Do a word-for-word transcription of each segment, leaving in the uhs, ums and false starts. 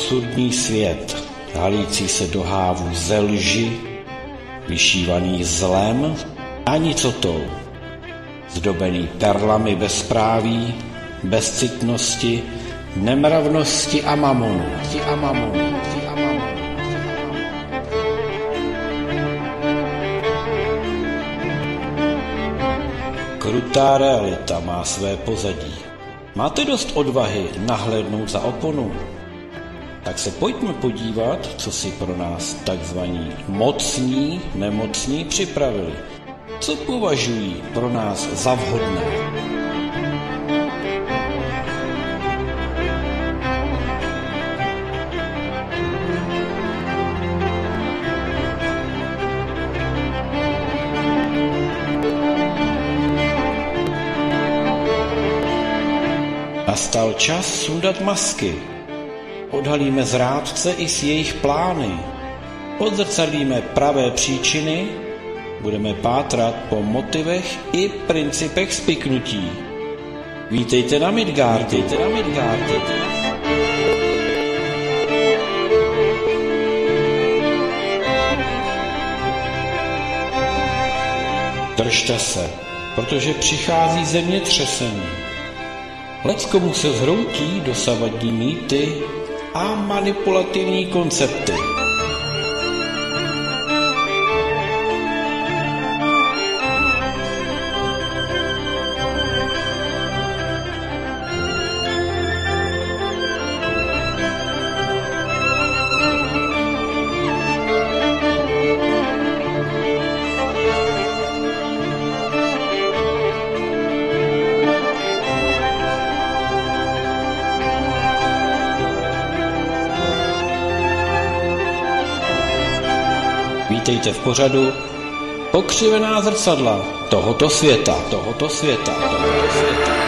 absurdní svět, halící se do hávu ze lži, vyšívaný zlem a nicotou, zdobený perlami bezpráví, bezcitnosti, nemravnosti a mamonu. A mamonu. A mamonu. Krutá realita má své pozadí. Máte dost odvahy nahlédnout za oponu? Tak se pojďme podívat, co si pro nás takzvaní mocní, nemocní připravili. Co považují pro nás za vhodné? Nastal čas sundat masky. Odhalíme zrádce i s jejich plány. Odzrcadlíme pravé příčiny. Budeme pátrat po motivech i principech spiknutí. Vítejte na Midgard, vítejte na Midgard. Držte se, protože přichází zemětřesení. Leckomu se zhroutí dosavadní mýty a manipulativní koncepty. Vítejte v pořadu Pokřivená zrcadla tohoto světa, tohoto světa, tohoto světa.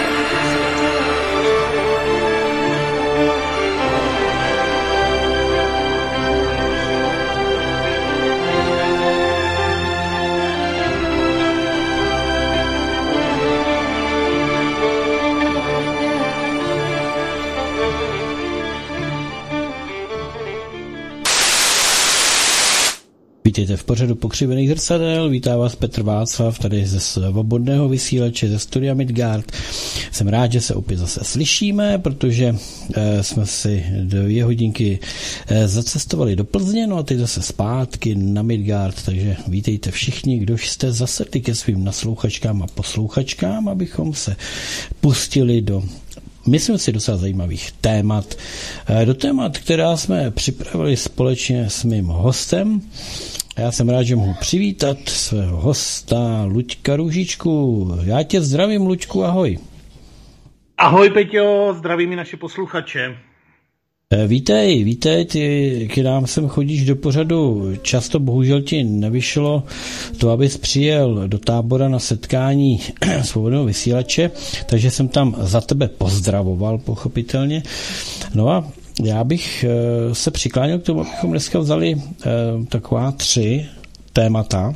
Vítejte v pořadu Pokřivených zrcadel, vítá vás Petr Václav, tady ze svobodného vysílače, ze studia Midgard. Jsem rád, že se opět zase slyšíme, protože e, jsme si dvě hodinky e, zacestovali do Plzně, no a teď zase zpátky na Midgard, takže vítejte všichni, kdo jste zasedli ke svým naslouchačkám a poslouchačkám, abychom se pustili do myslím si docela zajímavých témat. Do témat, která jsme připravili společně s mým hostem. Já jsem rád, že mohu přivítat svého hosta Luďka Růžičku. Já tě zdravím, Luďku, ahoj. Ahoj, Peťo, zdravím i naše posluchače. Vítej, vítej, ty k nám sem chodíš do pořadu, často bohužel ti nevyšlo to, abys přijel do Tábora na setkání svobodného vysílače, takže jsem tam za tebe pozdravoval, pochopitelně. No a já bych se přikláněl k tomu, abychom dneska vzali taková tři témata.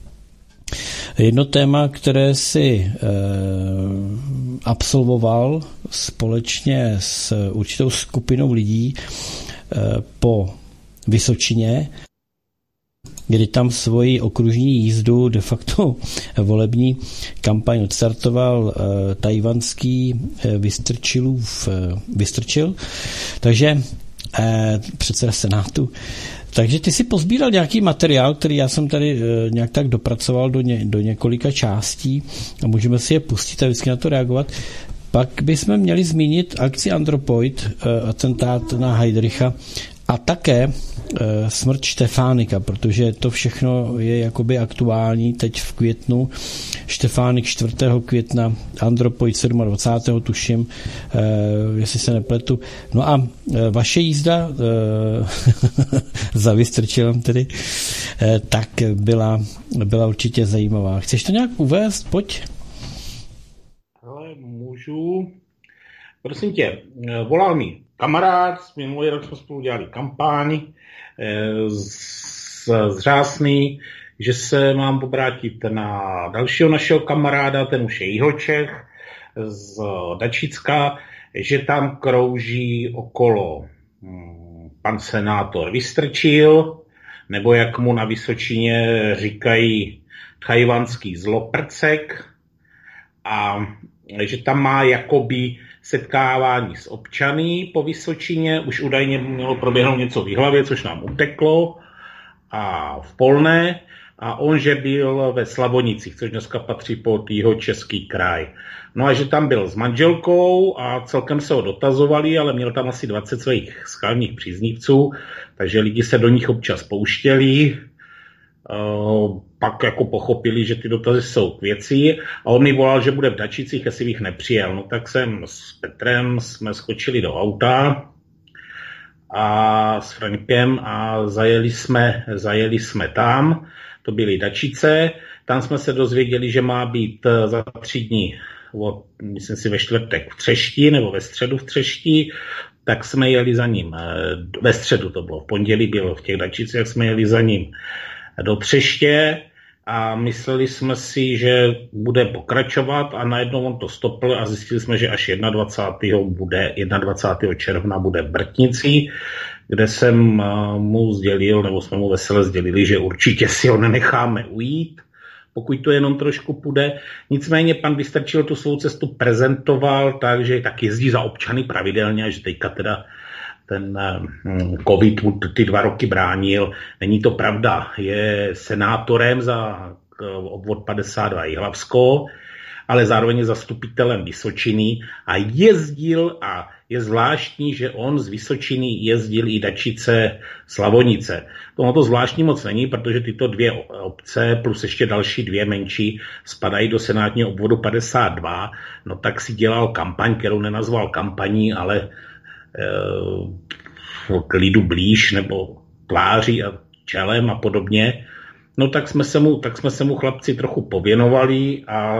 Jedno téma, které si eh, absolvoval společně s určitou skupinou lidí eh, po Vysočině, kdy tam svoji okružní jízdu, de facto volební kampaň odstartoval eh, tajvanský eh, Vystrčilův eh, Vystrčil, takže eh, předseda Senátu. Takže ty si pozbíral nějaký materiál, který já jsem tady e, nějak tak dopracoval do, ně, do několika částí a můžeme si je pustit a vždycky na to reagovat. Pak bychom měli zmínit akci Andropoid, e, atentát na Heydricha a také e, smrt Štefánika, protože to všechno je jakoby aktuální teď v květnu. Štefánik čtvrtého května, Andropoid dvacátého sedmého tuším, e, jestli se nepletu. No a e, vaše jízda e, za Vystrčilem tedy, e, tak byla, byla určitě zajímavá. Chceš to nějak uvést? Pojď. Ale můžu. Prosím tě, volal mi kamarád, minulý rok jsme spolu dělali kampaň z, z Řásný, že se mám obrátit na dalšího našeho kamaráda, ten už je Jihočech, z Dačicka, že tam krouží okolo pan senátor Vystrčil, nebo jak mu na Vysočině říkají tchajwanský zloprcek, a že tam má jakoby setkávání s občany po Vysočině, už údajně mělo proběhnout něco v Jihlavě, což nám uteklo, a v Polné, a on, že byl ve Slavonicích, což dneska patří pod Jihočeský kraj. No a že tam byl s manželkou a celkem se ho dotazovali, ale měl tam asi dvacet svých skalních příznivců, takže lidi se do nich občas pouštěli, Uh, pak jako pochopili, že ty dotazy jsou k věci, a on mi volal, že bude v Dačicích, jestli bych nepřijel. No tak jsem s Petrem jsme skočili do auta a s Frankem a zajeli jsme, zajeli jsme tam. To byly Dačice, tam jsme se dozvěděli, že má být za tři dny, od, myslím si ve čtvrtek v Třešti nebo ve středu v Třešti, tak jsme jeli za ním, ve středu to bylo, v pondělí bylo v těch Dačicích, jsme jeli za ním do Třeště a mysleli jsme si, že bude pokračovat, a najednou on to stopl a zjistili jsme, že až dvacátého prvního bude, dvacátého prvního června bude v Brtnici, kde jsem mu sdělil, nebo jsme mu vesele sdělili, že určitě si ho nenecháme ujít, pokud to jenom trošku půjde. Nicméně pan Vystrčil tu svou cestu prezentoval tak, že tak jezdí za občany pravidelně a že teďka teda ten covid mu ty dva roky bránil. Není to pravda. Je senátorem za obvod padesát dva Jihlavsko, ale zároveň je zastupitelem Vysočiny a jezdil, a je zvláštní, že on z Vysočiny jezdil i Dačice, Slavonice. Tomu to zvláštní moc není, protože tyto dvě obce plus ještě další dvě menší spadají do senátního obvodu padesát dva. No tak si dělal kampaň, kterou nenazval kampaní, ale k lidu blíž, nebo pláří a čelem a podobně. No tak jsme se mu, tak jsme se mu chlapci trochu pověnovali a,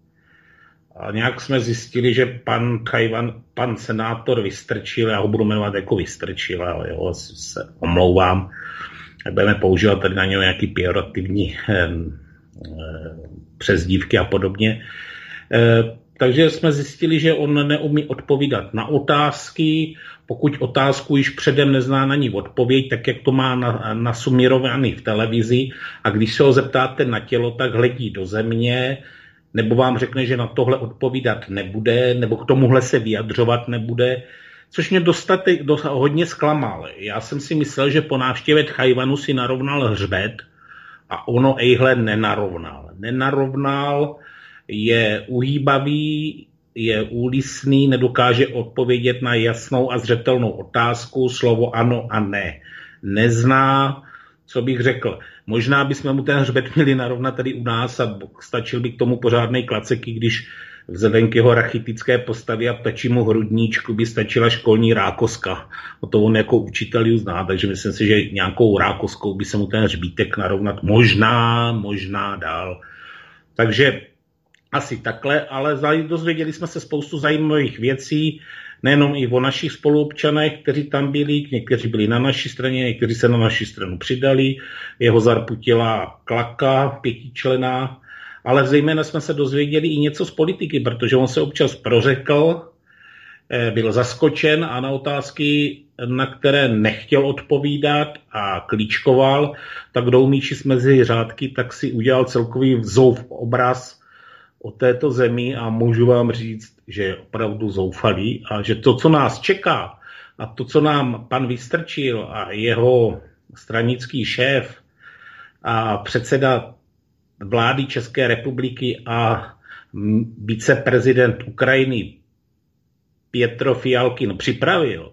a nějak jsme zjistili, že pan Tchajwan, pan senátor Vystrčil, já ho budu jmenovat jako Vystrčil, ale jo, se omlouvám, budeme používat tady na něho nějaký pejorativní eh, eh, přezdívky a podobně. Eh, Takže jsme zjistili, že on neumí odpovídat na otázky. Pokud otázku již předem nezná na ní odpověď, tak jak to má nasumírovaný v televizi, a když se ho zeptáte na tělo, tak hledí do země, nebo vám řekne, že na tohle odpovídat nebude, nebo k tomuhle se vyjadřovat nebude, což mě dostate, dost, hodně zklamal. Já jsem si myslel, že po návštěvě Tchajwanu si narovnal hřbet, a ono ejhle nenarovnal. Nenarovnal, je uhýbavý, je úlisný, nedokáže odpovědět na jasnou a zřetelnou otázku, slovo ano a ne. Nezná, co bych řekl. Možná bychom mu ten hřbet měli narovnat tady u nás a stačil by k tomu pořádnej klacek, i když vzhledem k jeho rachitické postavě a ptačímu hrudníčku by stačila školní rákoska. O to on jako učitel ji zná, takže myslím si, že nějakou rákoskou by se mu ten hřbítek narovnat možná, možná dal. Takže asi takhle, ale dozvěděli jsme se spoustu zajímavých věcí, nejenom i o našich spoluobčanech, kteří tam byli, někteří byli na naší straně, někteří se na naši stranu přidali, jeho zarputila klaka pětičlenná, ale zejména jsme se dozvěděli i něco z politiky, protože on se občas prořekl, byl zaskočen a na otázky, na které nechtěl odpovídat a klíčkoval, tak kdo umí číst mezi řádky, tak si udělal celkový zouf obraz o této zemi a můžu vám říct, že je opravdu zoufalý a že to, co nás čeká a to, co nám pan Vystrčil a jeho stranický šéf a předseda vlády České republiky a viceprezident Ukrajiny Petro Fialkin připravil,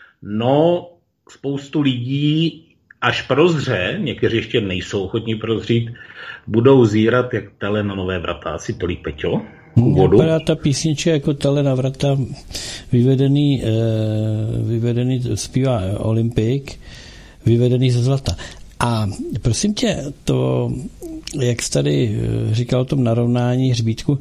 no spoustu lidí až prozře, někteří ještě nejsou ochotní prozřít, budou zírat jak tele na nové vrata. Asi tolik, Peťo? Vypadá ta písnička jako tele na vrata, vyvedený, vyvedený zpívá Olympik, vyvedený ze zlata. A prosím tě, to, jak jsi tady říkal o tom narovnání hřbítku,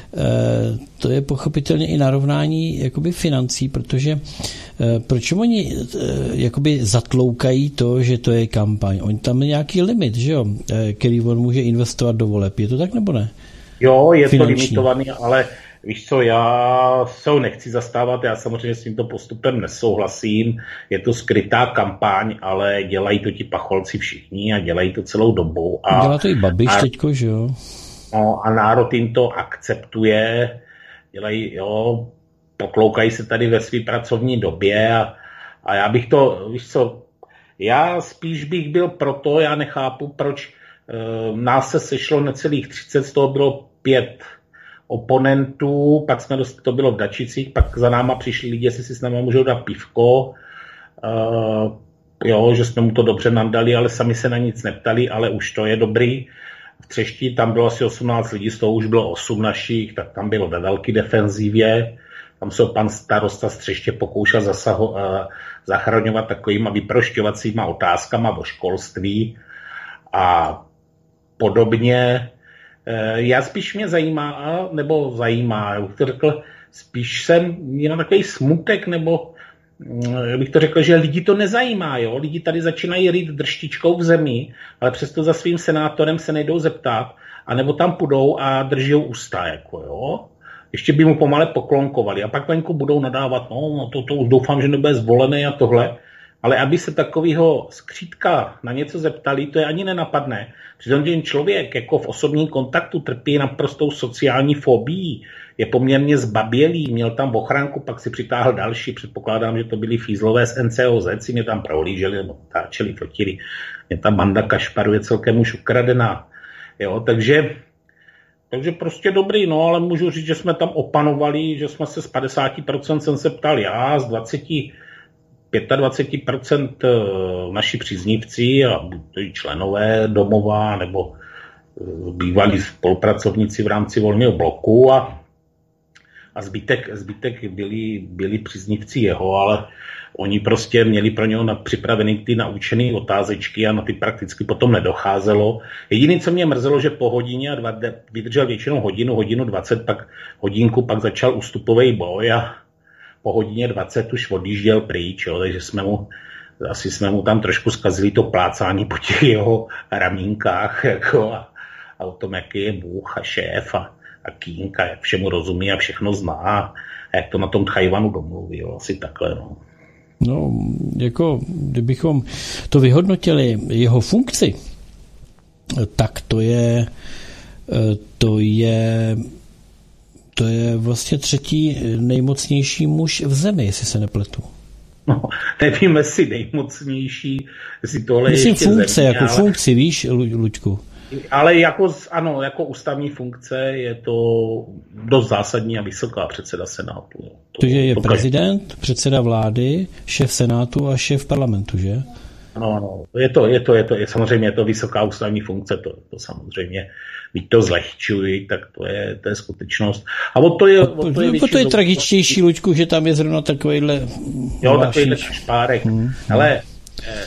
to je pochopitelně i narovnání jakoby financí, protože proč oni jakoby zatloukají to, že to je kampaň? On tam je nějaký limit, že jo, který on může investovat do voleb. Je to tak nebo ne? Jo, je finanční. To limitovaný, ale víš co, já se ho nechci zastávat, já samozřejmě s tímto postupem nesouhlasím, je to skrytá kampaň, ale dělají to ti pacholci všichni a dělají to celou dobu. A, dělá to i Babiš a, teďko, že jo? No a národ jim to akceptuje, dělají, jo, potloukají se tady ve své pracovní době a, a já bych to, víš co, já spíš bych byl proto, já nechápu, proč e, nás se sešlo necelých třicet, z toho bylo pět oponentů, pak jsme dost, to bylo v Dačicích, pak za náma přišli lidi, jestli si s náma můžou dát pivko, e, jo, že jsme mu to dobře nandali, ale sami se na nic neptali, ale už to je dobrý. V Třešti tam bylo asi osmnáct lidí, z toho už bylo osm našich, tak tam bylo ve velké defenzivě. Tam se pan starosta z Třeště pokoušel zasaho, eh, zachraňovat takovýma vyprošťovacíma otázkama o školství a podobně. Eh, já spíš mě zajímá, nebo zajímá, já bych to řekl, spíš jsem měl takový smutek, nebo já bych to řekl, že lidi to nezajímá, jo? Lidi tady začínají rýt drštičkou v zemi, ale přesto za svým senátorem se nejdou zeptat, anebo tam půjdou a drží ústa, jako jo. Ještě by mu pomale poklonkovali a pak venku budou nadávat, no, no to, to už doufám, že nebude zvolený a tohle, ale aby se takovýho skřítka na něco zeptali, to je ani nenapadne. Přitom ten člověk jako v osobním kontaktu trpí naprostou sociální fobii, je poměrně zbabělý, měl tam ochránku, pak si přitáhl další, předpokládám, že to byli fízlové z N C O Z, si mě tam prohlíželi, nebo táčeli, fotili, mě ta banda Kašparu je celkem už ukradená, jo, takže Takže prostě dobrý, no, ale můžu říct, že jsme tam opanovali, že jsme se z padesát procent jsem se ptal já, z dvacet, dvacet pět procent naši příznivci a to i členové domova nebo bývalí spolupracovníci v rámci volného bloku a, a zbytek, zbytek byli, byli příznivci jeho, ale oni prostě měli pro něho připravený ty naučené otázečky a na ty prakticky potom nedocházelo. Jediné, co mě mrzelo, že po hodině a dva, vydržel většinou hodinu, hodinu dvacet, pak hodinku, pak začal ústupový boj a po hodině dvacet už odjížděl pryč, jo, takže jsme mu, asi jsme mu tam trošku zkazili to plácání po těch jeho ramínkách jako, a, a o tom, jaký je Bůh a šéf a, a kýnka, jak všemu rozumí a všechno zná a jak to na tom Tchajwanu domluví, jo, asi takhle, no. No, jako kdybychom to vyhodnotili jeho funkci, tak to je to je to je vlastně třetí nejmocnější muž v zemi, jestli se nepletu. No, nevím, jestli nejmocnější, jestli tohle Myslím ještě funkce, země, jako ale... funkci, víš, Luďku? Ale jako, ano, jako ústavní funkce je to dost zásadní a vysoká předseda Senátu. To, Takže je to prezident, každý. Předseda vlády, šéf Senátu a šéf parlamentu, že? Ano, ano. Je to, je to, je to, je, samozřejmě je to vysoká ústavní funkce, to, to samozřejmě, když to zlehčuji, tak to je, to je skutečnost. A o to je, o to je, to je tragičtější, Luďku, že tam je zrovna takovýhle... Jo, takovýhle špárek. Hmm. Ale eh,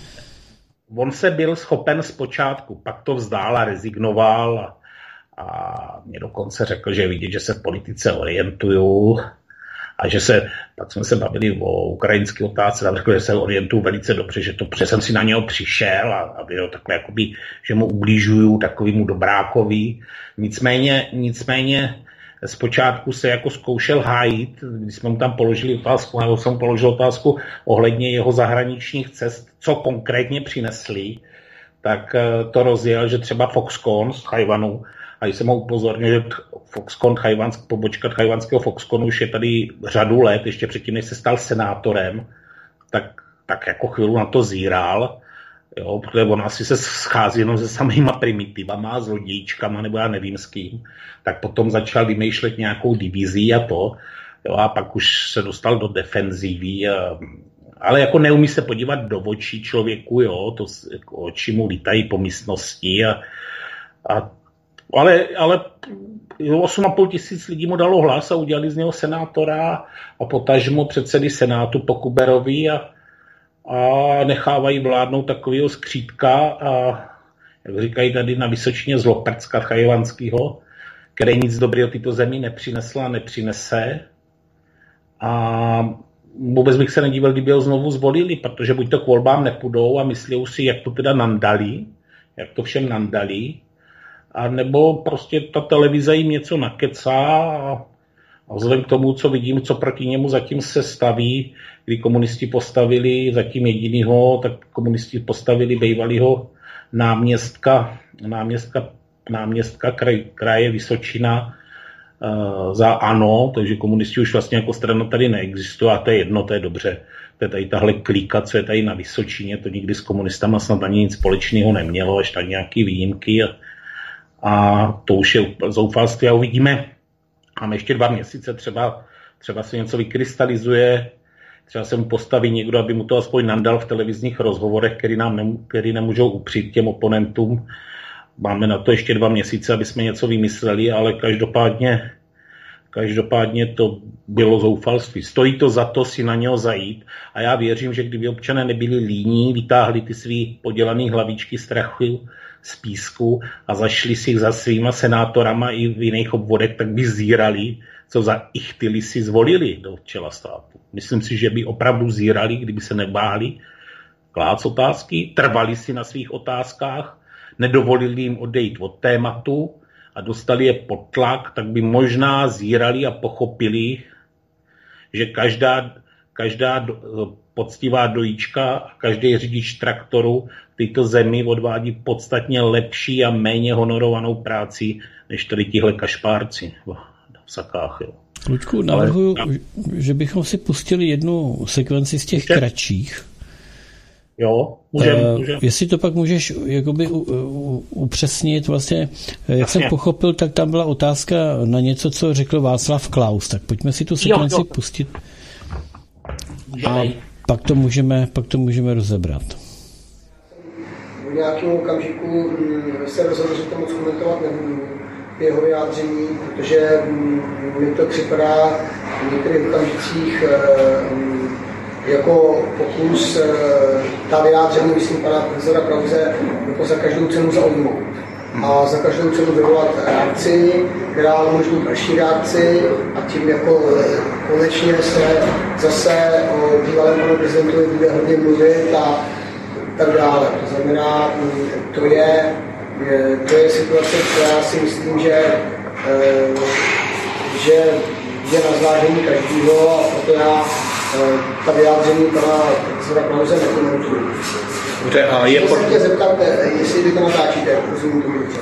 on se byl schopen zpočátku, pak to vzdál a rezignoval a, a mě dokonce řekl, že vidět, že se v politice orientuju a že se, pak jsme se bavili o ukrajinské otázce, tam řekl, že se orientuju velice dobře, že to, že jsem si na něho přišel a, a bylo takhle, jakoby, že mu ublížuju takovému dobrákovi. Nicméně, nicméně zpočátku se jako zkoušel hájit, když jsme mu tam položili otázku, nebo jsem položil otázku ohledně jeho zahraničních cest, co konkrétně přinesli, tak to rozjel, že třeba Foxconn z Tchajwanu, a jsem ho upozornil, že Foxconn, Tchajvansk, pobočka tchajvanského Foxconnu už je tady řadu let, ještě předtím, než se stal senátorem, tak, tak jako chvíli na to zíral, jo, protože on asi se schází jenom se samýma primitivama, zlodějčkama, nebo já nevím s kým, tak potom začal vymýšlet nějakou divizí a to, jo, a pak už se dostal do defenzivy, a, ale jako neumí se podívat do očí člověku, jo, to jako oči mu lítají po místnosti a, a ale, ale osm a půl tisíc lidí mu dalo hlas a udělali z něho senátora a potažmo předsedy Senátu po Kuberovi a, a nechávají vládnout takového skřítka a jak říkají tady na Vysočině Zloprcka tchajvanského, který nic dobrého tyto zemi nepřinesla a nepřinese. A vůbec bych se nedíval, kdyby ho znovu zvolili, protože buď to k volbám nepůjdou a myslí si, jak to teda nandali, jak to všem nandali, a nebo prostě ta televize jim něco nakecá a A vzhledem k tomu, co vidím, co proti němu zatím se staví, kdy komunisti postavili zatím jedinýho, tak komunisti postavili bývalýho náměstka, náměstka, náměstka kraj, kraje Vysočina uh, za ANO, takže komunisti už vlastně jako strana tady neexistuje a to je jedno, to je dobře. To je tady tahle klika, co je tady na Vysočině, to nikdy s komunistama snad ani nic společného nemělo, až tak nějaký výjimky a, a to už je zoufalství a uvidíme. Máme ještě dva měsíce, třeba, třeba se něco vykrystalizuje, třeba se mu postaví někdo, aby mu to aspoň nandal v televizních rozhovorech, který, nám nemů, který nemůžou upřít těm oponentům. Máme na to ještě dva měsíce, aby jsme něco vymysleli, ale každopádně, každopádně to bylo zoufalství. Stojí to za to si na něho zajít a já věřím, že kdyby občané nebyli líní, vytáhli ty svý podělaný hlavičky strachu z písku a zašli si za svýma senátorama i v jiných obvodech, tak by zírali, co za ichtyli si zvolili do čela státu. Myslím si, že by opravdu zírali, kdyby se nebáli klást otázky, trvali si na svých otázkách, nedovolili jim odejít od tématu a dostali je pod tlak, tak by možná zírali a pochopili, že každá, každá do, poctivá dojíčka a každý řidič traktoru v této zemi odvádí podstatně lepší a méně honorovanou práci, než tady tihle kašpárci v sakách. Jo. Luďku, navrhuju, Ale... že bychom si pustili jednu sekvenci z těch Může? kratších. Jo, můžeme. Uh, můžem. Jestli to pak můžeš jakoby u, u, upřesnit, vlastně, jak Jasně. jsem pochopil, tak tam byla otázka na něco, co řekl Václav Klaus. Tak pojďme si tu sekvenci jo, jo. pustit. A pak to můžeme, pak to můžeme rozebrat. V nějakém okamžiku se rozhodl, že to moc komentovat nebudu, jeho vyjádření, protože mi to připadá v některých okamžicích jako pokus ta vyjádření, myslím, pana profesora Klause, jako za každou cenu zaujmout. A za každou cenu vyvolat reakci, která umožní další reakci a tím jako konečně se zase o bývalém panu prezidentovi bude hodně mluvit a tak dále. To znamená, to je, to je situace, která si myslím, že, že je na zvážení každého a proto já ta vyjádření pana profesora Klause nekomentuji. A je pod... tě zeptat, jestli vy to natáčíte, rozumím tomu dobře.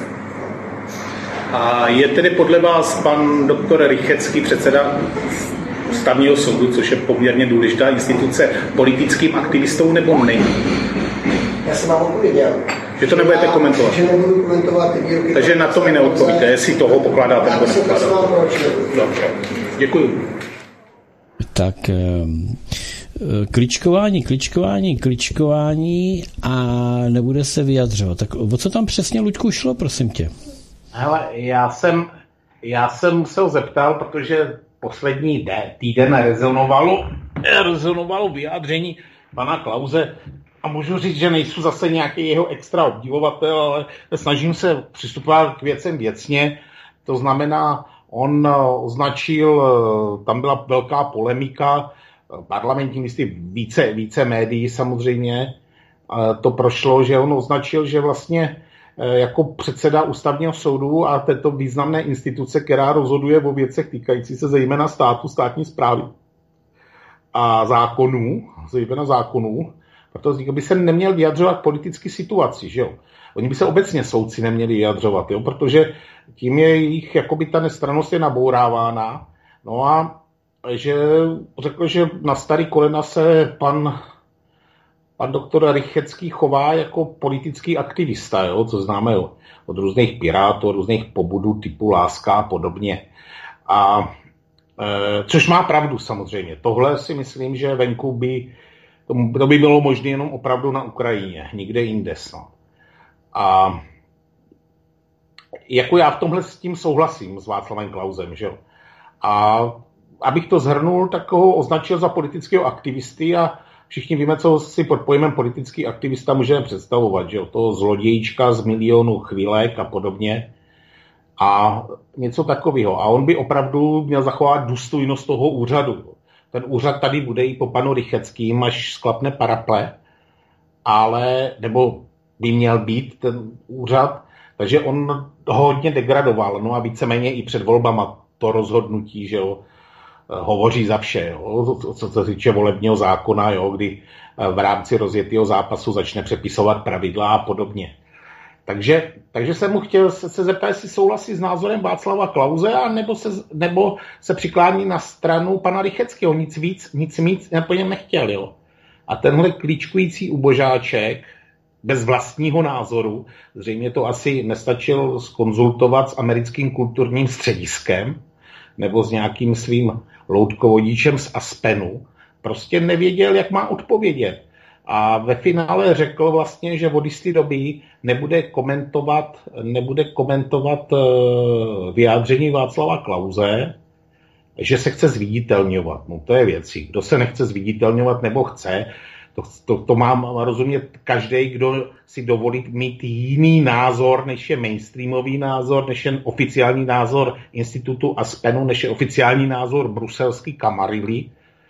A je tedy podle vás pan doktor Rychecký, předseda Ústavního soudu, což je poměrně důležitá instituce, politickým aktivistou nebo není? Já jsem vám odpověděl. Že to nebudete komentovat? Že nebudu komentovat ty výroky. Takže na to mi neodpovíte, jestli toho pokládáte nebo nepokládáte. Dobře, děkuji. Tak... Um... Kličkování, kličkování, kličkování a nebude se vyjadřovat. Tak o co tam přesně, Luďku, šlo, prosím tě? Hele, já jsem, já jsem musel zeptat, protože poslední týden rezonovalo, rezonovalo vyjádření pana Klause a můžu říct, že nejsou zase nějaký jeho extra obdivovatel, ale snažím se přistupovat k věcem věcně. To znamená, on označil, tam byla velká polemika, parlamentní listy, více, více médií samozřejmě, to prošlo, že on označil, že vlastně jako předseda Ústavního soudu a této významné instituce, která rozhoduje o věcech týkající se zejména státu, státní správy a zákonů, zejména zákonů, protože by se neměl vyjadřovat k politické situaci, že jo. Oni by se obecně soudci neměli vyjadřovat, jo, protože tím je jich, jakoby ta nestrannost je nabourávána, no a že řekl, že na starý kolena se pan, pan doktor Rychecký chová jako politický aktivista, jo, co známe jo, od různých pirátů, od různých pobudů typu Láska a podobně. A e, což má pravdu samozřejmě. Tohle si myslím, že venku by, to, to by bylo možné jenom opravdu na Ukrajině, nikde jinde snad. A jako já v tomhle s tím souhlasím s Václavem Klausem, že jo. A abych to shrnul, tak ho označil za politického aktivisty a všichni víme, co si pod pojmem politický aktivista můžeme představovat, že jo, toho zlodějčka z milionu chvílek a podobně a něco takového. A on by opravdu měl zachovat důstojnost toho úřadu. Ten úřad tady bude i po panu Rycheckým, až sklapne paraple, ale, nebo by měl být ten úřad, takže on ho hodně degradoval, no a víceméně i před volbama to rozhodnutí, že jo, hovoří za vše, jo, co se týče volebního zákona, jo, kdy v rámci rozjetého zápasu začne přepisovat pravidla a podobně. Takže, takže jsem mu chtěl se, se zeptat, jestli souhlasí s názorem Václava Klause, a nebo se, nebo se přiklání na stranu pana Rychetského. Nic víc, nic víc po něm nechtěl. Jo. A tenhle klíčkující ubožáček bez vlastního názoru, zřejmě to asi nestačil skonzultovat s americkým kulturním střediskem nebo s nějakým svým loutkovodičem z Aspenu, prostě nevěděl, jak má odpovědět. A ve finále řekl vlastně, že od jisté doby nebude komentovat, nebude komentovat vyjádření Václava Klause, že se chce zviditelňovat. No to je věcí. Kdo se nechce zviditelňovat nebo chce, to, to, to mám rozumět každý, kdo si dovolí mít jiný názor, než je mainstreamový názor, než je oficiální názor institutu Aspenu, než je oficiální názor bruselský Kamarily,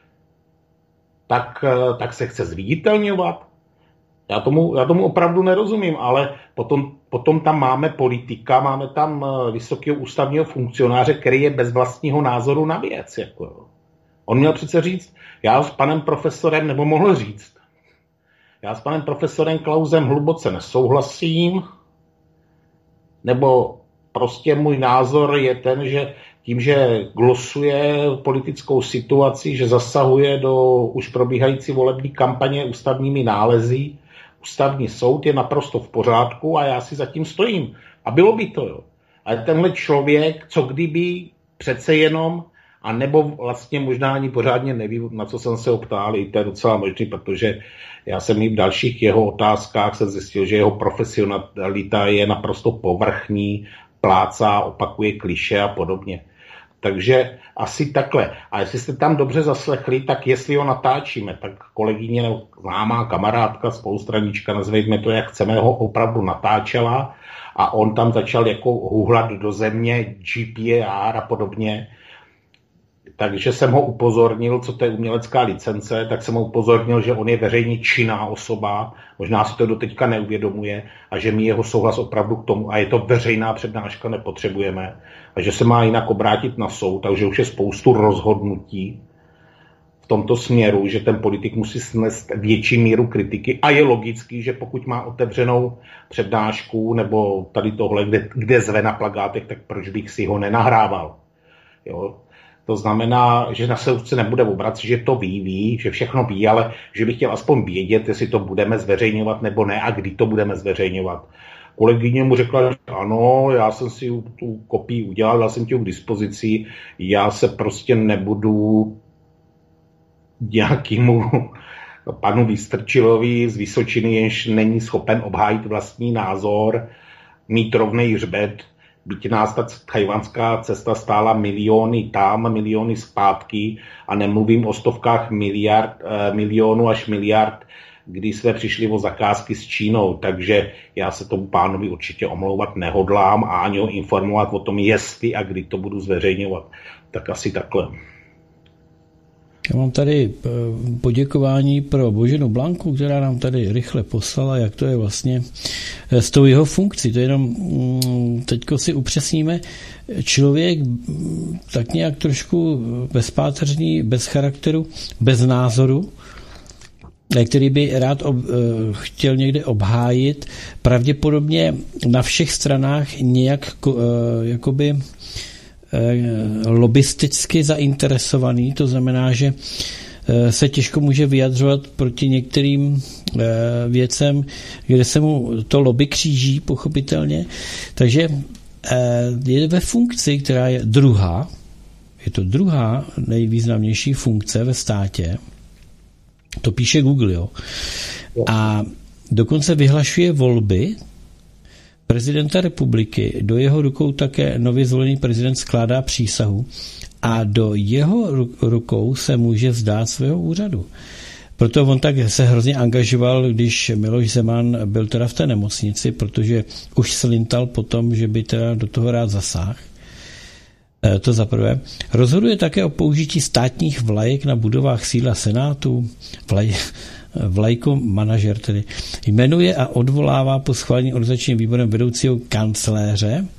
tak, tak se chce zviditelňovat. Já tomu, já tomu opravdu nerozumím, ale potom, potom tam máme politika, máme tam vysokého ústavního funkcionáře, který je bez vlastního názoru na věc. Jako. On měl přece říct, já s panem profesorem, nebo mohl říct, já s panem profesorem Klausem hluboce nesouhlasím, nebo prostě můj názor je ten, že tím, že glosuje politickou situaci, že zasahuje do už probíhající volební kampaně ústavními nálezy, ústavní soud je naprosto v pořádku a já si za tím stojím. A bylo by to, jo. Ale tenhle člověk, co kdyby přece jenom, a nebo vlastně možná ani pořádně nevím, na co jsem se optal, i to je docela možný, protože já jsem i v dalších jeho otázkách jsem zjistil, že jeho profesionalita je naprosto povrchní, plácá, opakuje klišé a podobně. Takže asi takhle. A jestli jste tam dobře zaslechli, tak jestli ho natáčíme, tak kolegyně nebo známá kamarádka, spolustranička, nazvejme to, jak chceme, ho opravdu natáčela a on tam začal jako hůhlat do země, G P A R a podobně. Takže jsem ho upozornil, co to je umělecká licence, tak jsem ho upozornil, že on je veřejně činná osoba, možná si to doteďka neuvědomuje a že my jeho souhlas opravdu k tomu, a je to veřejná přednáška, nepotřebujeme, a že se má jinak obrátit na soud, takže už je spoustu rozhodnutí v tomto směru, že ten politik musí snést větší míru kritiky a je logický, že pokud má otevřenou přednášku nebo tady tohle, kde, kde zve na plakátech, tak proč bych si ho nenahrával. Jo? To znamená, že na soudce nebude obracet, že to ví, ví, že všechno ví, ale že bych chtěl aspoň vědět, jestli to budeme zveřejňovat nebo ne a kdy to budeme zveřejňovat. Kolegyně mu řekla, že ano, já jsem si tu kopii udělal, dal jsem ti k dispozici, já se prostě nebudu nějakému panu Vystrčilovi z Vysočiny, jenž není schopen obhájit vlastní názor, mít rovnej hřbet, byť nás ta tchajwanská cesta stála miliony tam, miliony zpátky a nemluvím o stovkách miliard, milionů až miliard, kdy jsme přišli o zakázky s Čínou, takže já se tomu pánovi určitě omlouvat nehodlám a ani ho informovat o tom, jestli a kdy to budu zveřejňovat. Tak asi takhle. Já mám tady poděkování pro Boženu Blanku, která nám tady rychle poslala, jak to je vlastně s tou jeho funkcí. To jenom teďko si upřesníme. Člověk tak nějak trošku bezpáteřní, bez charakteru, bez názoru, který by rád ob, chtěl někde obhájit, pravděpodobně na všech stranách nějak jakoby lobisticky zainteresovaný, to znamená, že se těžko může vyjadřovat proti některým věcem, kde se mu to lobby kříží, pochopitelně. Takže je ve funkci, která je druhá, je to druhá nejvýznamnější funkce ve státě, to píše Google, jo. A dokonce vyhlašuje volby prezidenta republiky, do jeho rukou také nově zvolený prezident skládá přísahu a do jeho rukou se může vzdát svého úřadu. Proto on tak se hrozně angažoval, když Miloš Zeman byl teda v té nemocnici, protože už slintal potom, že by teda do toho rád zasáhl. To za prvé. Rozhoduje také o použití státních vlajek na budovách sídla Senátu, vlaj, vlajko manažer tedy. Jmenuje a odvolává po schválení organizačním výborem vedoucího kancléře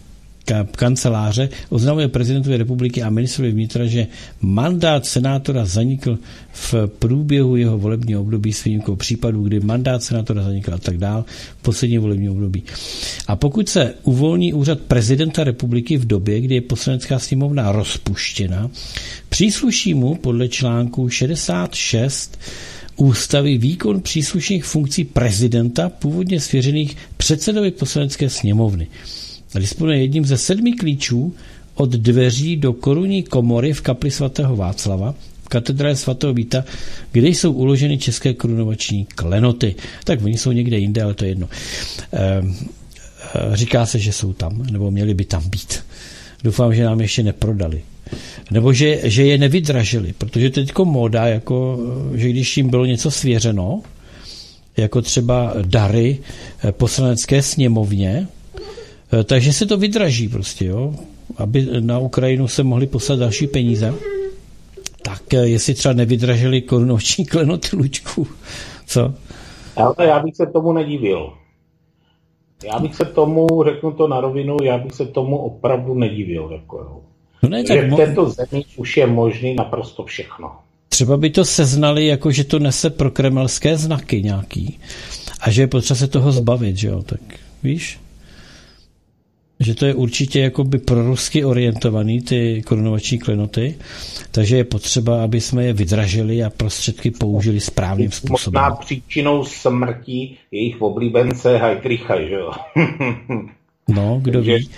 kanceláře oznamuje prezidentovi republiky a ministrovi vnitra, že mandát senátora zanikl v průběhu jeho volebního období s výjimkou případů, kdy mandát senátora zanikl a tak dál v posledním volebním období. A pokud se uvolní úřad prezidenta republiky v době, kdy je poslanecká sněmovna rozpuštěna, přísluší mu podle článku šedesát šest ústavy výkon příslušných funkcí prezidenta původně svěřených předsedovi poslanecké sněmovny. Disponuje jedním ze sedmi klíčů od dveří do korunní komory v kapli svatého Václava, v katedrále svatého Víta, kde jsou uloženy české korunovační klenoty. Tak oni jsou někde jinde, ale to je jedno. E, říká se, že jsou tam, nebo měli by tam být. Doufám, že nám ještě neprodali. Nebo že, že je nevydražili, protože to je teďko móda, jako, že když jim bylo něco svěřeno, jako třeba dary poslanecké sněmovně, takže se to vydraží prostě, jo, aby na Ukrajinu se mohli poslat další peníze. Tak jestli třeba nevydražili korunovační klenoty, Luďku, co? Ale já bych se tomu nedivil. Já bych se tomu, řeknu to na rovinu, já bych se tomu opravdu nedivil. Jako, jo. No ne, tak že v této zemi už je možný naprosto všechno. Třeba by to seznali, jako že to nese prokremelské znaky nějaký a že je potřeba se toho zbavit, že jo, tak víš? Že to je určitě jakoby prorusky orientovaný, ty korunovační klenoty, takže je potřeba, aby jsme je vydražili a prostředky použili správným způsobem. Možná příčinou smrti jejich oblíbence Heidricha, že jo? No, kdo takže... ví.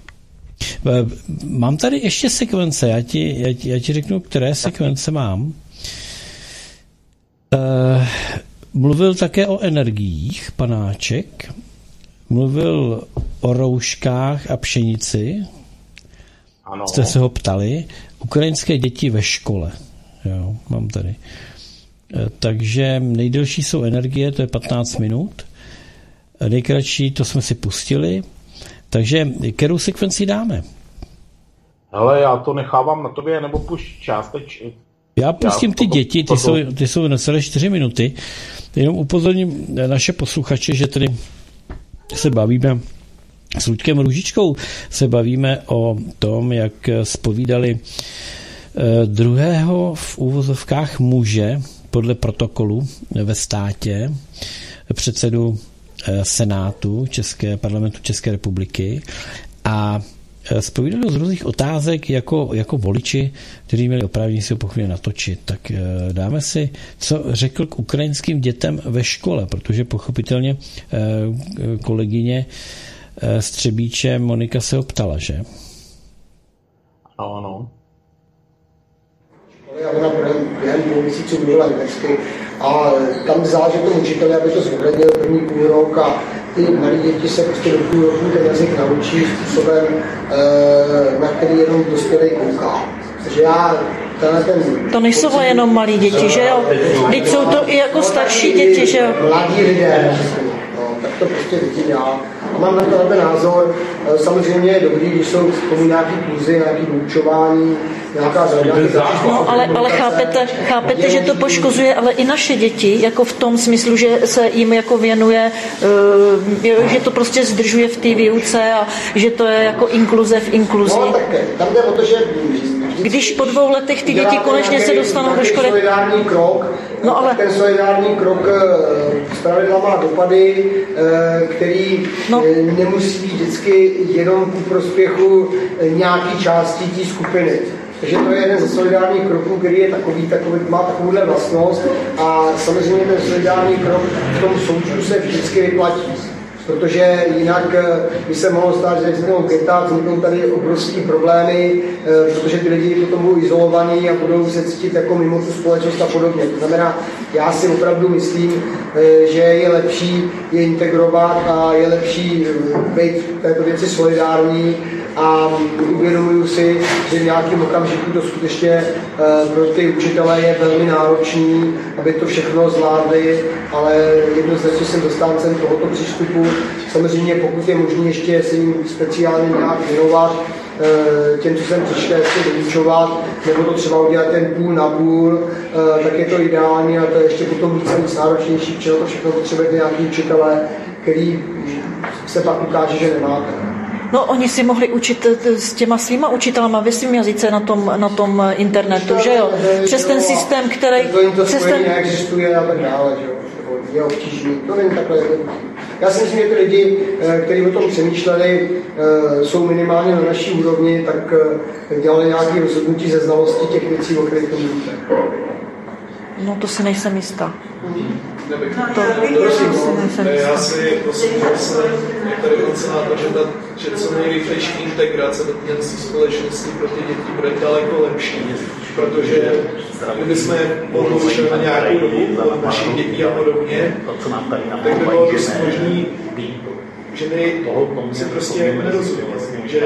Mám tady ještě sekvence, já ti, já ti, já ti řeknu, které sekvence mám. Uh, mluvil také o energiích, panáček. Mluvil o rouškách a pšenici. Ano. Jste se ho ptali. Ukrajinské děti ve škole. Jo, mám tady. Takže nejdelší jsou energie, to je patnáct minut. Nejkratší, to jsme si pustili. Takže kterou sekvenci dáme? Ale já to nechávám na tobě, nebo pušť částeč. Já pustím ty děti, ty jsou, ty jsou necelé čtyři minuty. Jenom upozorním naše posluchače, že tedy se bavíme s Luďkem Růžičkou, se bavíme o tom, jak zpovídali druhého v úvozovkách muže podle protokolu ve státě, předsedu Senátu České, parlamentu České republiky, a zpovídali z různých otázek jako, jako voliči, kteří měli oprávnění si ho po chvíli natočit. Tak dáme si, co řekl k ukrajinským dětem ve škole, protože pochopitelně kolegyně z Třebíče Monika se ho ptala, že? Ano, ano. A ona během dvou měsíců mluvila německy a tam záleží tomu učiteli, aby to zohlednil první půl rok a ty malé děti se prostě do půl roku ten jazyk naučí způsobem, na který jenom dospělej kouká. Takže já tenhle ten... To nejsou pocit, jenom malí děti, že jo? Teď jsou to i jako starší děti, že jo? Mladí lidé, no, tak to prostě vidím já. A mám na to ten názor, samozřejmě je dobrý, když jsou k tomu nějaký kurzy, nějaký vyučování, nějaká zaujímavá. No, ale, ale chápete, chápete, že to poškozuje ale i naše děti, jako v tom smyslu, že se jim jako věnuje, že to prostě zdržuje v té výuce a že to je jako inkluze v inkluzi. No, tak tam jde o to, že když po dvou letech ty děti konečně se dostanou do školy. Solidární krok, no, ale... ten solidární krok zpravidla má dopady, který no. nemusí být vždycky jenom ku prospěchu nějaký části té skupiny. Takže to je jeden ze solidárních kroků, který je takový, takový, má takovouhle vlastnost a samozřejmě ten solidární krok v tom součtu se vždycky vyplatí. Protože jinak by se mohlo stát, že vzniknou geta, vzniknou tady obrovské problémy, protože ty lidi potom budou izolovaní a budou se cítit jako mimo tu společnost a podobně. To znamená, já si opravdu myslím, že je lepší je integrovat a je lepší být v této věci solidární a uvědomuju si, že v nějakém okamžiku to skutečně pro ty učitele je velmi náročný, aby to všechno zvládli, ale jednoznačně jsem zastáncem tohoto přístupu. Samozřejmě pokud je možné ještě se jim speciálně nějak věnovat, těm, co jsem přišel ještě vyučovat, nebo to třeba udělat ten půl na půl, tak je to ideální a to je ještě potom víc a víc náročnější, protože to všechno potřebujete nějaký učitele, který se pak ukáže, že nemáte. No, oni si mohli učit s těma svýma učitelama ve svým jazyce na tom, na tom internetu, že jo? Přes ten systém, který... To jim to přes spojení ten... neexistuje a tak dále, že jo? Je obtížný, to není takhle. Já si myslím, že ty lidi, kteří o tom přemýšleli, jsou minimálně na naší úrovni, tak dělali nějaké rozhodnutí ze znalosti těch věcí, o kterých to mluvíte. No, to si nejsem jistá. To, to, to si nejsem jistá. Já si osobně myslím, jak tady on senátor, že, ta, že co nejrychlejší integrace do té společnosti pro ty děti bude daleko lepší, protože kdybychom odloučili na nějakou dobu našich dětí a podobně, tak by bylo dost možný, že my si prostě nerozumíme, že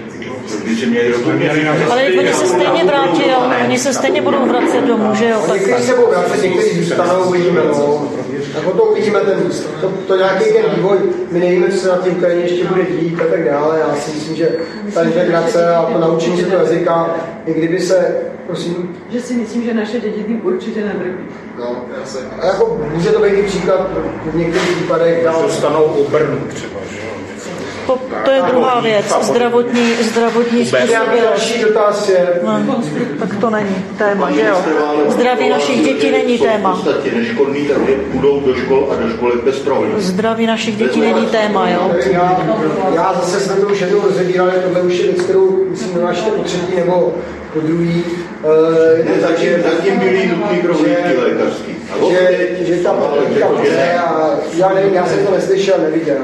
ale oni se stejně vrátí, jo? Oni se stejně budou vracet domů, že jo? Tak někteří se budou vracet, někteří zůstanou, uvidíme, no. Tak o tom uvidíme ten, to, to nějaký ten vývoj, my nevíme, co se na té Ukrajině ještě bude dít a tak dále. Já si myslím, že ta integrace a to naučení se toho jazyka, i kdyby se, prosím... Že si myslím, že naše děti tím určitě netrpí. No, a jako může to být i příklad v některých případech. Dostanou obrnu třeba, že jo? To, to je druhá věc, zdravotní, zdravotní způsobilost. Další dotaz je... No, tak to není téma, že jo? Zdraví našich dětí není téma. V podstatě neškolní, takže půjdou do škol a do školek bez prohlídky. Zdraví našich dětí není téma, jo? Já, já zase jsme to už jednou rozebírali, tohle už je věc, kterou myslím, nemášte po třetí nebo po druhý. Ne, zatím, zatím byly nutný prohlídky lékařský. Že, že ta prohlídka bude a já nevím, já jsem to neslyšel, neviděl.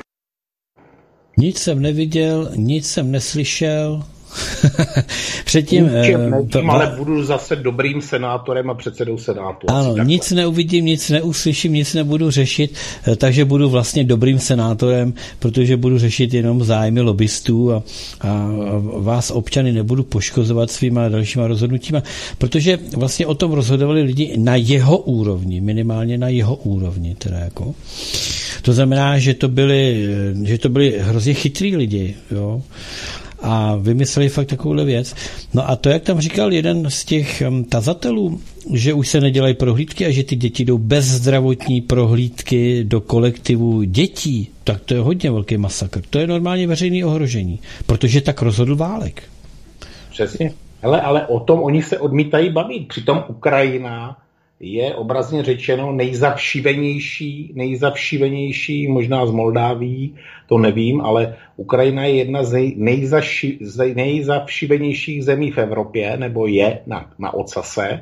Nic jsem neviděl, nic jsem neslyšel. Předtím... Ničem nevím, ale budu zase dobrým senátorem a předsedou senátu. Ano, nic neuvidím, nic neuslyším, nic nebudu řešit, takže budu vlastně dobrým senátorem, protože budu řešit jenom zájmy lobbystů a, a vás občany nebudu poškozovat svýma dalšíma rozhodnutíma, protože vlastně o tom rozhodovali lidi na jeho úrovni, minimálně na jeho úrovni. Teda jako. To znamená, že to byli, že to byli hrozně chytrý lidi, jo. A vymysleli fakt takovouhle věc. No a to, jak tam říkal jeden z těch um, tazatelů, že už se nedělají prohlídky a že ty děti jdou bez zdravotní prohlídky do kolektivu dětí, tak to je hodně velký masakr. To je normálně veřejné ohrožení, protože tak rozhodl Válek. Přesně. Hele, ale o tom oni se odmítají bavit. Přitom Ukrajina je obrazně řečeno nejzavšivenější, nejzavšivenější, možná z Moldáví, to nevím, ale Ukrajina je jedna z, nej, nejzaši, z nejzavšivenějších zemí v Evropě, nebo je na, na ocase.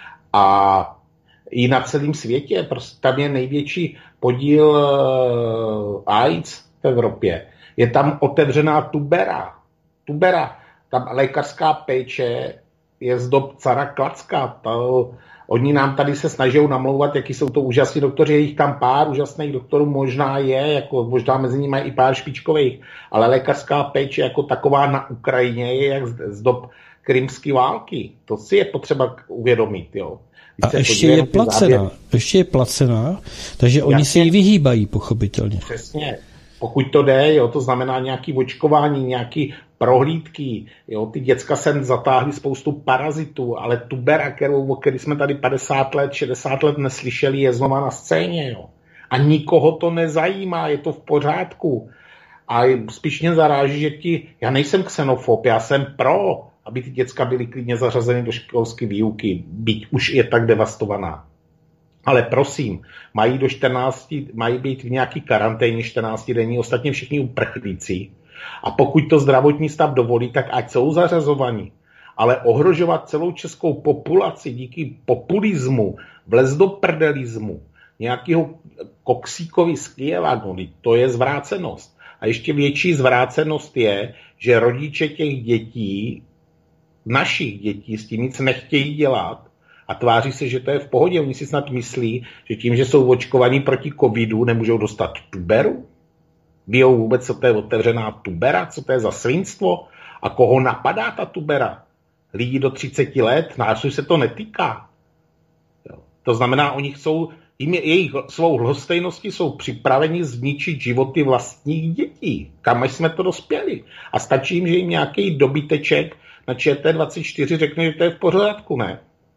A i na celém světě, prostě tam je největší podíl uh, AIDS v Evropě. Je tam otevřená tubera. Tubera. Tam lékařská péče je z dob cara Klacka. To, oni nám tady se snaží namlouvat, jaký jsou to úžasní doktoři, je jich tam pár úžasných doktorů, možná je, jako možná mezi nimi mají i pár špičkových, ale lékařská péče jako taková na Ukrajině je jak z dob krymské války. To si je potřeba uvědomit, jo. A ještě je placená, ještě je placená, takže oni si ji vyhýbají, pochopitelně. Přesně. Pokud to jde, jo, to znamená nějaký očkování, nějaký prohlídky, jo, ty děcka sem zatáhly spoustu parazitů, ale tubera, kterou, o který jsme tady padesát let, šedesát let neslyšeli, je znova na scéně, jo. A nikoho to nezajímá, je to v pořádku. A spíš mě zaráží, že ti, já nejsem xenofob, já jsem pro, aby ty děcka byly klidně zařazeny do školské výuky, byť už je tak devastovaná. Ale prosím, mají do čtrnácti, mají být v nějaký karanténě čtrnácti denní, ostatně všichni uprchlíci. A pokud to zdravotní stav dovolí, tak ať jsou zařazovaní. Ale ohrožovat celou českou populaci díky populismu, vlez do prdelismu, nějakého koksíkovi z Kyjeva, no, to je zvrácenost. A ještě větší zvrácenost je, že rodiče těch dětí, našich dětí, s tím nic nechtějí dělat a tváří se, že to je v pohodě. Oni si snad myslí, že tím, že jsou očkovaní proti covidu, nemůžou dostat tuberu. Víjou vůbec, co to je otevřená tubera, co to je za svinstvo a koho napadá ta tubera. Lidi do třiceti let, nás se to netýká. Jo. To znamená, oni chcou, jim je, jejich svou lhostejností jsou připraveni zničit životy vlastních dětí. Kam jsme to dospěli. A stačí jim, že jim nějaký dobyteček na Č T dvacet čtyři řekne, že to je v pořádku, ne?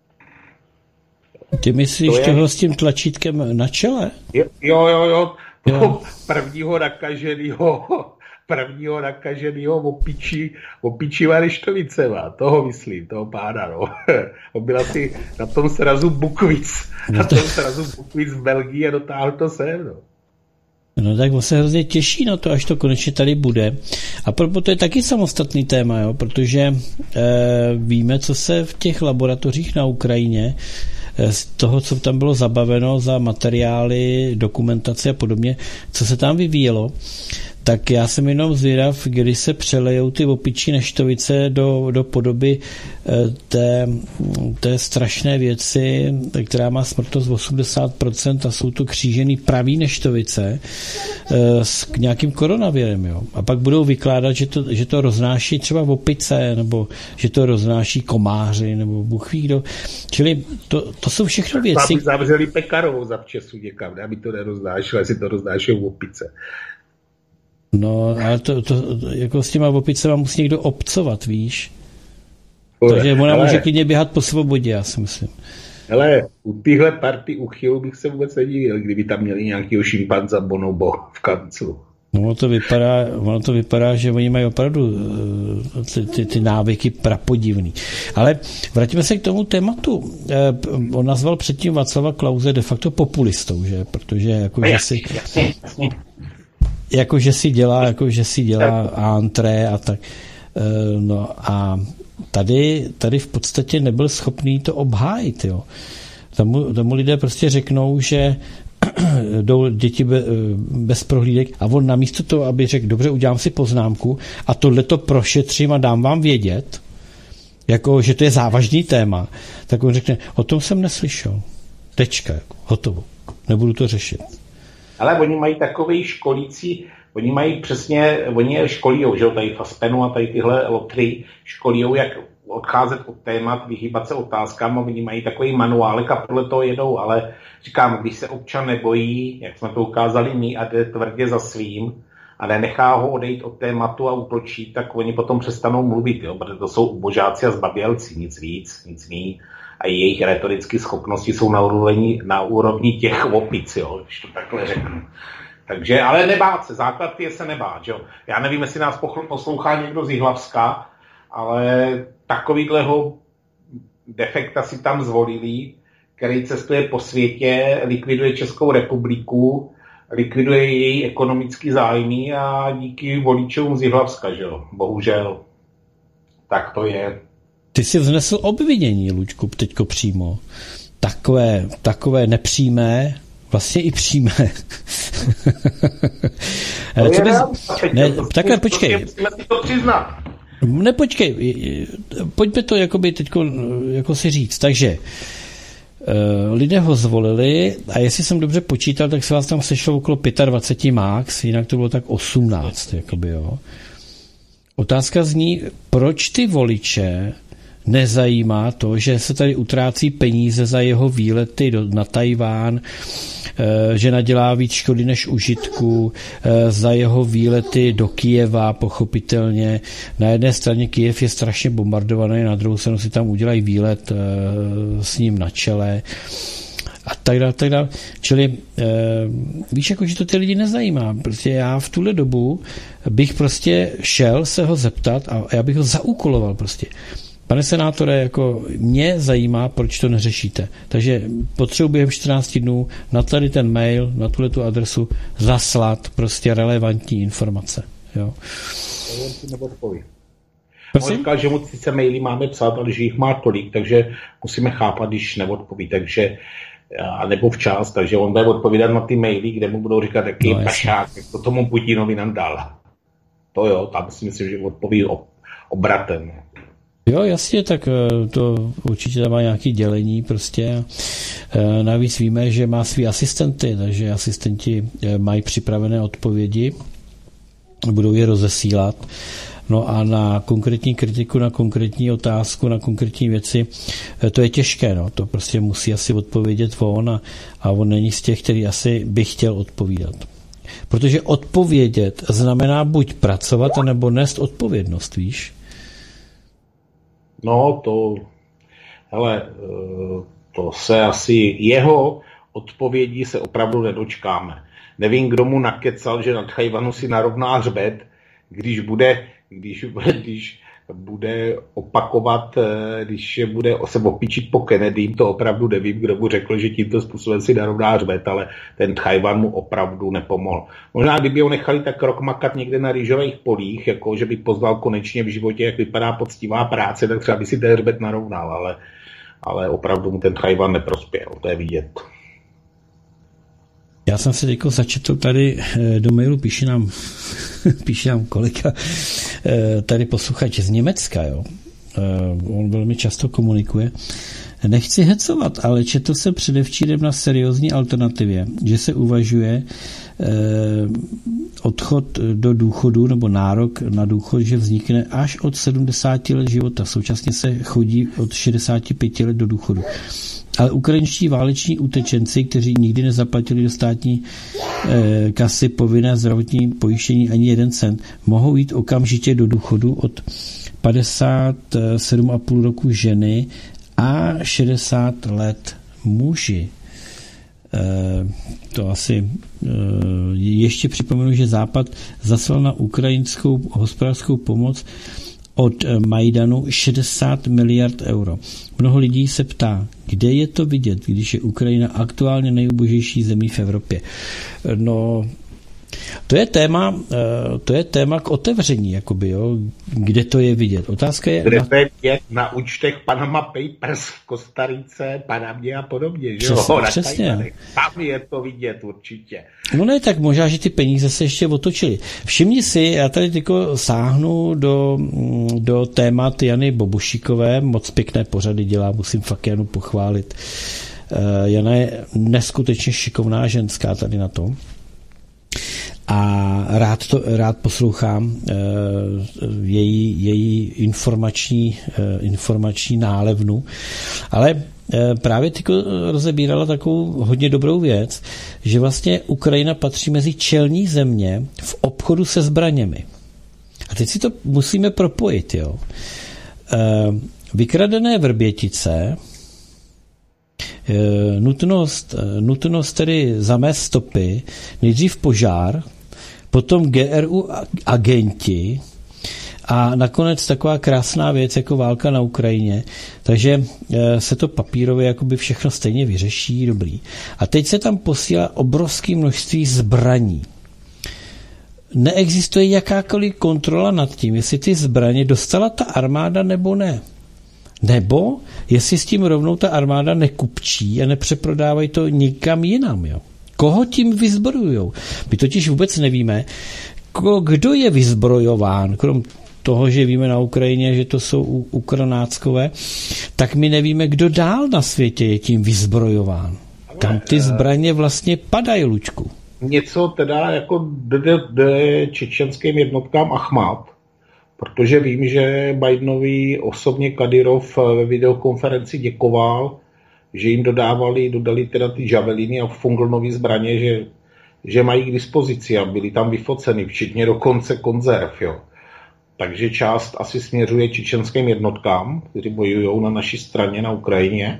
Ty myslíš to je... toho s tím tlačítkem na čele? Jo, jo, jo. jo. Prvního nakaženého prvního nakaženého opičí, opičíma neštovicema. Toho myslím, toho pána, no. On byl asi na tom srazu Bukvic. Na tom srazu Bukvic v Belgii a dotáhl to sem, no. No tak on se hrozně těší na to, až to konečně tady bude. A proto to je taky samostatný téma, jo, protože e, víme, co se v těch laboratořích na Ukrajině, e, z toho, co tam bylo zabaveno za materiály, dokumentace a podobně, co se tam vyvíjelo, tak já jsem jenom zvědav, kdy se přelejou ty opičí neštovice do, do podoby té, té strašné věci, která má smrtnost osmdesát procent a jsou to křížený pravý neštovice s nějakým koronavirem. Jo. A pak budou vykládat, že to, že to roznáší třeba opice, nebo že to roznáší komáři, nebo Bůh ví kdo. Čili to, to jsou všechno věci. Aby zavřeli Pekarovou za včesu někam, aby to neroznášelo, jestli to roznáší opice. No, ale to, to, jako s těma opicema musí někdo obcovat, víš? Takže ona může klidně běhat po svobodě, já si myslím. Hele, u téhle party uchylů bych se vůbec nedivil, kdyby tam měli nějakýho šimpanza bonobo v kanclu. No, to vypadá, ono to vypadá, že oni mají opravdu ty, ty, ty návyky prapodivný. Ale vrátíme se k tomu tématu. On nazval předtím Václava Klause de facto populistou, že? Protože jako, že si... Jako, že si dělá, jako, že si dělá antré a tak. No a tady, tady v podstatě nebyl schopný to obhájit, jo. Tomu, tomu lidé prostě řeknou, že jdou děti be, bez prohlídek a on namísto toho, aby řekl, dobře, udělám si poznámku a tohleto prošetřím a dám vám vědět, jako, že to je závažný téma, tak on řekne, o tom jsem neslyšel. Tečka, jako, hotovo. Nebudu to řešit. Ale oni mají takový školící, oni mají přesně, oni je školíjou, že jo, tady Faspenu a tady tyhle lotry školíjou, jak odcházet od témat, vyhýbat se otázkám a oni mají takový manuálek a podle toho jedou, ale říkám, když se občan nebojí, jak jsme to ukázali my a jde tvrdě za svým a nenechá ho odejít od tématu a útočí, tak oni potom přestanou mluvit, jo, protože to jsou ubožáci a zbabělci, nic víc, nic míň. A jejich retorické schopnosti jsou na úrovni, na úrovni těch opic, jo, když to takhle řeknu. Takže, ale nebát se, základ je se nebát, jo. Já nevím, jestli nás poslouchá někdo z Jihlavska, ale takovýhleho defekta si tam zvolili, který cestuje po světě, likviduje Českou republiku, likviduje její ekonomický zájmy a díky voličům z Jihlavska, že jo, bohužel. Tak to je. Ty jsi vznesl obvinění, Luďku, teďko přímo. Takové, takové nepřímé, vlastně i přímé. No Co bys... ne, takhle, počkej. Musíme si to přiznat. Ne, počkej. Pojďme to jakoby teďko jako si říct. Takže lidé ho zvolili a jestli jsem dobře počítal, tak se vás tam sešlo okolo dvacet pět max, jinak to bylo tak osmnáct. Jakoby, jo. Otázka zní, proč ty voliče nezajímá to, že se tady utrácí peníze za jeho výlety do, na Tajván, že nadělá víc škody než užitku, za jeho výlety do Kyjeva, pochopitelně. Na jedné straně Kyjev je strašně bombardovaný, na druhou stranu si tam udělají výlet s ním na čele a tak dále, tak dále. Čili víš, jako, že to ty lidi nezajímá. Prostě já v tuhle dobu bych prostě šel se ho zeptat a já bych ho zaúkoloval prostě. Pane senátore, jako mě zajímá, proč to neřešíte. Takže potřebuji během čtrnáct dnů na tady ten mail, na tuhletu adresu zaslat prostě relevantní informace. Jo. On si neodpoví. On říkal, že mu sice maily máme psát, ale že jich má tolik, takže musíme chápat, když neodpoví. Takže a nebo včas, takže on bude odpovídat na ty maily, kde mu budou říkat, jaký no, pašák, jak to tomu Putinovi nám dal. To jo, tam si myslím, že odpoví obratem. Jo, jasně, tak to určitě tam má nějaké dělení prostě. Navíc víme, že má svý asistenty, takže asistenti mají připravené odpovědi, budou je rozesílat. No a na konkrétní kritiku, na konkrétní otázku, na konkrétní věci, to je těžké, no. To prostě musí asi odpovědět on a, a on není z těch, který asi by chtěl odpovídat. Protože odpovědět znamená buď pracovat, nebo nést odpovědnost, víš? No, to, hele, to se asi, jeho odpovědí se opravdu nedočkáme. Nevím, kdo mu nakecal, že na Tajvanu si narovná hřbet, když bude, když, když bude opakovat, když bude se opičit po Kennedym, to opravdu nevím, kdo mu řekl, že tímto způsobem si narovná hřbet, ale ten Tchaj-wan mu opravdu nepomohl. Možná, kdyby ho nechali tak rok makat někde na rýžových polích, jako že by poznal konečně v životě, jak vypadá poctivá práce, tak třeba by si ten hřbet narovnal, ale, ale opravdu mu ten Tchaj-wan neprospěl, to je vidět. Já jsem si teďko začetl tady do mailu, píše nám, píše nám kolega, tady posluchač z Německa, jo. On velmi často komunikuje. Nechci hecovat, ale četl jsem předevčírem na seriózní alternativě, že se uvažuje odchod do důchodu nebo nárok na důchod, že vznikne až od sedmdesáti let života. Současně se chodí od šedesáti pěti let do důchodu. Ale ukrajinští váleční utečenci, kteří nikdy nezaplatili do státní e, kasy povinné zdravotní pojištění ani jeden cent, mohou jít okamžitě do důchodu od padesát sedm a půl roku ženy a šedesát let muži. E, to asi e, ještě připomenu, že Západ zaslal na ukrajinskou hospodářskou pomoc od Majdanu šedesát miliard euro. Mnoho lidí se ptá, kde je to vidět, když je Ukrajina aktuálně nejubožejší zemí v Evropě. No, to je téma, to je téma k otevření, jakoby, jo, kde to je vidět. Otázka je... Kde to je vidět na účtech Panama Papers v Kostarice, Panamě a podobně, že přesně, jo? Přesně. Tam je to vidět určitě. No ne, tak možná, že ty peníze se ještě otočily. Všimni si, já tady tyko sáhnu do, do témat Jany Bobošíkové, moc pěkné pořady dělá, musím fakt Janu pochválit. Jana je neskutečně šikovná ženská tady na tom. A rád, to, rád poslouchám e, její, její informační, e, informační nálevnu, ale e, právě tyko rozebírala takovou hodně dobrou věc, že vlastně Ukrajina patří mezi čelní země v obchodu se zbraněmi. A teď si to musíme propojit, jo. E, vykradené Vrbětice, e, nutnost, nutnost tedy zamést stopy, nejdřív požár, potom G R U agenti a nakonec taková krásná věc jako válka na Ukrajině. Takže se to papírově jakoby všechno stejně vyřeší, dobrý. A teď se tam posílá obrovské množství zbraní. Neexistuje jakákoliv kontrola nad tím, jestli ty zbraně dostala ta armáda nebo ne. Nebo jestli s tím rovnou ta armáda nekupčí a nepřeprodávají to nikam jinam, jo. Koho tím vyzbrojujou? My totiž vůbec nevíme, kdo je vyzbrojován, krom toho, že víme na Ukrajině, že to jsou ukranáckové, tak my nevíme, kdo dál na světě je tím vyzbrojován. Kam ty zbraně vlastně padají, Lučku? Něco teda jako jde čečenským jednotkám Achmat, protože vím, že Bidenovi osobně Kadyrov ve videokonferenci děkoval, že jim dodávali, dodali teda ty javeliny a funglnový zbraně, že, že mají k dispozici a byly tam vyfoceny, včetně dokonce konzerv, jo. Takže část asi směřuje čečenským jednotkám, kteří bojují na naší straně na Ukrajině.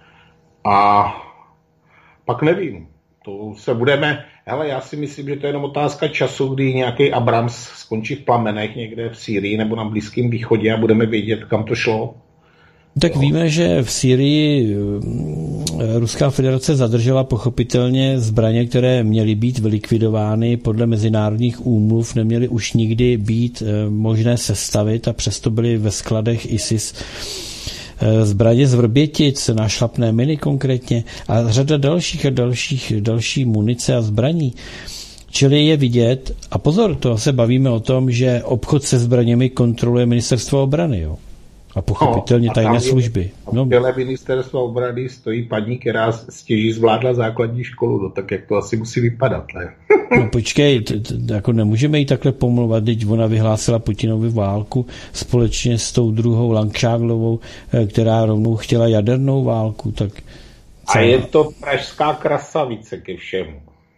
A pak nevím, to se budeme, hele, já si myslím, že to je jenom otázka času, kdy nějaký Abrams skončí v plamenech někde v Sýrii nebo na Blízkém východě a budeme vědět, kam to šlo. Tak víme, že v Sýrii Ruská federace zadržela pochopitelně zbraně, které měly být vylikvidovány podle mezinárodních úmluv, neměly už nikdy být možné sestavit a přesto byly ve skladech ISIS zbraně z Vrbětic, nášlapné miny konkrétně a řada dalších a dalších, další munice a zbraní. Čili je vidět, a pozor, to se bavíme o tom, že obchod se zbraněmi kontroluje ministerstvo obrany, jo. A pochopitelně no, a tajné služby. No. V ministerstva obrany stojí paní, která stěží zvládla základní školu, no tak jak to asi musí vypadat, ne? No počkej, t- t- jako nemůžeme jí takhle pomlouvat, teď ona vyhlásila Putinovi válku společně s tou druhou Langšádlovou, která rovnou chtěla jadernou válku, tak... Co? A je to pražská krasavice ke všemu.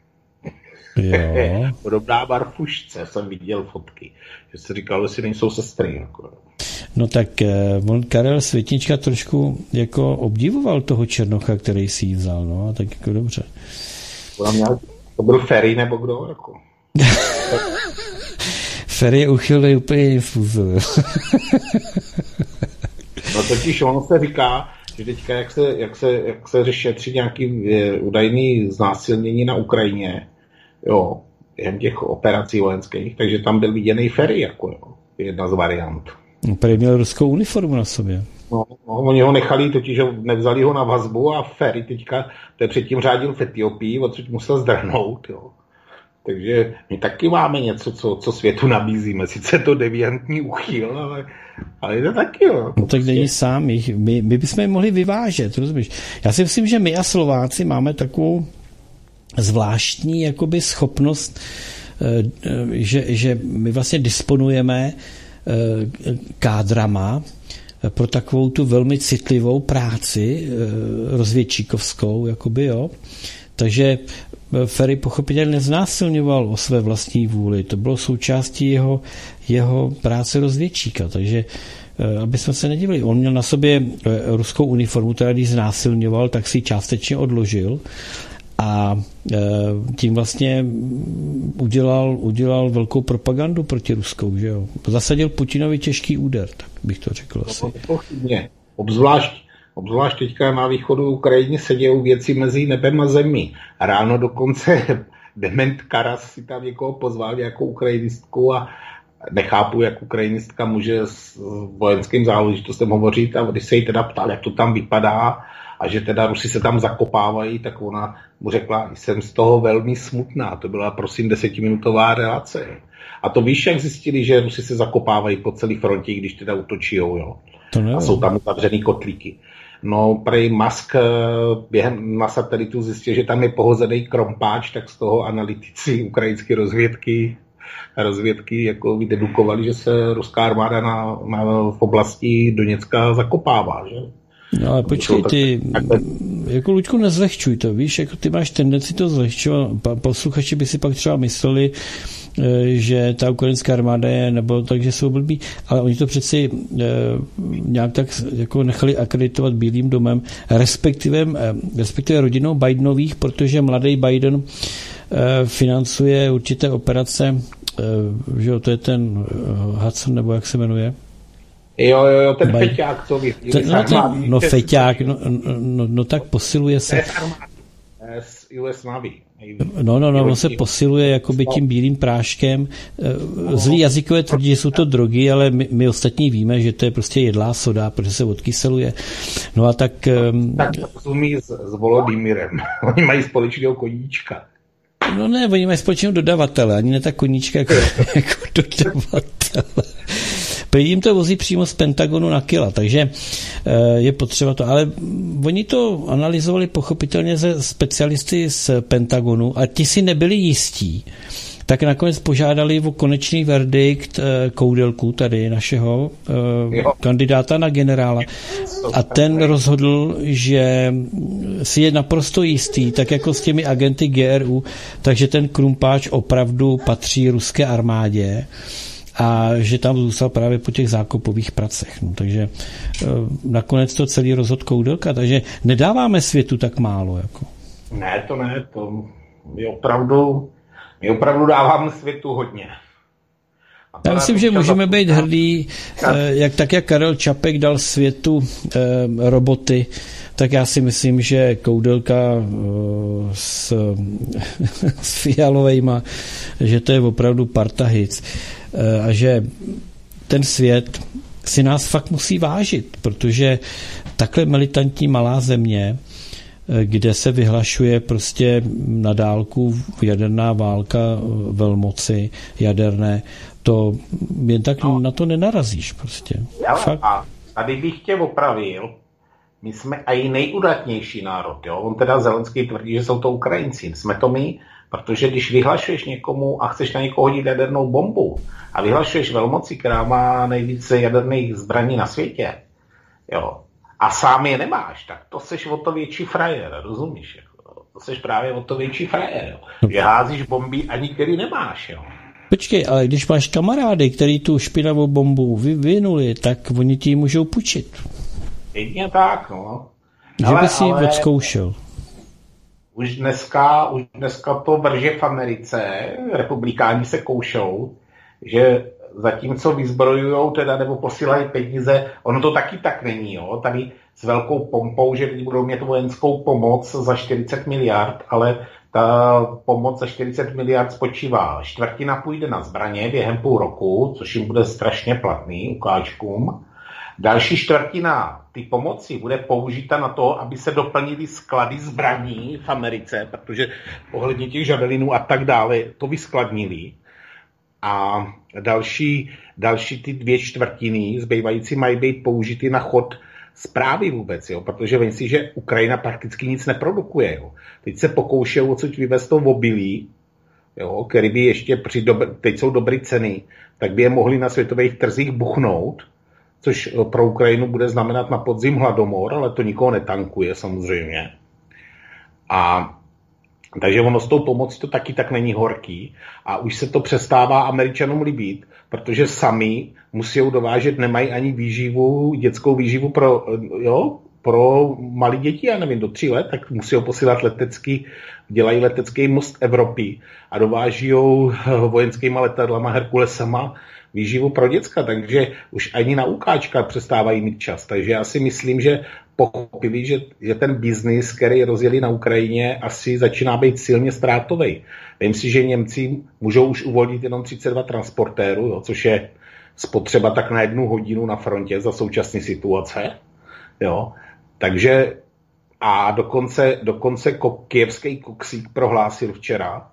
Jo. Podobná Marfušce, jsem viděl fotky, že se říkalo, že si nejsou sestry. Jako. No tak eh, on Karel Světnička trošku jako obdivoval toho Černocha, který si ji vzal, no a tak jako dobře. To byl Ferry nebo kdo? Jako? Ferry je uchylný úplně infuzu. No totiž ono se říká, že teďka, jak se, jak se, jak se šetří nějaký údajný znásilnění na Ukrajině, jo, během těch operací vojenských, takže tam byl viděný Ferry, jako jo, jedna z variant. No, prý měl ruskou uniformu na sobě. No, no, oni ho nechali, totiž ho, nevzali ho na vazbu a Ferry teďka, to je předtím řádil v Etiopii, odsud musel zdrhnout, jo. Takže my taky máme něco, co, co světu nabízíme. Sice to deviantní uchyl, ale, ale je to taky, jo. No tak není sám. My, my bychom je mohli vyvážet, rozumíš? Já si myslím, že my a Slováci máme takovou zvláštní jakoby schopnost, že, že my vlastně disponujeme kádrama pro takovou tu velmi citlivou práci rozvědčíkovskou, jakoby, jo. Takže Ferry pochopitelně neznásilňoval o své vlastní vůli. To bylo součástí jeho, jeho práce rozvědčíka. Takže aby jsme se nedivili. On měl na sobě ruskou uniformu, teda když znásilňoval, tak si ji částečně odložil a tím vlastně udělal, udělal velkou propagandu proti ruskou. Že jo? Zasadil Putinovi těžký úder, tak bych to řekl asi. Pochybně. Obzvlášť Obzvlášť teďka na východu Ukrajiny se dějou věci mezi nebem a zemí. Ráno dokonce Dement Karas si tam někoho pozval jako ukrajinistku a nechápu, jak ukrajinistka může s vojenským záležitostem hovořit a když se jí teda ptal, jak to tam vypadá a že teda Rusi se tam zakopávají, tak ona mu řekla, jsem z toho velmi smutná. To byla prosím desetiminutová relace. A to víš, jak zjistili, že Rusi se zakopávají po celé frontě, když teda útočijou, jo. A jsou tam zavřený kotlíky. No, prej Musk během na satelitu zjistil, že tam je pohozený krompáč, tak z toho analytici ukrajinské rozvědky, rozvědky jako vydedukovali, že se ruská armáda na, na, v oblasti Doněcka zakopává, že? No ale počkej, ty, jako Luďku, nezlehčuj to, víš, jako ty máš tendenci to zlehčovat, posluchači by si pak třeba mysleli, že ta ukrajinská armáda je, nebo tak, že jsou blbí, ale oni to přeci e, nějak tak jako nechali akreditovat Bílým domem, respektive, e, respektive rodinou Bidenových, protože mladý Biden e, financuje určité operace, e, že jo, to je ten e, Hudson, nebo jak se jmenuje? Jo, jo, jo, ten Biden. Feťák, co vy... Ten, no, ten, no feťák, no, no, no tak posiluje se... S U S Navy. No, no, no, on se posiluje jakoby tím bílým práškem. Zlý jazykové tvrdí, že jsou to drogy, ale my, my ostatní víme, že to je prostě jedlá soda, protože se odkyseluje. No a tak... Tak rozumí s, s Volodymyrem. Oni mají společného koníčka. No ne, oni mají společného dodavatele, ani ne tak koníčka jako, jako dodavatele. Prý jim to vozí přímo z Pentagonu na kila, takže je potřeba to. Ale oni to analyzovali pochopitelně ze specialisty z Pentagonu a ti si nebyli jistí. Tak nakonec požádali o konečný verdikt Koudelku, tady našeho jo. kandidáta na generála. A ten rozhodl, že si je naprosto jistý, tak jako s těmi agenty G R U, takže ten krumpáč opravdu patří ruské armádě a že tam zůstal právě po těch zákopových pracech. No, takže e, nakonec to celý rozhod Koudelka, takže nedáváme světu tak málo. Jako. Ne, to ne, to my opravdu, my opravdu dáváme světu hodně. Já myslím, že můžeme být hrdí, e, jak, tak jak Karel Čapek dal světu e, roboty, tak já si myslím, že Koudelka e, s, s Fialovejma, že to je opravdu parta hic. A že ten svět si nás fakt musí vážit, protože takhle militantní malá země, kde se vyhlašuje prostě na dálku jaderná válka velmoci jaderné, to jen tak no. na to nenarazíš prostě. Fakt. A tady bych tě opravil, my jsme i nejudatnější národ, jo? On teda Zelenský tvrdí, že jsou to Ukrajinci, jsme to my, protože když vyhlašuješ někomu a chceš na někoho hodit jadernou bombu a vyhlašuješ velmoci, která má nejvíce jaderných zbraní na světě, jo, a sám je nemáš, tak to seš o to větší frajer, rozumíš? Jako, to seš právě o to větší frajer, jo. Že házíš bomby ani který nemáš, jo. Počkej, ale když máš kamarády, který tu špinavou bombu vyvinuli, tak oni ti ji můžou půjčit. Jedině tak, no. Že ale, by si ji ale... odzkoušel. Už dneska, už dneska to vrže v Americe, republikáni se koušou, že zatímco vyzbrojujou teda nebo posílají peníze, ono to taky tak není, jo, tady s velkou pompou, že lidi budou mít vojenskou pomoc za čtyřicet miliard, ale ta pomoc za čtyřicet miliard spočívá. Čtvrtina půjde na zbraně během půl roku, což jim bude strašně platný ukáčkům. Další čtvrtina ty pomoci bude použita na to, aby se doplnily sklady zbraní v Americe, protože ohledně těch žavelinů a tak dále to vyskladnili. A další, další ty dvě čtvrtiny zbývající mají být použity na chod zprávy vůbec, jo? Protože vím si, že Ukrajina prakticky nic neprodukuje. Jo? Teď se pokouší odsud vyvést to v obilí, jo? Který by ještě při dobr- teď jsou dobré ceny, tak by je mohli na světových trzích buchnout, což pro Ukrajinu bude znamenat na podzim hladomor, ale to nikoho netankuje samozřejmě. A takže ono s tou pomocí to taky tak není horký a už se to přestává Američanům líbit, protože sami musí dovážet, nemají ani výživu, dětskou výživu pro, jo, pro malé děti, já nevím, do tří let, tak musí posílat letecký, dělají letecký most Evropy a dováží vojenskýma letadlama, Herkulesama výživu pro děcka, takže už ani na ukáčka přestávají mít čas. Takže já si myslím, že pochopili, že, že ten biznis, který rozjeli na Ukrajině, asi začíná být silně ztrátový. Vím si, že Němci můžou už uvolnit jenom třicet dva transportérů, jo, což je spotřeba tak na jednu hodinu na frontě za současné situace. Jo. Takže a dokonce, dokonce kyjevský koksík prohlásil včera,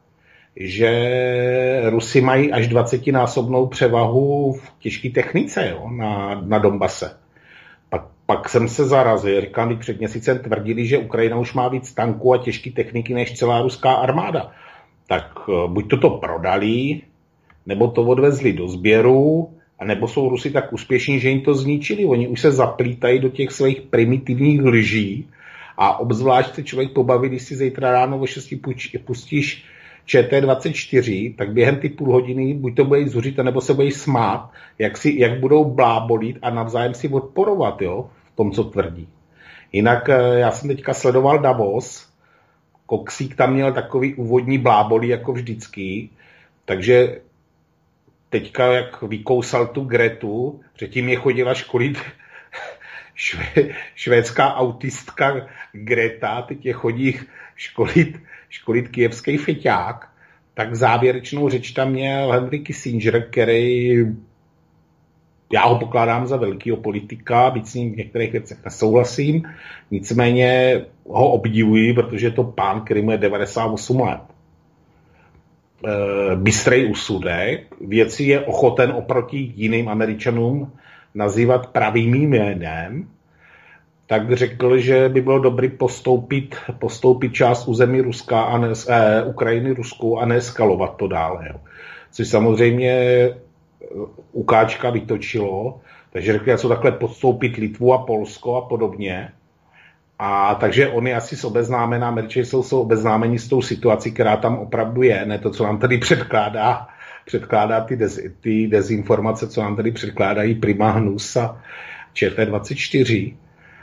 že Rusy mají až dvacetinásobnou převahu v těžké technice, jo, na, na Donbase. Pak, pak jsem se zarazil, říkám, když před měsícem tvrdili, že Ukrajina už má víc tanků a těžké techniky než celá ruská armáda. Tak buď to to prodali, nebo to odvezli do sběru, a nebo jsou Rusy tak úspěšní, že jim to zničili. Oni už se zaplítají do těch svých primitivních lží a obzvlášť se člověk pobaví, když si zítra ráno o šesti pustíš Č T dvacet čtyři, tak během ty půl hodiny buď to budeš zuřit, nebo se budeš smát, jak, si, jak budou blábolit a navzájem si odporovat, jo, v tom, co tvrdí. Jinak já jsem teďka sledoval Davos, Koksík tam měl takový úvodní blábolí, jako vždycky, takže teďka, jak vykousal tu Gretu, předtím je chodila školit švé, švédská autistka Greta, teď je chodí školit školit kyjevský feťák, tak závěrečnou řeč tam měl Henry Kissinger, který já ho pokládám za velkýho politika, byť s ním v některých věcech nesouhlasím, nicméně ho obdivuji, protože je to pán, který mu je devadesát osm let. E, bystrej úsudek, věci je ochoten oproti jiným Američanům nazývat pravým jménem, tak řekl, že by bylo dobré postoupit, postoupit část území Ruska a ne, eh, Ukrajiny Rusku a neeskalovat to dále. Jo. Což samozřejmě ukáčka vytočilo, takže řekli, co takhle postoupit Litvu a Polsko a podobně. A takže oni asi jsou obeznámeni, Američané jsou, jsou obeznámeni s tou situací, která tam opravdu je, ne to, co nám tady předkládá, předkládá ty, dez, ty dezinformace, co nám tady předkládají Prima Hnus a Č T dvacet čtyři.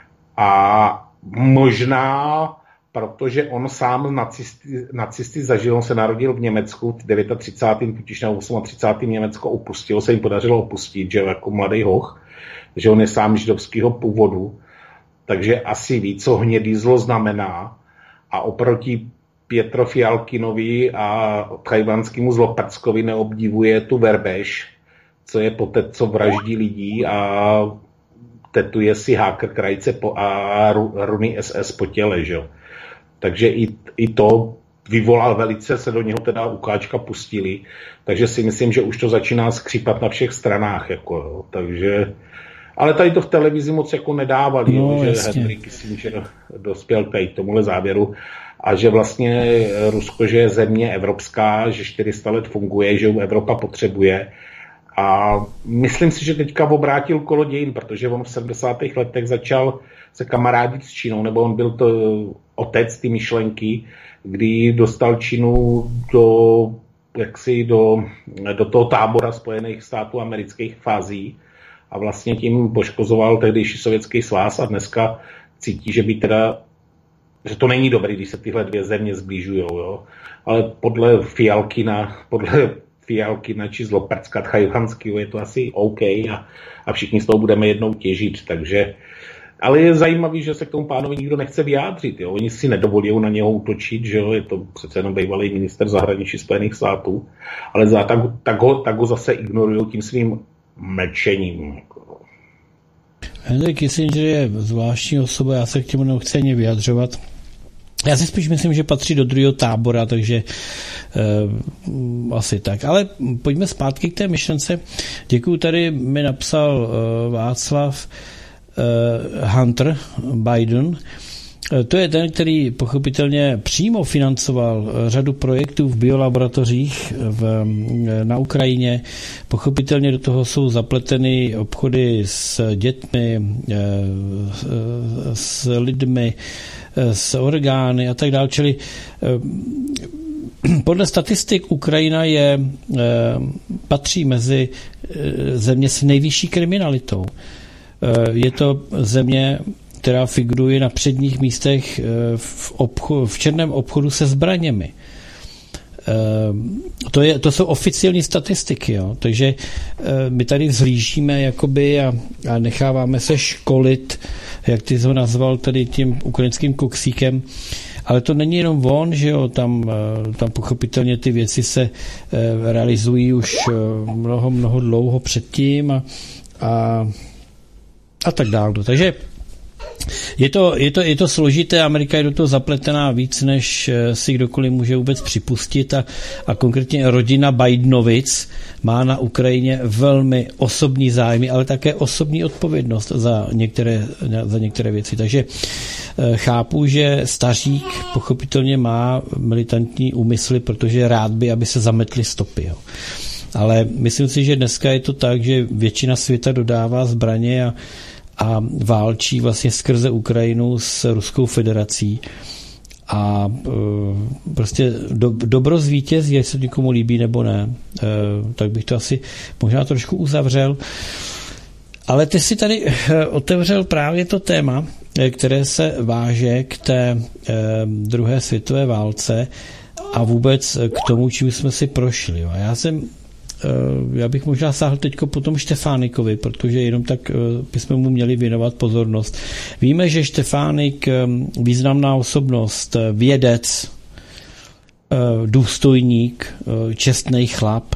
A možná, protože on sám nacisty, nacisty zažil, on se narodil v Německu v třicátém devátém totiž na třicátém osmém Německo opustil, se jim podařilo opustit, že jako mladý hoch, že on je sám židovského původu, takže asi ví, co hnědý zlo znamená a oproti Pětro Fialkinovi a tajvanskému zloprckovi neobdivuje tu Verbež, co je poté, co vraždí lidí a tetuje si hákr krajice po, a runy S S po těle, že jo. Takže i, i to vyvolal velice, se do něho teda ukáčka pustili, takže si myslím, že už to začíná skřípat na všech stranách, jako jo. Takže, ale tady to v televizi moc jako nedávali, no, jo, že jasně. Henry Kissinger dospěl tady k tomuhle závěru a že vlastně Rusko, že je země evropská, že čtyři sta let funguje, že ho Evropa potřebuje. A myslím si, že teďka obrátil kolo dějin, protože on v sedmdesátých letech začal se kamarádit s Čínou, nebo on byl to otec ty myšlenky, kdy dostal Čínu do, jaksi do, do toho tábora Spojených států amerických fází a vlastně tím poškozoval tehdejší Sovětský svaz a dneska cítí, že by teda, že to není dobré, když se tyhle dvě země zbližujou, jo. Ale podle Fialkina, podle Fialkina či Zlopercka Tchajovanského, je to asi OK a, a všichni z toho budeme jednou těžit, takže ale je zajímavý, že se k tomu pánovi nikdo nechce vyjádřit. Jo? Oni si nedovolí na něho útočit, že jo? Je to přece jenom bývalý minister zahraničí Spojených států, ale za, tak, tak, ho, tak ho zase ignorují tím svým mlčením. Henry Kissinger je zvláštní osoba, já se k těmu nechci ani vyjadřovat. Já si spíš myslím, že patří do druhého tábora, takže uh, asi tak. Ale pojďme zpátky k té myšlence. Děkuju, tady mi napsal uh, Václav uh, Hunter Biden. To je ten, který pochopitelně přímo financoval řadu projektů v biolaboratořích v, na Ukrajině. Pochopitelně do toho jsou zapleteny obchody s dětmi, s lidmi, s orgány a tak dále. Čili podle statistik Ukrajina je, patří mezi země s nejvyšší kriminalitou. Je to země, která figuruje na předních místech v, obchodu, v černém obchodu se zbraněmi. To, je, to jsou oficiální statistiky, jo? Takže my tady vzhlížíme jakoby a, a necháváme se školit, jak ty jsi ho nazval tady tím ukrajinským koksíkem, ale to není jenom on, že jo, tam, tam pochopitelně ty věci se realizují už mnoho, mnoho dlouho předtím a, a, a tak dále. Takže Je to, je, to, je to složité, Amerika je do toho zapletená víc, než si kdokoliv může vůbec připustit a, a konkrétně rodina Bidenovic má na Ukrajině velmi osobní zájmy, ale také osobní odpovědnost za některé, za některé věci. Takže chápu, že stařík pochopitelně má militantní úmysly, protože rád by, aby se zametly stopy. Jo. Ale myslím si, že dneska je to tak, že většina světa dodává zbraně a a válčí vlastně skrze Ukrajinu s Ruskou federací a e, prostě do, dobro zvítězí, jestli se někomu líbí nebo ne. E, tak bych to asi možná trošku uzavřel. Ale ty si tady otevřel právě to téma, které se váže k té e, druhé světové válce a vůbec k tomu, čím jsme si prošli. A já jsem Já bych možná sáhl teďko po tom Štefánikovi, protože jenom tak bychom mu měli věnovat pozornost. Víme, že Štefánik, významná osobnost, vědec, důstojník, čestný chlap.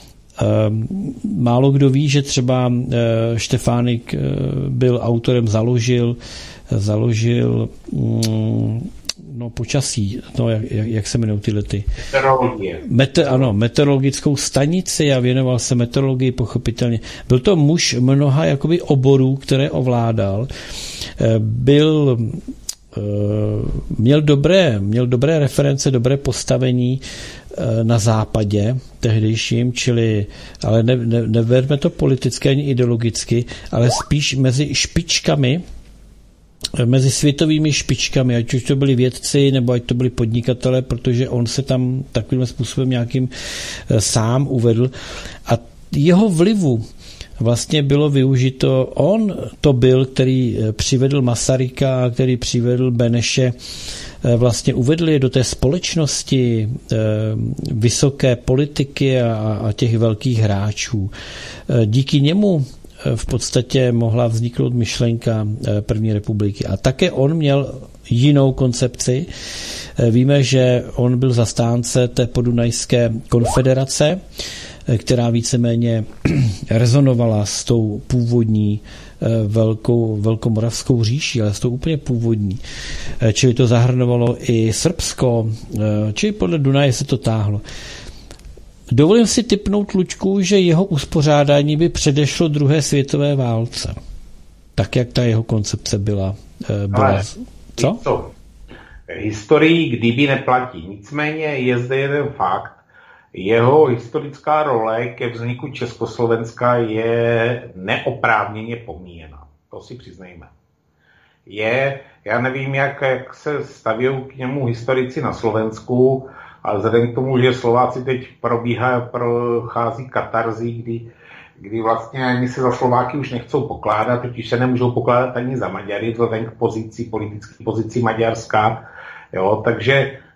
Málo kdo ví, že třeba Štefánik byl autorem, založil, založil no počasí, no jak, jak, jak se jmenují tyhle ty? Meteorologie. Mete, ano, meteorologickou stanici a věnoval se meteorologii pochopitelně. Byl to muž mnoha jakoby oborů, které ovládal. Byl, měl dobré, měl dobré reference, dobré postavení na západě tehdejším, čili, ale ne, ne, neberme to politicky ani ideologicky, ale spíš mezi špičkami, mezi světovými špičkami, ať už to byli vědci, nebo ať to byli podnikatelé, protože on se tam takovým způsobem nějakým sám uvedl. A jeho vlivu vlastně bylo využito, on to byl, který přivedl Masaryka, který přivedl Beneše, vlastně uvedl je do té společnosti vysoké politiky a, a těch velkých hráčů. Díky němu v podstatě mohla vzniknout myšlenka první republiky. A také on měl jinou koncepci. Víme, že on byl zastánce té podunajské konfederace, která víceméně rezonovala s tou původní velkou, velkomoravskou říší, ale s tou úplně původní. Čili to zahrnovalo i Srbsko, čili podle Dunaje se to táhlo. Dovolím si tipnout, Lučku, že jeho uspořádání by předešlo druhé světové válce. Tak, jak ta jeho koncepce byla. byla. Ale, co? co? Historii kdyby neplatí. Nicméně je zde jeden fakt. Jeho historická role ke vzniku Československa je neoprávněně pomíjena. To si přiznejme. Je, já nevím, jak, jak se staví k němu historici na Slovensku, ale vzhledem k tomu, že Slováci teď probíhá, prochází katarzí, kdy, kdy vlastně ani se za Slováky už nechcou pokládat, totiž se nemůžou pokládat ani za Maďary, vzhledem k pozici, politické pozici Maďarska. Jo, takže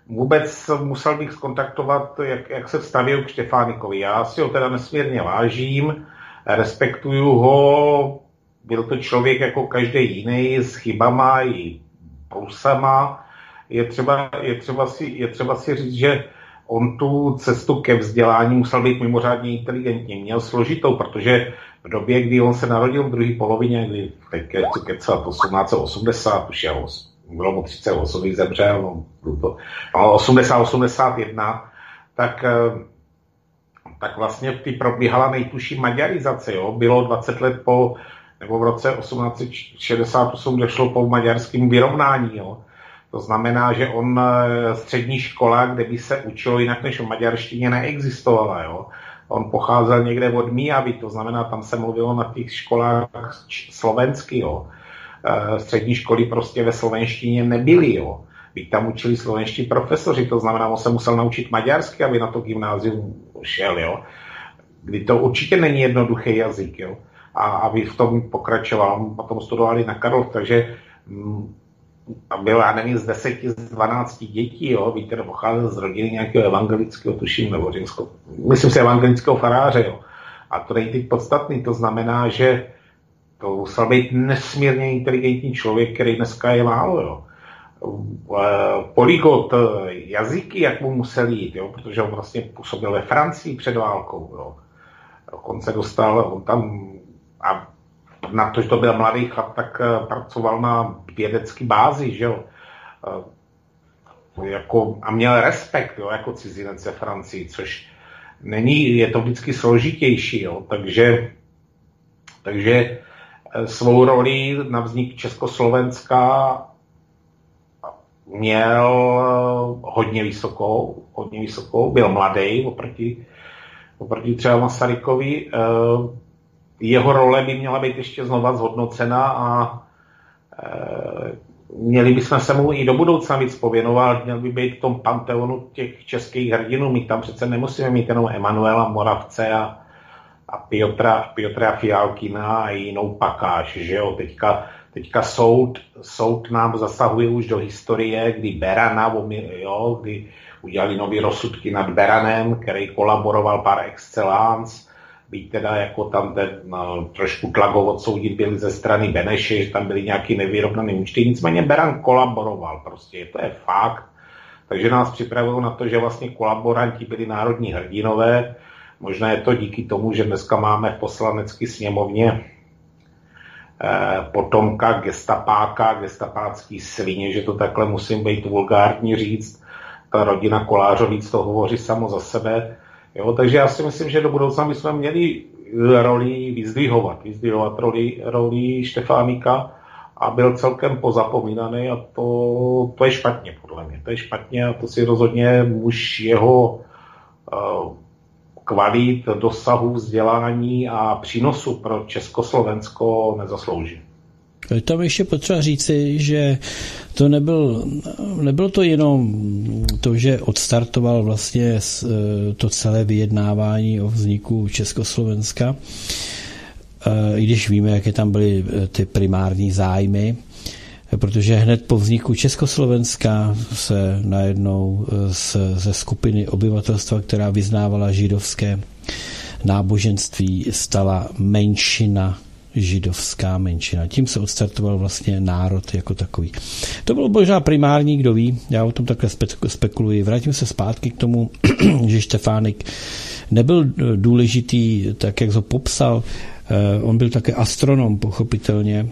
vůbec musel bych skontaktovat, jak, jak se vstavil k Štefánikovi. Já si ho teda nesmírně vážím, respektuju ho, byl to člověk jako každý jiný, s chybama i plusama. Je třeba, je třeba, si, je třeba si říct, že on tu cestu ke vzdělání musel být mimořádně inteligentní. Měl složitou, protože v době, kdy on se narodil v druhé polovině, kdy osmnáct osmdesát, už je, bylo mu třicet osm, když zemřel, no, to, no, osmdesát osmdesát jedna, tak, tak vlastně v ty probíhala nejtužší maďarizace. Jo? Bylo dvacet let po, nebo v roce osmnáct set šedesát osm došlo po maďarském vyrovnání. Jo? To znamená, že on střední škola, kde by se učilo jinak než v maďarštině, neexistovala. Jo? On pocházel někde od Mijavy, to znamená, tam se mluvilo na těch školách slovensky. Jo? Střední školy prostě ve slovenštině nebyly. Jo? Byť tam učili slovenští profesoři, to znamená, on se musel naučit maďarsky, aby na to gymnázium šel. Jo? Kdy to určitě není jednoduchý jazyk. Jo? A aby v tom pokračoval. Potom studovali na Karlov, takže a byl, já nevím, z deseti, z dvanácti dětí, jo, víte, pocházel z rodiny nějakého evangelického, tuším, nebo římského, myslím si evangelického faráře, jo. A to není teď podstatný, to znamená, že to musel být nesmírně inteligentní člověk, který dneska je málo, jo. Polyglot jazyky, jak mu musel jít, jo, protože on vlastně působil ve Francii před válkou, jo. Dokonce dostal, on tam, a na to, že to byl mladý chlap, tak pracoval na vědecké bázi, že jo. Jako, a měl respekt, jo, jako cizinec ve Francii, což není, je to vždycky složitější, jo. Takže, takže svou roli na vznik Československa měl hodně vysokou, hodně vysokou, byl mladý oproti, oproti třeba Masarykovi. Jeho role by měla být ještě znova zhodnocena a e, měli bychom se mu i do budoucna víc pověnovat, měl by být v tom panteonu těch českých hrdinů. My tam přece nemusíme mít jenom Emanuela Moravce a, a Piotra, Piotra Fialkina a jinou pakáž, že jo. Teďka, teďka soud, soud nám zasahuje už do historie, kdy Berana, jo, kdy udělali nový rozsudky nad Beranem, který kolaboroval par excellence. Byť teda jako tam ten, no, trošku tlakov odsoudit byli ze strany Beneše, že tam byly nějaký nevyrovnaný účty, nicméně Beran kolaboroval prostě, to je fakt. Takže nás připravují na to, že vlastně kolaboranti byli národní hrdinové. Možná je to díky tomu, že dneska máme v poslanecké sněmovně eh, potomka gestapáka, gestapácký svině, že to takhle musím být vulgární říct. Ta rodina Kolářovic to hovoří samo za sebe. Jo, takže já si myslím, že do budoucna bychom měli roli vyzdvihovat, vyzdvihovat roli, roli Štefánika a byl celkem pozapomínaný a to, to je špatně podle mě. To je špatně a to si rozhodně muž jeho uh, kvalit, dosahu, vzdělání a přínosu pro Československo nezaslouží. Tam ještě potřeba říci, že to nebyl, nebylo to jenom to, že odstartoval vlastně to celé vyjednávání o vzniku Československa, i když víme, jaké tam byly ty primární zájmy, protože hned po vzniku Československa se najednou ze skupiny obyvatelstva, která vyznávala židovské náboženství, stala menšina, židovská menšina. Tím se odstartoval vlastně národ jako takový. To bylo možná primární, kdo ví, já o tom takhle spekuluji. Vrátím se zpátky k tomu, že Štefánik nebyl důležitý, tak jak ho popsal, on byl také astronom, pochopitelně,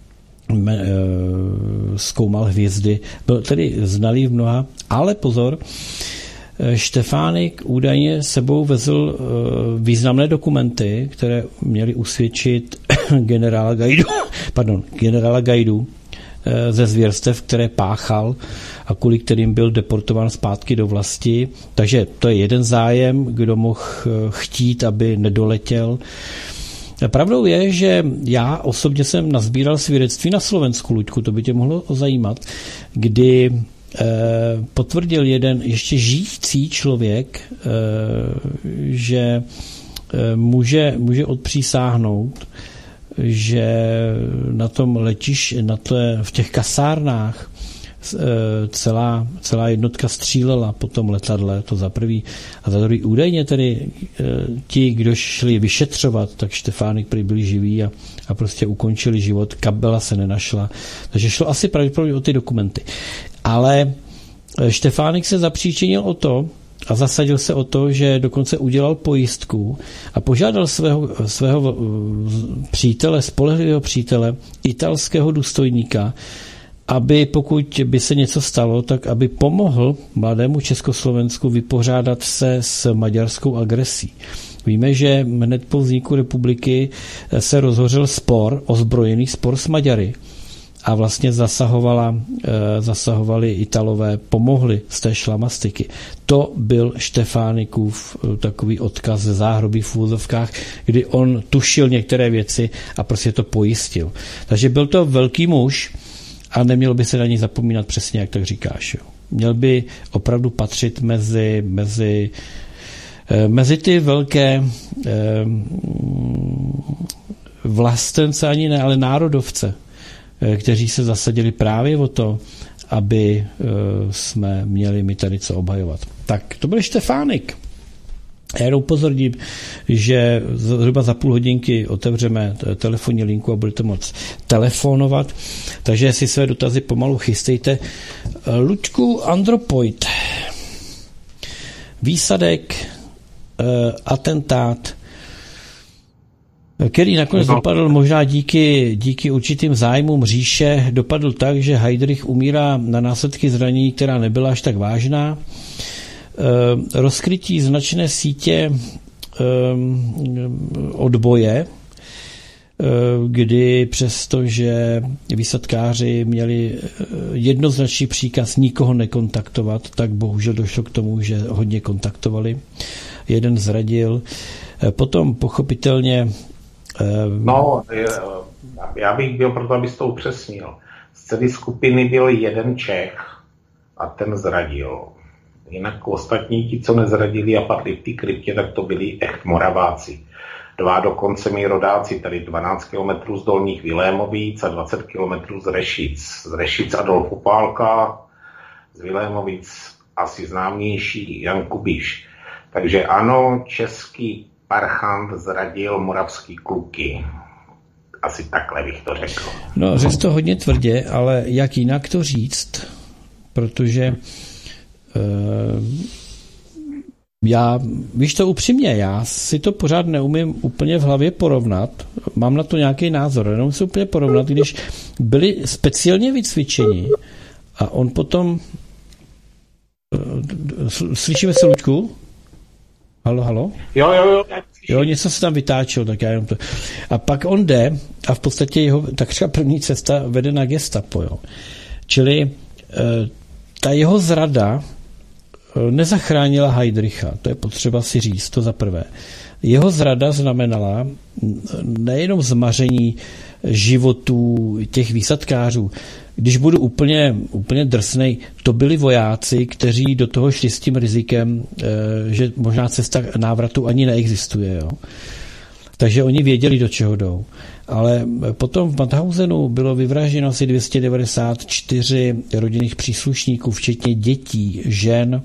zkoumal hvězdy, byl tedy znalý v mnoha, ale pozor, Štefánik údajně sebou vezl významné dokumenty, které měly usvědčit generála Gajdu, pardon, generála Gajdu ze zvěrstev, které páchal a kvůli kterým byl deportován zpátky do vlasti. Takže to je jeden zájem, kdo mohl chtít, aby nedoletěl. Pravdou je, že já osobně jsem nazbíral svědectví na Slovensku, Luďku, to by tě mohlo zajímat, kdy potvrdil jeden ještě žijící člověk, že může, může odpřísáhnout, že na tom letiš, na té, v těch kasárnách celá, celá jednotka střílela po tom letadle, to za prvý. A za druhý údajně tedy ti, kdo šli vyšetřovat, tak Štefánik prý byli živí a, a prostě ukončili život, kabela se nenašla. Takže šlo asi pravděpodobně o ty dokumenty. Ale Štefánik se zapříčinil o to, a zasadil se o to, že dokonce udělal pojistku a požádal svého, svého přítele, spolehlivého přítele, italského důstojníka, aby pokud by se něco stalo, tak aby pomohl mladému Československu vypořádat se s maďarskou agresí. Víme, že hned po vzniku republiky se rozhořel spor, ozbrojený spor s Maďary. A vlastně zasahovala, zasahovali Italové, pomohli z té šlamastiky. To byl Štefánikův takový odkaz ze záhrobí v úzovkách, kdy on tušil některé věci a prostě to pojistil. Takže byl to velký muž a nemělo by se na něj zapomínat přesně, jak tak říkáš. Jo. Měl by opravdu patřit mezi, mezi, mezi ty velké vlastence, ani ne, ale národovce, kteří se zasadili právě o to, aby jsme měli my tady co obhajovat. Tak to byl Štefánik. Já jenom upozorním, že zhruba za půl hodinky otevřeme telefonní linku a budete moct telefonovat, takže si své dotazy pomalu chystejte. Luďku, Andropoid, výsadek, atentát, který nakonec no. dopadl možná díky, díky určitým zájmům říše, dopadl tak, že Heydrich umírá na následky zranění, která nebyla až tak vážná. E, rozkrytí značné sítě e, odboje, e, kdy přestože výsadkáři měli jednoznačný příkaz nikoho nekontaktovat, tak bohužel došlo k tomu, že hodně kontaktovali. Jeden zradil. E, potom pochopitelně No, já bych byl proto, abys to upřesnil. Z celé skupiny byl jeden Čech a ten zradil. Jinak ostatní, ti, co nezradili a padli v té kryptě, tak to byli echt Moraváci. Dva dokonce mi rodáci, tady dvanáct kilometrů z Dolních Vilémovic a dvacet kilometrů z Rešic. Z Rešic Adolf Opálka, z Vilémovic asi známější Jan Kubiš. Takže ano, český parchant zradil moravský kluky. Asi takhle bych to řekl. No, řekl to hodně tvrdě, ale jak jinak to říct? Protože uh, já, víš to upřímně, já si to pořád neumím úplně v hlavě porovnat. Mám na to nějaký názor, jenom si úplně porovnat, když byli speciálně vycvičeni a on potom uh, slyšíme se, Luďku? Halo, halo? Jo, jo, jo. Jo, něco se tam vytáčelo, tak já jenom to... A pak on jde a v podstatě jeho takřka první cesta vede na gestapo, jo. Čili e, ta jeho zrada e, nezachránila Heydricha, to je potřeba si říct, to za prvé. Jeho zrada znamenala nejenom zmaření životů těch výsadkářů. Když budu úplně, úplně drsnej, to byli vojáci, kteří do toho šli s tím rizikem, že možná cesta návratu ani neexistuje. Jo? Takže oni věděli, do čeho jdou. Ale potom v Mauthausenu bylo vyvražděno asi dvě stě devadesát čtyři rodinných příslušníků, včetně dětí, žen.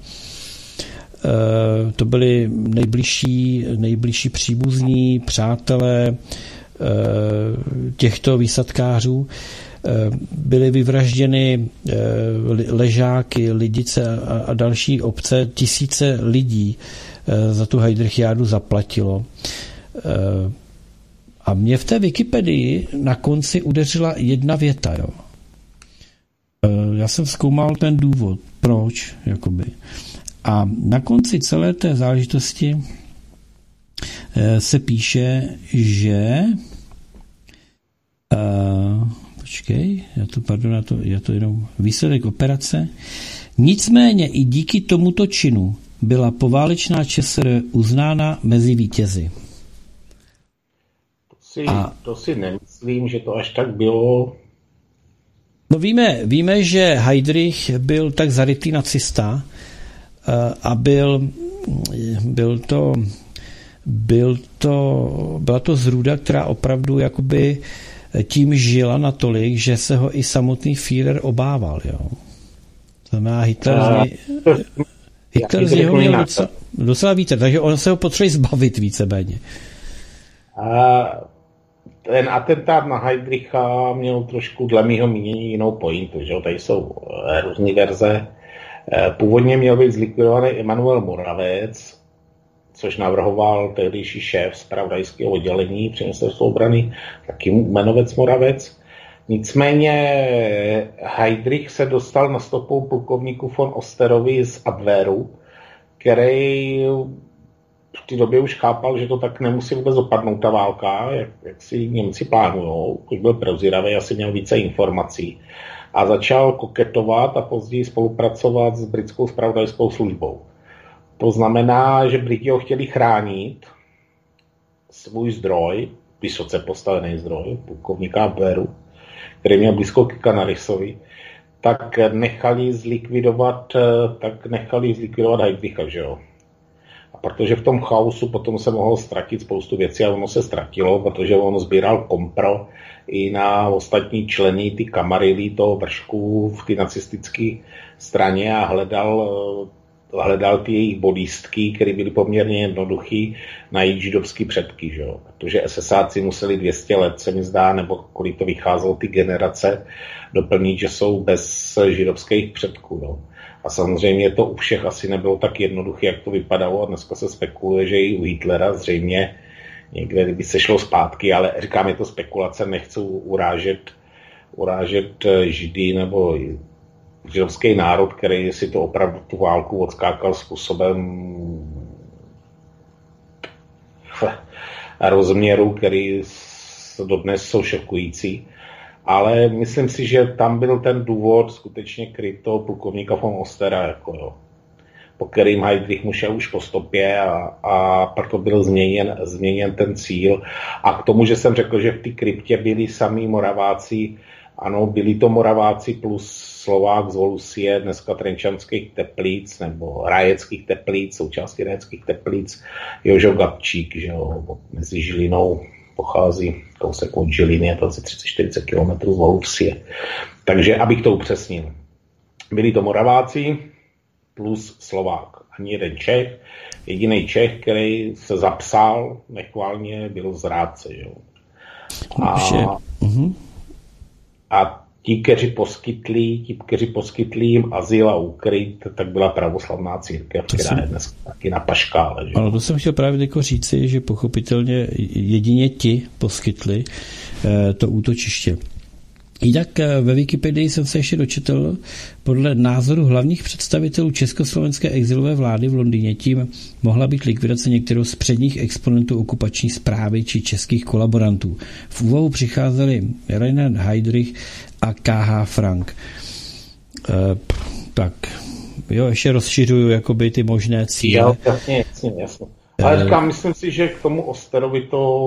To byli nejbližší, nejbližší příbuzní, přátelé těchto výsadkářů. Byly vyvražděny Ležáky, Lidice a další obce. Tisíce lidí za tu Heydrichiádu zaplatilo. A mě v té Wikipedii na konci udeřila jedna věta. Jo. Já jsem zkoumal ten důvod, proč, jakoby. A na konci celé té záležitosti se píše, že uh, počkej, já to, pardon, já to, já to jenom výsledek operace. Nicméně i díky tomuto činu byla poválečná ČSR uznána mezi vítězi. To si, A, to si nemyslím, že to až tak bylo. No víme, víme, že Heydrich byl tak zarytý nacista a byl, byl to byl to, byla to zrůda, která opravdu jakoby tím žila natolik, že se ho i samotný Führer obával. Jo. znamená Hitler z něj, Hitler z něho měl docela, docela více, takže on se ho potřebuje zbavit víceméně. Ten atentát na Heydricha měl trošku dle mýho mínění jinou pointu, že jo? Tady jsou různé verze. Původně měl být zlikvidovaný Emanuel Moravec, což navrhoval tehdejší šéf zpravodajského oddělení při ministerstvu obrany, taky jmenovec Moravec. Nicméně Heydrich se dostal na stopou plukovníku von Osterovi z Abwehru, který v té době už chápal, že to tak nemusí vůbec dopadnout ta válka, jak, jak si Němci plánujou, už byl prozíravý, asi měl více informací. A začal koketovat a později spolupracovat s britskou zpravodajskou službou. To znamená, že Briti ho chtěli chránit, svůj zdroj, vysoce postavený zdroj, plukovníka Abwehru, který měl blízko k Canarisovi, tak nechali zlikvidovat, tak nechali zlikvidovat Heydricha, že jo. A protože v tom chaosu potom se mohlo ztratit spoustu věcí a ono se ztratilo, protože on sbíral kompro i na ostatní členy ty kamarily toho vršku v ty nacistické straně a hledal, hledal ty jejich bodístky, které byly poměrně jednoduchý, najít židovský předky, že jo. Protože esesáci museli dvě stě let, se mi zdá, nebo kolik to vycházelo ty generace, doplnit, že jsou bez židovských předků, no. A samozřejmě to u všech asi nebylo tak jednoduché, jak to vypadalo. A dneska se spekuluje, že i u Hitlera zřejmě někde, kdyby se šlo zpátky, ale říkám, je to spekulace, nechci urážet, urážet Židy nebo židovský národ, který si to opravdu tu válku odskákal způsobem rozměru, který dodnes jsou šokující. Ale myslím si, že tam byl ten důvod skutečně kryt toho plukovníka von Ostera, jako jo, po kterým Heydrich mu šel už po stopě a, a proto byl změněn, změněn ten cíl. A k tomu, že jsem řekl, že v té kryptě byli samí Moraváci, ano, byli to Moraváci plus Slovák z Volusie, dneska Trenčanských Teplíc, nebo Rajeckých Teplíc, součástí Rajeckých Teplíc, Jožo Gabčík, že jo, mezi Žilinou pochází kousek od Žiliny, je to asi třicet čtyřicet kilometrů z Volusie. Takže abych to upřesnil. Byli to Moraváci plus Slovák. Ani jeden Čech. Jediný Čech, který se zapsal nechválně, byl zrádce. Jo. A, a ti, kteří poskytli, ti, kteří poskytli jim azyl a úkryt, tak byla pravoslavná církev, která jsem... je dnes taky na paškále. Že? Ano, to jsem chtěl právě jako říci, že pochopitelně jedině ti poskytli eh, to útočiště. Jinak ve Wikipedii jsem se ještě dočetl, podle názoru hlavních představitelů československé exilové vlády v Londýně tím mohla být likvidace některého z předních exponentů okupační správy či českých kolaborantů. V úvahu přicházeli Reinhard Heydrich a K H. Frank. E, tak, jo, ještě rozšiřuju jakoby ty možné cíle. Jo, jasně, jasně, jasně. Ale říkám, myslím si, že k tomu Osterovi to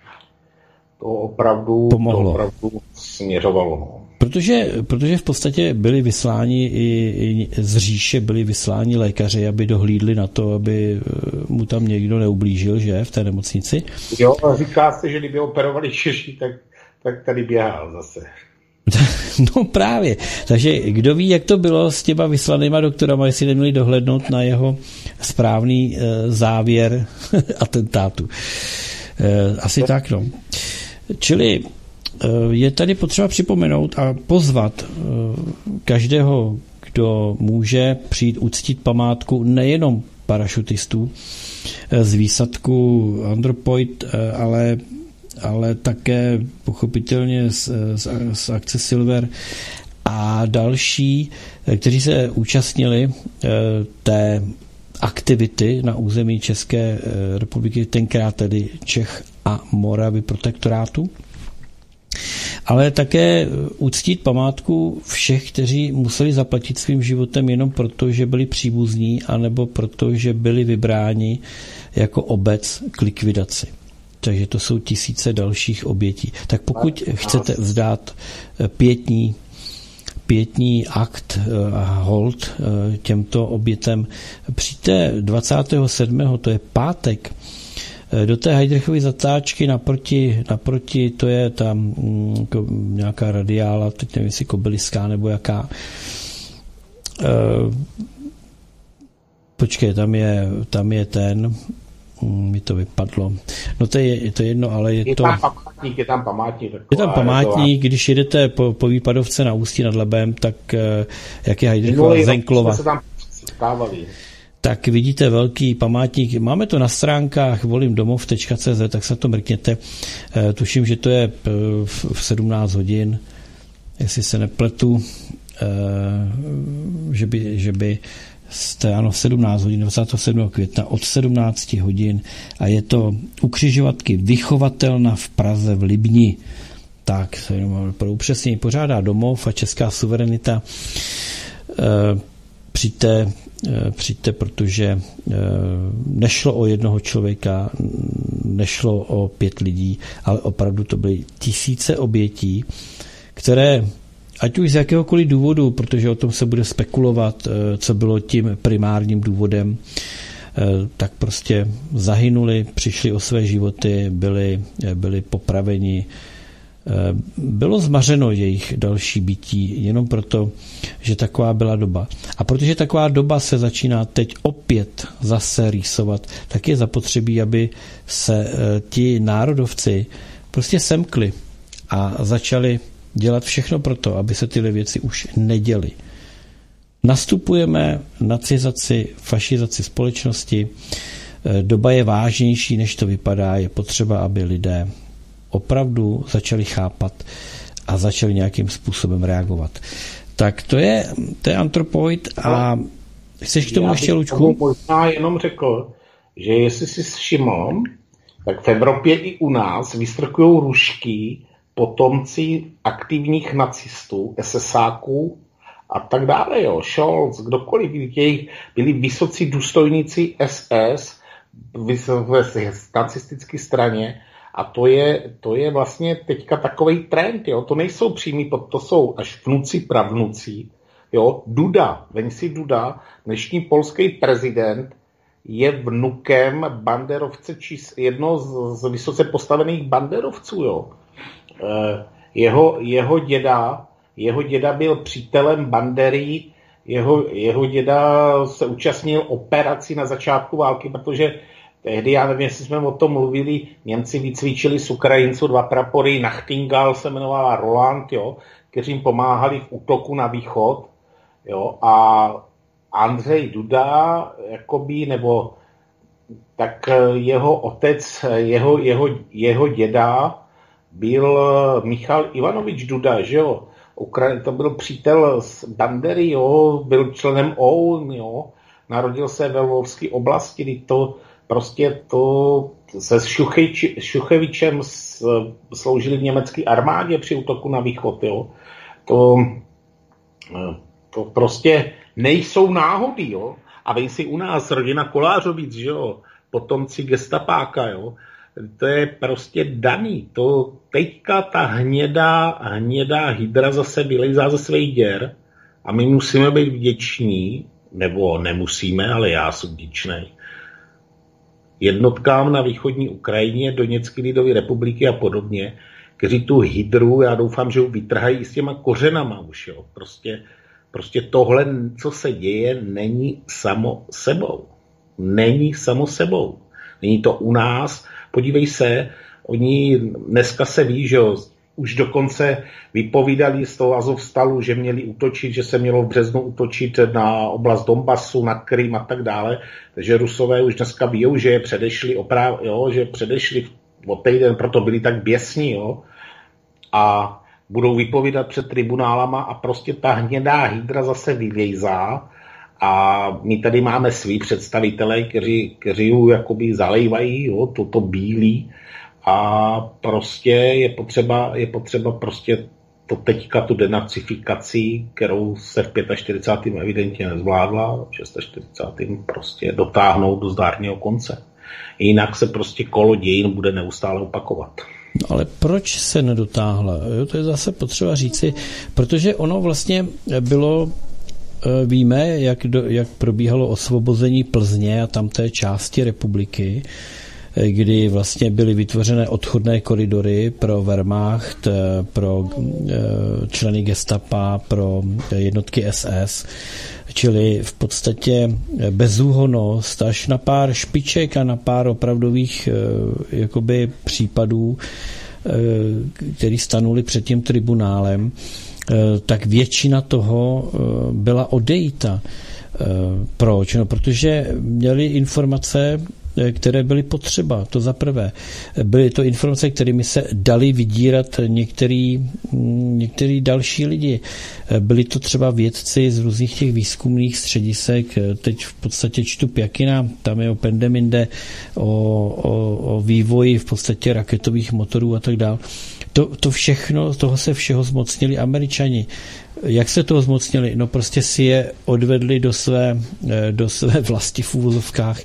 to opravdu, to opravdu směřovalo. No. Protože, protože v podstatě byli vysláni i, i z říše byli vysláni lékaři, aby dohlídli na to, aby mu tam někdo neublížil, že, v té nemocnici. Jo, a říká se, že kdyby operovali Češi, tak, tak tady běhal zase. No právě. Takže kdo ví, jak to bylo s těma vyslanýma doktorama, jestli neměli dohlednout na jeho správný e, závěr atentátu. E, asi tak, no. Čili je tady potřeba připomenout a pozvat každého, kdo může přijít uctít památku nejenom parašutistů z výsadku Anthropoid, ale, ale také pochopitelně z, z, z akce Silver a další, kteří se účastnili té aktivity na území České republiky, tenkrát tedy Čech a Moravy protektorátu, ale také uctít památku všech, kteří museli zaplatit svým životem jenom proto, že byli příbuzní, anebo proto, že byli vybráni jako obec k likvidaci. Takže to jsou tisíce dalších obětí. Tak pokud chcete vzdát pětní pětní akt a hold těmto obětem, přijďte dvacátého sedmého to je pátek, do té Heydrichovy zatáčky naproti, naproti, to je tam jako nějaká radiála, teď nevím, jestli kobyliská nebo jaká. počkej, tam je, tam je ten, mi to vypadlo. No to je, to je jedno, ale je, je to... Tam památník, je tam památník. Je tam památník, když jedete po, po Výpadovce na Ústí nad Labem, tak jak je Heidrichová Zenklova. Se tam setkávali. Tak vidíte velký památník. Máme to na stránkách volimdomov tečka cé zet, tak se to mrkněte. Tuším, že to je v sedmnáct hodin, jestli se nepletu, že by, že by jste, ano, sedmnáct hodin, dvacátého sedmého května od sedmnáct hodin a je to u křižovatky Vychovatelna v Praze v Libni. Tak, to jenom pro upřesnění, pořádá domov a Česká suverenita. E, přijďte, e, přijďte, protože e, nešlo o jednoho člověka, nešlo o pět lidí, ale opravdu to byly tisíce obětí, které ať už z jakéhokoliv důvodu, protože o tom se bude spekulovat, co bylo tím primárním důvodem, tak prostě zahynuli, přišli o své životy, byli, byli popraveni. Bylo zmařeno jejich další bytí jenom proto, že taková byla doba. A protože taková doba se začíná teď opět zase rýsovat, tak je zapotřebí, aby se ti národovci prostě semkli a začali dělat všechno pro to, aby se tyhle věci už neděly. Nastupujeme nacizaci, fašizaci společnosti, doba je vážnější, než to vypadá, je potřeba, aby lidé opravdu začali chápat a začali nějakým způsobem reagovat. Tak to je, to je Antropoid a chceš k tomu ještě, Lučku? Možná jenom řekl, že jestli si všiml, tak v Evropě i u nás vystrkují rušky potomci aktivních nacistů, esesáků a tak dále, jo. Scholz, kdokoliv, byli, byli vysocí důstojníci es es v nacistické straně a to je, to je vlastně teďka takovej trend, jo. To nejsou přímý, to jsou až vnuci, pravnuci, jo. Duda, vem si Duda, dnešní polský prezident je vnukem banderovce, či jednoho z, z vysoce postavených banderovců, jo. Jeho, jeho, děda, jeho děda byl přítelem Bandery, jeho, jeho děda se účastnil operací na začátku války, protože tehdy, já nevím, jestli jsme o tom mluvili, Němci vycvičili z Ukrajinců dva prapory, Nachtingal se jmenovala Roland, jo, kteří jim pomáhali v útoku na východ, jo, a Andřej Duda, jakoby, nebo tak jeho otec, jeho, jeho, jeho děda byl Michal Ivanovič Duda, že jo, Ukra- to byl přítel z Bandery, jo, byl členem O U N, jo, narodil se ve Lvovské oblasti, kdy to prostě to se Šuchevič, Šuchevičem s, sloužili v německé armádě při útoku na východ, jo, to, to prostě nejsou náhody, jo, a vej si u nás rodina Kolářovic, že jo, potomci gestapáka, jo, to je prostě daný. To teďka ta hnědá, hnědá hydra zase vylejzá ze svých děr a my musíme být vděční, nebo nemusíme, ale já jsem vděčný, jednotkám na východní Ukrajině, Doněcké lidové republiky a podobně, kteří tu hydru, já doufám, že ho vytrhají s těma kořenama už, jo. Prostě, prostě tohle, co se děje, není samo sebou. Není samo sebou. Není to u nás. Podívej se, oni dneska se ví, že jo, už dokonce vypovídali z toho Azovstalu, že měli útočit, že se mělo v březnu útočit na oblast Donbasu, na Krym a tak dále. Takže Rusové už dneska ví, že je předešli, opráv, jo, že předešli o týden, proto byli tak běsní, jo. A budou vypovídat před tribunálama a prostě ta hnědá hydra zase vylejzá. A my tady máme svý představitele, kteří, kteří ju jakoby zalejvají, jo, toto bílý. A prostě je potřeba, je potřeba prostě to teďka tu denacifikaci, kterou se v čtyřicátém pátém evidentně nezvládla, v čtyřicátém šestém prostě dotáhnout do zdárného konce. Jinak se prostě kolo dějin bude neustále opakovat. No ale proč se nedotáhla? Jo, to je zase potřeba říci, protože ono vlastně bylo, víme, jak, do, jak probíhalo osvobození Plzně a tamté části republiky, kdy vlastně byly vytvořené odchodné koridory pro Wehrmacht, pro členy gestapa, pro jednotky S S, čili v podstatě bezúhonnost až na pár špiček a na pár opravdových jakoby případů, který stanuli před tím tribunálem, tak většina toho byla odejita. Proč? No, protože měli informace, které byly potřeba, to za prvé. Byly to informace, kterými se dali vydírat některý, některý další lidi. Byli to třeba vědci z různých těch výzkumných středisek, teď v podstatě čtu Pjakina, tam je o Pendeminde, o, o, o vývoji v podstatě raketových motorů a tak dále. To, to všechno, toho se všeho zmocnili Američani. Jak se toho zmocnili? No prostě si je odvedli do své, do své vlasti v úvozovkách,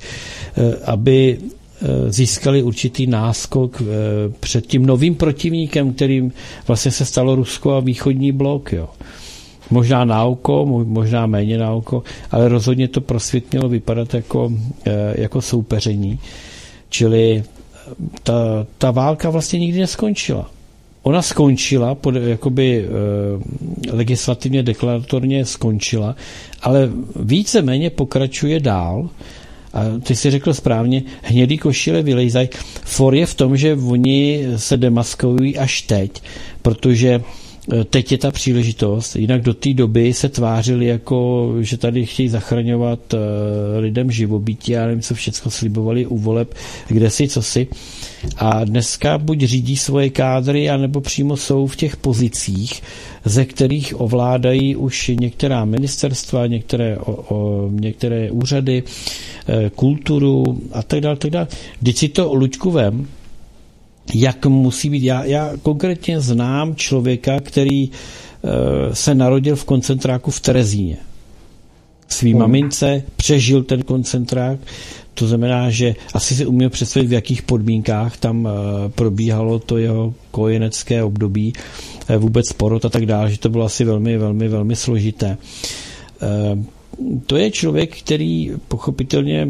aby získali určitý náskok před tím novým protivníkem, kterým vlastně se stalo Rusko a východní blok. Jo. Možná na oko, možná méně na oko, ale rozhodně to pro svět mělo vypadat jako, jako soupeření. Čili ta, ta válka vlastně nikdy neskončila. Ona skončila, pod, jakoby e, legislativně deklaratorně skončila, ale víceméně pokračuje dál. A ty jsi řekl správně, hnědý košile vylejzají. For je v tom, že oni se demaskují až teď, protože teď je ta příležitost, jinak do té doby se tvářili jako, že tady chtějí zachraňovat lidem živobytí, já nevím, co všechno slibovali u voleb, kde si, co si. A dneska buď řídí svoje kádry, anebo přímo jsou v těch pozicích, ze kterých ovládají už některá ministerstva, některé, o, o, některé úřady, kulturu a tak dále, tak dále. Vždyť si to, Luďku, vem, jak musí být. Já, já konkrétně znám člověka, který uh, se narodil v koncentráku v Terezíně. Svý mamince přežil ten koncentrák, to znamená, že asi si umím představit, v jakých podmínkách tam uh, probíhalo to jeho kojenecké období, uh, vůbec porod a tak dále, že to bylo asi velmi, velmi, velmi složité. Uh, To je člověk, který pochopitelně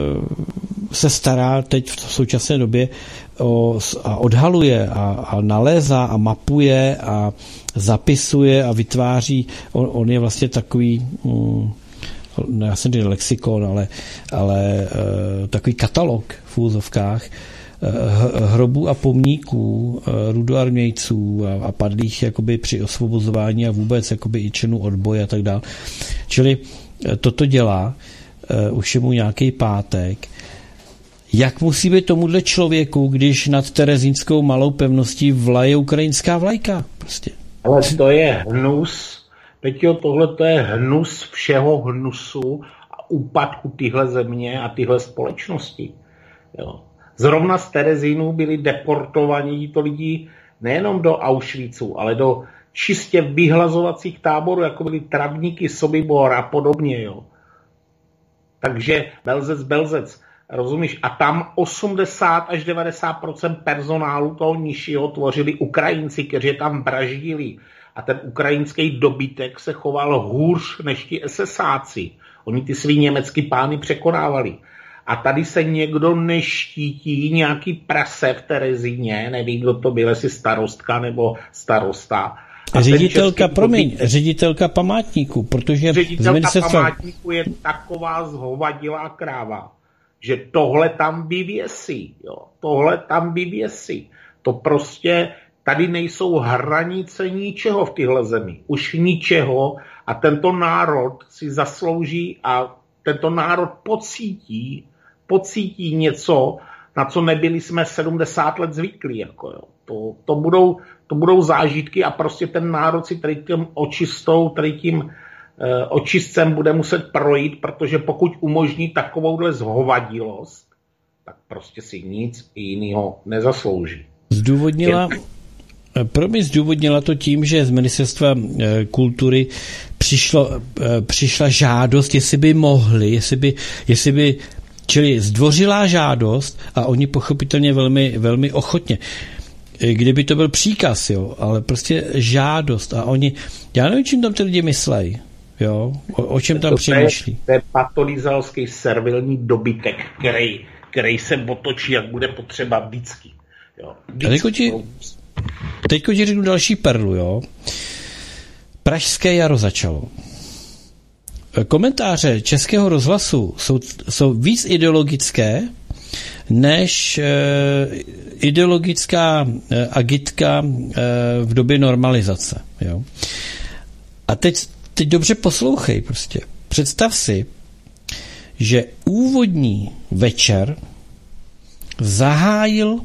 se stará teď v současné době o, a odhaluje a, a nalézá a mapuje a zapisuje a vytváří. On, on je vlastně takový, no já jsem říkal lexikon, ale, ale takový katalog v úzovkách hrobů a pomníků rudoarmějců a, a padlých jakoby při osvobozování a vůbec jakoby i členů odboje a tak dále. Čili toto dělá, uh, už je mu nějaký pátek. Jak musí být tomuhle člověku, když nad terezínskou malou pevností vlaje ukrajinská vlajka? Prostě. Ale to je hnus. Peťo, tohle to je hnus všeho hnusu a úpadku tyhle země a tyhle společnosti. Jo. Zrovna z Terezínu byli deportovaní to lidi nejenom do Auschwitzu, ale do čistě vyhlazovacích táborů, jako byly Travníky, Sobibor a podobně. Jo. Takže Belzec, Belzec, rozumíš? A tam osmdesát až devadesát procent personálu toho nižšího tvořili Ukrajinci, kteří tam vraždili. A ten ukrajinský dobytek se choval hůř než ti esesáci. Oni ty svý německý pány překonávali. A tady se někdo neštítí, nějaký prase v Terezíně, nevím, kdo to byl, jestli starostka nebo starosta. A ředitelka, promiň, dobytek, ředitelka památníku, protože ředitelka se památníku je taková zhovadilá kráva, že tohle tam vyvěsí, jo, tohle tam vyvěsí. To prostě, tady nejsou hranice ničeho v téhle zemi, už ničeho, a tento národ si zaslouží a tento národ pocítí, pocítí něco, na co nebyli jsme sedmdesát let zvyklí. Jako jo. To, to, budou, to budou zážitky a prostě ten národ si tady tím očistou, tady tím e, očistcem bude muset projít, protože pokud umožní takovouhle zhovadilost, tak prostě si nic jiného nezaslouží. Zdůvodnila... Pro mě zdůvodnila to tím, že z Ministerstva kultury přišlo, přišla žádost, jestli by mohli, jestli by, jestli by, čili zdvořilá žádost a oni pochopitelně velmi, velmi ochotně. Kdyby to byl příkaz, jo, ale prostě žádost a oni, já nevím, čím tam ty lidi myslejí, jo, o, o čem tam přemýšlí. To je patolizalský servilní dobytek, který který se otočí, jak bude potřeba vždycky. Jo. Teďko ti, teďko ti řeknu další perlu, jo. Pražské jaro začalo. Komentáře Českého rozhlasu jsou, jsou víc ideologické, než e, ideologická e, agitka e, v době normalizace. Jo. A teď, teď dobře poslouchej prostě. Představ si, že úvodní večer zahájil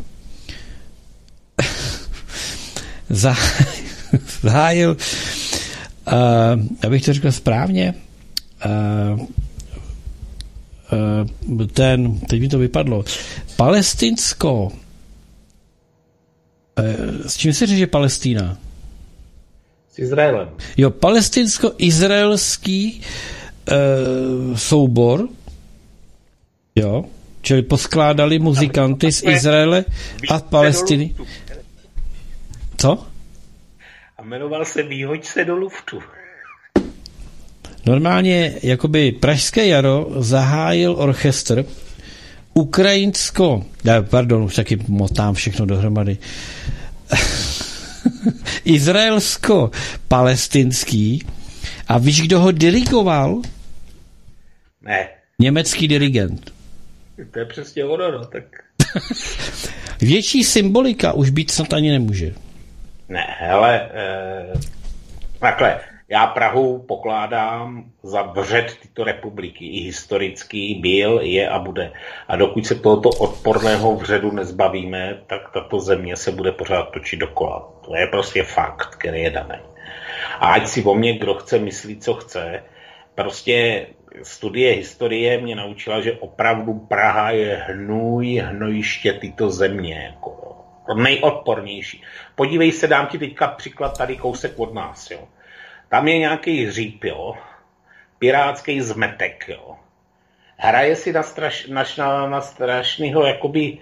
zahájil uh, abych to řekl správně uh, uh, ten, teď mi to vypadlo, Palestinsko, uh, s čím se říže Palestína? S Izraelem. Jo, palestinsko-izraelský uh, soubor, jo, čili poskládali muzikanty z Izraele a Palestiny. Co? A jmenoval se Výhoď se do luftu. Normálně, jakoby Pražské jaro zahájil orchestr ukrajinsko, ne, pardon, už taky motám všechno dohromady, izraelsko-palestinský, a víš, kdo ho dirigoval? Ne. Německý dirigent. To je přesně ono, no, tak... Větší symbolika už být snad ani nemůže. Ne, hele, eh, takhle, já Prahu pokládám za vřed této republiky, i historický, byl, je a bude. A dokud se tohoto odporného vředu nezbavíme, tak tato země se bude pořád točit dokola. To je prostě fakt, který je daný. A ať si o mě kdo chce myslí, co chce, prostě studie historie mě naučila, že opravdu Praha je hnůj, hnojiště tyto země, jako nejodpornější. Podívej se, dám ti teďka příklad tady kousek od nás, jo. Tam je nějaký hříb, jo, pirátský zmetek, jo. Hraje si na, straš, na, na, na strašnýho jakoby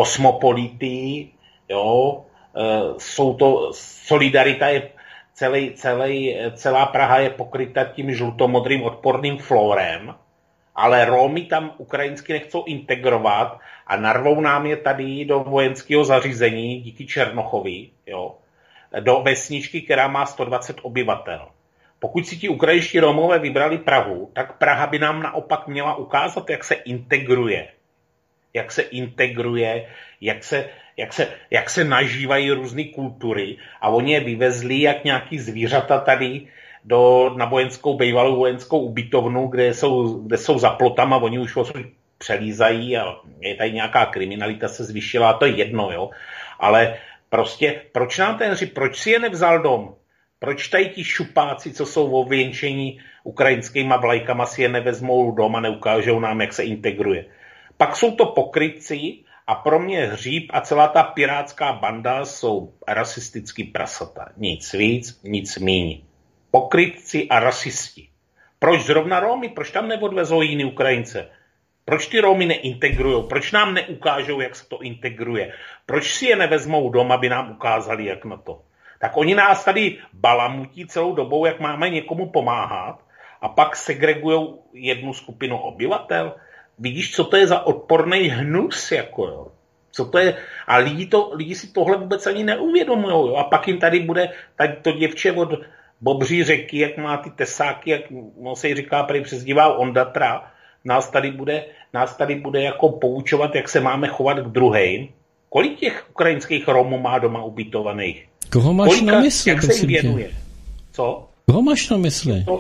kosmopolity, jo, e, jsou to, solidarita je, celý, celý, celá Praha je pokryta tím žlutomodrým odporným flórem, ale Rómy tam ukrajinsky nechcou integrovat a narvou nám je tady do vojenského zařízení díky Černochovi, jo, do vesničky, která má sto dvacet obyvatel. Pokud si ti ukrajinští Rómové vybrali Prahu, tak Praha by nám naopak měla ukázat, jak se integruje. Jak se integruje, jak se, jak se, jak se nažívají různé kultury a oni je vyvezli jak nějaký zvířata tady do, na vojenskou, bývalou vojenskou ubytovnu, kde jsou, kde jsou za plotama, oni už přelízají a je tady nějaká kriminalita se zvýšila, a to je jedno, jo. Ale prostě, proč nám ten hřib, proč si je nevzal dom? Proč tady ti šupáci, co jsou ověnčení ukrajinskýma vlajkama, si je nevezmou dom a neukážou nám, jak se integruje? Pak jsou to pokrytci a pro mě hříb a celá ta pirátská banda jsou rasistický prasata. Nic víc, nic míň. Pokrytci a rasisti. Proč zrovna Rómy? Proč tam neodvezou jiný Ukrajince? Proč ty Rómy neintegrujou? Proč nám neukážou, jak se to integruje? Proč si je nevezmou doma, aby nám ukázali, jak na to? Tak oni nás tady balamutí celou dobou, jak máme někomu pomáhat a pak segregujou jednu skupinu obyvatel. Vidíš, co to je za odporný hnus, jako jo? Co to je? A lidi, to, lidi si tohle vůbec ani neuvědomujou, jo? A pak jim tady bude tady to děvče od Bobří řeky, jak má ty tesáky, jak no, se jí říká prý přezdívá Ondatra, nás tady bude, nás tady bude jako poučovat, jak se máme chovat k druhým. Kolik těch ukrajinských Romů má doma ubytovaných? Koho máš Kolika, na mysli? Jak se jim věnuje? Co? Koho máš na mysli? To,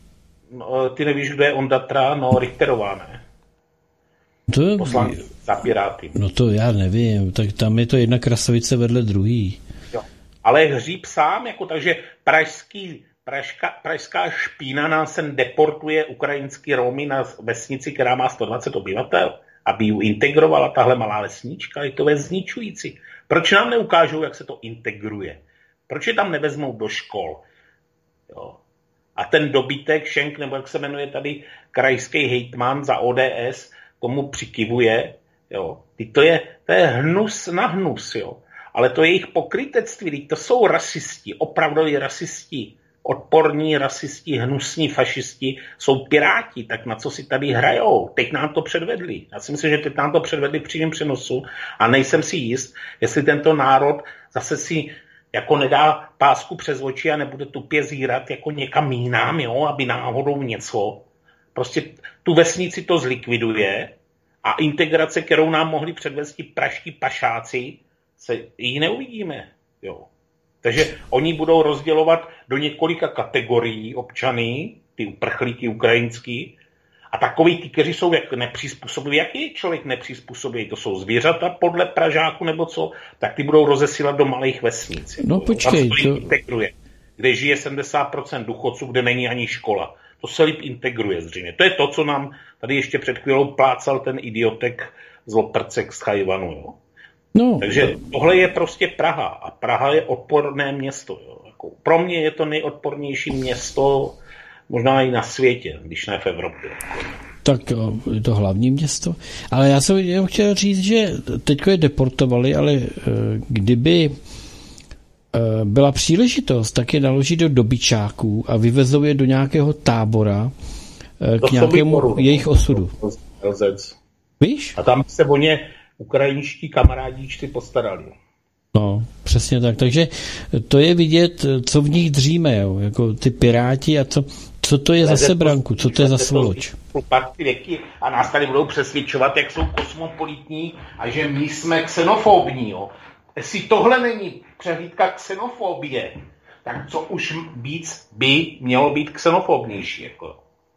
no, ty nevíš, kdo je Ondatra? No, Richterová, ne? To je... Poslanci za Piráty. No to já nevím, tak tam je to jedna krasavice vedle druhý. Jo. Ale hříb sám, jako takže pražský, pražská, pražská špína nás sem deportuje ukrajinský Romy na vesnici, která má sto dvacet obyvatel, aby ji integrovala tahle malá vesnička, je to zničující. Proč nám neukážou, jak se to integruje? Proč je tam nevezmou do škol? Jo. A ten dobytek, Šenk, nebo jak se jmenuje tady krajský hejtman za O D S, tomu přikivuje. Jo. To je, to je hnus na hnus, jo. Ale to je jejich pokrytectví, to jsou rasisti, opravdoví rasisti. odporní rasisti, hnusní fašisti jsou piráti, tak na co si tady hrajou? Teď nám to předvedli. Já si myslím, že teď nám to předvedli v přímém přenosu a nejsem si jist, jestli tento národ zase si jako nedá pásku přes oči a nebude tupě zírat jako někam jinam, jo, aby náhodou něco. Prostě tu vesnici to zlikviduje a integrace, kterou nám mohli předvést ti praští pašáci, se jí neuvidíme, jo. Takže oni budou rozdělovat do několika kategorií občany, ty uprchlíky ukrajinský, a takový ty, kteří jsou jak nepřizpůsobiví. Jak je člověk nepřizpůsobivý? To jsou zvířata podle Pražáku nebo co? Tak ty budou rozesílat do malých vesnic. No jako, počkej. To to... integruje. Kde žije sedmdesát procent důchodců, kde není ani škola. To se líp integruje zřejmě. To je to, co nám tady ještě před chvílou plácal ten idiotek z Loprcek z Chajvanu, jo. No. Takže tohle je prostě Praha a Praha je odporné město. Jo. Jako pro mě je to nejodpornější město možná i na světě, když ne v Evropě. Tak je to hlavní město. Ale já jsem jenom chtěl říct, že teďko je deportovali, ale kdyby byla příležitost, tak je naloží do dobyčáků a vyvezou je do nějakého tábora k to nějakému jejich osudu. Víš? A tam se o ně ukrajinští kamarádíčci postarali. No, přesně tak. Takže to je vidět, co v nich dříme, jo? Jako ty piráti a co, co to je za sebranku, co to je za svoloč. A nás tady budou přesvědčovat, jak jsou kosmopolitní a že my jsme xenofobní. Jo? Jestli tohle není přehlídka xenofobie, tak co už víc by mělo být xenofobnější. Jako.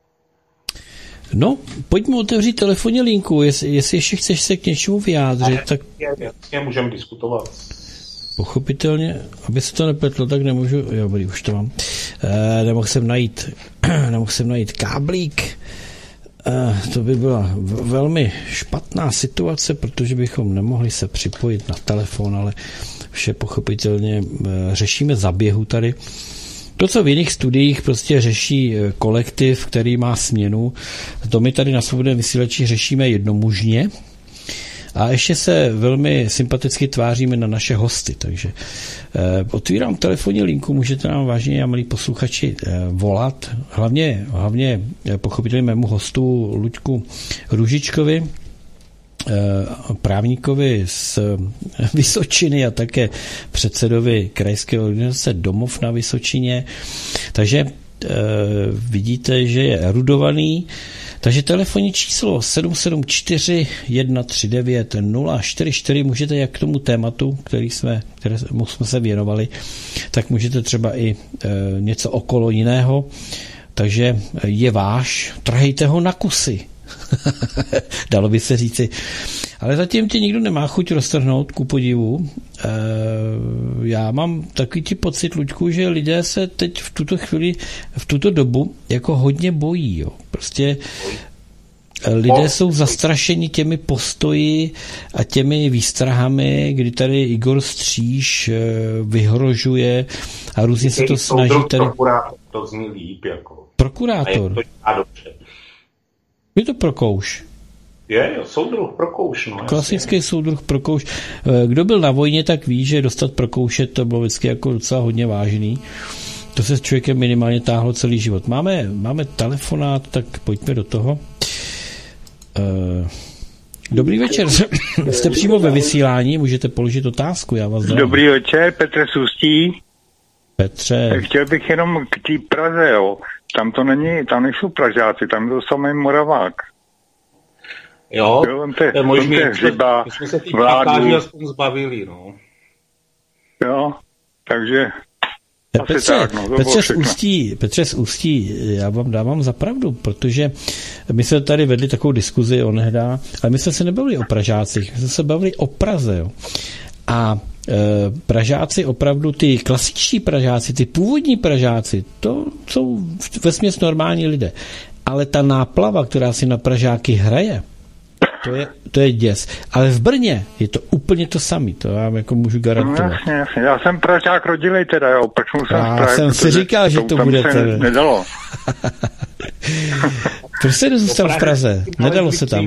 No, pojďme otevřít telefonní linku, jestli, jestli ještě chceš se k něčemu vyjádřit, tak... Jasně, můžeme diskutovat. Pochopitelně, aby se to nepletlo, tak nemůžu... Jo, dobrý, už to mám. E, nemohl jsem najít, nemohl jsem najít káblík. E, to by byla v, velmi špatná situace, protože bychom nemohli se připojit na telefon, ale vše pochopitelně e, řešíme zaběhu tady. To, co v jiných studiích prostě řeší kolektiv, který má směnu, to my tady na Svobodném vysílači řešíme jednomužně a ještě se velmi sympaticky tváříme na naše hosty, takže eh, otvírám telefonní linku, můžete nám vážně a milí posluchači eh, volat, hlavně, hlavně eh, pochopitelně mému hostu Luďku Růžičkovi, právníkovi z Vysočiny a také předsedovi krajské organizace Domov na Vysočině. Takže e, vidíte, že je erudovaný. Takže telefonní číslo sedm sedm čtyři jedna tři devět nula čtyři čtyři můžete jak k tomu tématu, který jsme, kterému jsme se věnovali, tak můžete třeba i e, něco okolo jiného. Takže je váš, trhejte ho na kusy. Dalo by se říci. Ale zatím ti nikdo nemá chuť roztrhnout, ku podivu. E, já mám takový ti pocit, Luďku, že lidé se teď v tuto chvíli, v tuto dobu jako hodně bojí. Jo. Prostě lidé jsou zastrašeni těmi postoji a těmi výstrahami, kdy tady Igor Stříž vyhrožuje a různě se to snaží tady... Prokurátor, to zní líp jako. Prokurátor. A je to dělá dobře. Je to Prokouš. Je, soudruh Prokouš. No, klasický soudruh Prokouš. Kdo byl na vojně, tak ví, že dostat Prokouše to bylo vždycky jako docela hodně vážný. To se s člověkem minimálně táhlo celý život. Máme, máme telefonát, tak pojďme do toho. Dobrý večer. Jste přímo ve vysílání, můžete položit otázku. Já vás zdravím. Dobrý večer, Petr Sustí. Petře. Chtěl bych jenom k té Praze, jo. Tam to není, tam nejsou Pražáci, tam to samý Moravák. Jo, jo te, to je možný, hřiba, my jsme se těch plakáží aspoň zbavili, no. Jo, takže... Petře, tak, no, Petře, z Ústí, Petře z Ústí, já vám dávám za pravdu, protože my jsme tady vedli takovou diskuzi onehdá, ale my jsme se nebavili o Pražácích, my jsme se bavili o Praze, jo. A e, Pražáci, opravdu ty klasičtí Pražáci, ty původní Pražáci, to jsou vesměs normální lidé. Ale ta náplava, která si na Pražáky hraje, to je, to je děs. Ale v Brně je to úplně to samý, to já jako můžu garantovat. No, jasně, jasně. Já jsem Pražák rodilej teda, jo, proč musím Já Prahy, jsem si říkal, že to bude se nedalo. Proč se nezůstal v Praze? Nedalo se tam.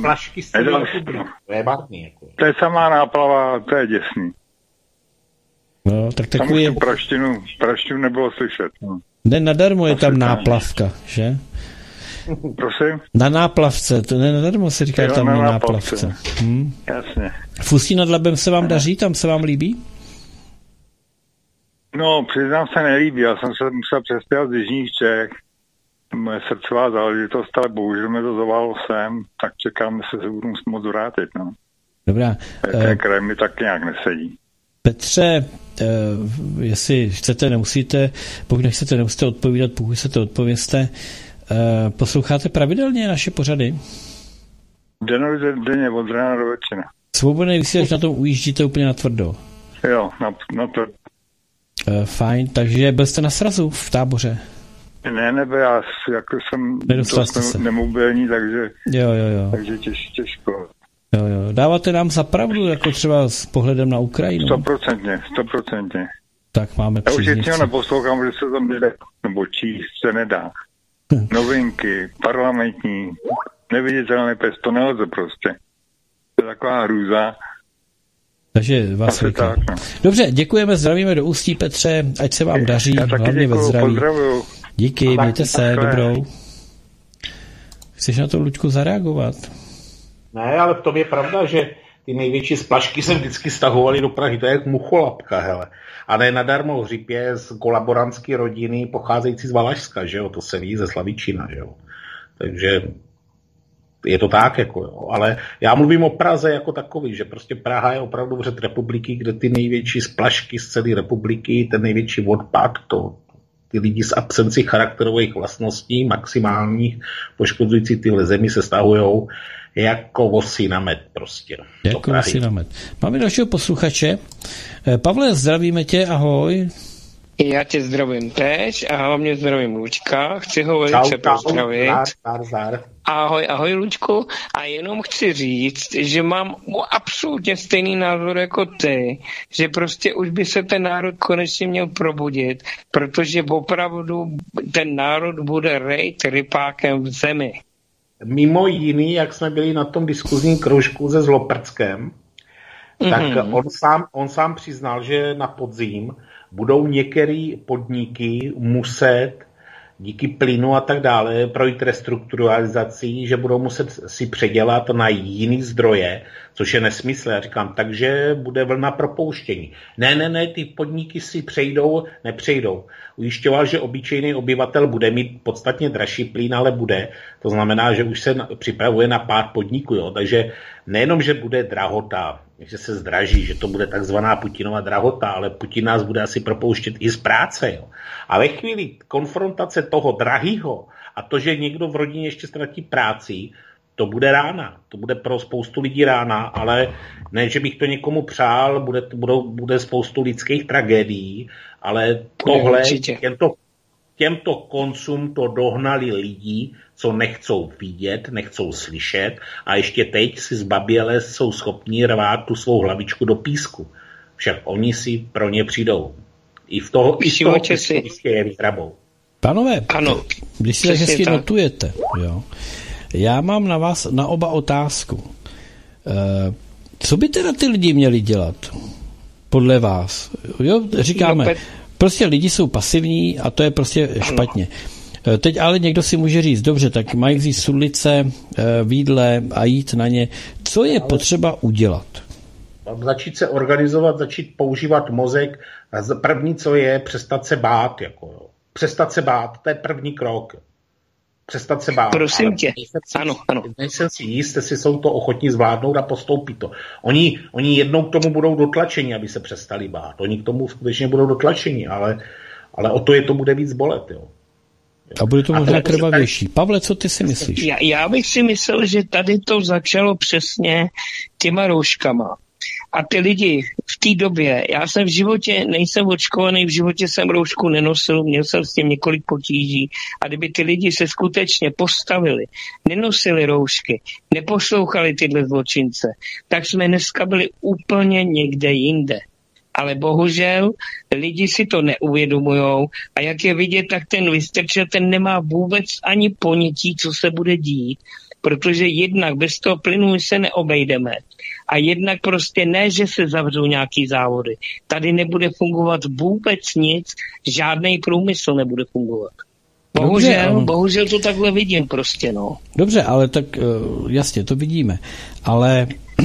Nedalo se. To je samá náplava, to je děsný. No, tak takový... Tam praštinu, praštinu nebylo slyšet. No. Ne, nadarmo je tam náplavka, že? Prosím? Na náplavce, to ne nadarmo se říká, tam na náplavce. náplavce. Hm? Jasně. V Ústí nad Labem se vám daří, tam se vám líbí? No, přiznám se, nelíbí. Já jsem se musel přestěhovat z Jižních Čech. Moje srdcová záležitost, ale bohužel mě to zaválo sem, tak čekám, že se budu moc vrátit. No. Dobrá. Ten uh, kraj mi tak nějak nesedí. Petře, uh, jestli chcete, nemusíte, pokud nechcete, nemusíte odpovídat, pokud chcete, odpovězte. Uh, posloucháte pravidelně naše pořady? Denně, denně od rána do večera. Svobodný vysílač, na tom ujíždíte úplně na tvrdo. Jo, na, na to. Uh, fajn, takže byl jste na srazu v Táboře? Ne, nebe, já jako jsem dost nemobilní, takže, jo, jo, jo. takže těž, těžko. Jo, jo. Dáváte nám za pravdu, jako třeba s pohledem na Ukrajinu? Stoprocentně, stoprocentně. Tak máme příznivce. Já už něco neposlouchám, že se tam jde, nebo číst se nedá. Hm. Novinky, parlamentní, neviditelný pes, to nelze prostě. To je taková hrůza. Takže vás tak, no. Dobře, děkujeme, zdravíme do Ústí, Petře, ať se vám daří, hlavně ve zdraví. Pozdravuju. Díky, mějte se, dobrou. Chceš na to, Luďku, zareagovat? Ne, ale v tom je pravda, že ty největší splašky se vždycky stahovaly do Prahy, to je jak mucholapka, hele. A ne nadarmo hřib je z kolaborantské rodiny pocházející z Valašska, že jo, to se ví ze Slavičína, že jo. Takže je to tak, jako jo. Ale já mluvím o Praze jako takový, že prostě Praha je opravdu vřed republiky, kde ty největší splašky z celé republiky, ten největší odpad, to ty lidi s absencí charakterových vlastností maximálních, poškozující tyhle zemi se stahujou jako vosy na med prostě. Jako vosy na med. Máme dalšího posluchače. Pavle, zdravíme tě, ahoj. Já tě zdravím teď a hlavně zdravím Lučka. Chci ho velice pozdravit. Zár, zár, zár. Ahoj, ahoj Lučku. A jenom chci říct, že mám absolutně stejný názor jako ty, že prostě už by se ten národ konečně měl probudit, protože opravdu ten národ bude rejt rypákem v zemi. Mimo jiný, jak jsme byli na tom diskuzním kroužku se Zloprckem, mm-hmm. tak on sám, on sám přiznal, že na podzim budou některé podniky muset díky plynu a tak dále projít restrukturalizací, že budou muset si předělat na jiný zdroje, což je nesmysl. Já říkám, takže bude vlna propouštění. Ne, ne, ne, ty podniky si přejdou, nepřejdou. Ujišťoval, že obyčejný obyvatel bude mít podstatně dražší plyn, ale bude. To znamená, že už se připravuje na pád podniku. Jo? Takže nejenom, že bude drahota, že se zdraží, že to bude takzvaná Putinova drahota, ale Putin nás bude asi propouštět i z práce. Jo? A ve chvíli konfrontace toho drahýho a to, že někdo v rodině ještě ztratí práci, to bude rána. To bude pro spoustu lidí rána, ale ne, že bych to někomu přál, bude, budou, bude spoustu lidských tragédií, ale tohle, těmto, těmto koncům to dohnali lidi, co nechcou vidět, nechcou slyšet a ještě teď si zbaběle jsou schopni rvát tu svou hlavičku do písku. Však oni si pro ně přijdou. I v toho, i v toho si je vyhrabou. Pánové, ano, když si tak hezky notujete, jo, já mám na vás na oba otázku. E, co by teda ty lidi měli dělat? Podle vás. Jo, říkáme, no, prostě lidi jsou pasivní a to je prostě špatně. E, teď ale někdo si může říct, dobře, tak mají vzít z ulice, e, výdle a jít na ně. Co je ale potřeba udělat? Začít se organizovat, začít používat mozek. První, co je, přestat se bát. Jako, jo. Přestat se bát, to je první krok. Přestat se bát. Prosím tě. Si, ano, ano. Nejsem si jist, jestli jsou to ochotní zvládnout a postoupit to. Oni, oni jednou k tomu budou dotlačeni, aby se přestali bát. Oni k tomu skutečně budou dotlačeni, ale, ale o to je to bude víc bolet. Jo. A bude to možná krvavější. Tady... Pavle, co ty si myslíš? Já, já bych si myslel, že tady to začalo přesně těma rouškama. A ty lidi v té době, já jsem v životě, nejsem očkovaný, v životě jsem roušku nenosil, měl jsem s tím několik potíží. A kdyby ty lidi se skutečně postavili, nenosili roušky, neposlouchali tyhle zločince, tak jsme dneska byli úplně někde jinde. Ale bohužel lidi si to neuvědomujou a jak je vidět, tak ten Vystrčil, ten nemá vůbec ani ponětí, co se bude dít, protože jednak bez toho plynu se neobejdeme a jednak prostě ne, že se zavřou nějaký závody. Tady nebude fungovat vůbec nic, žádný průmysl nebude fungovat. Bohužel, Dobře, bohužel to takhle vidím prostě, no. Dobře, ale tak jasně, to vidíme. Ale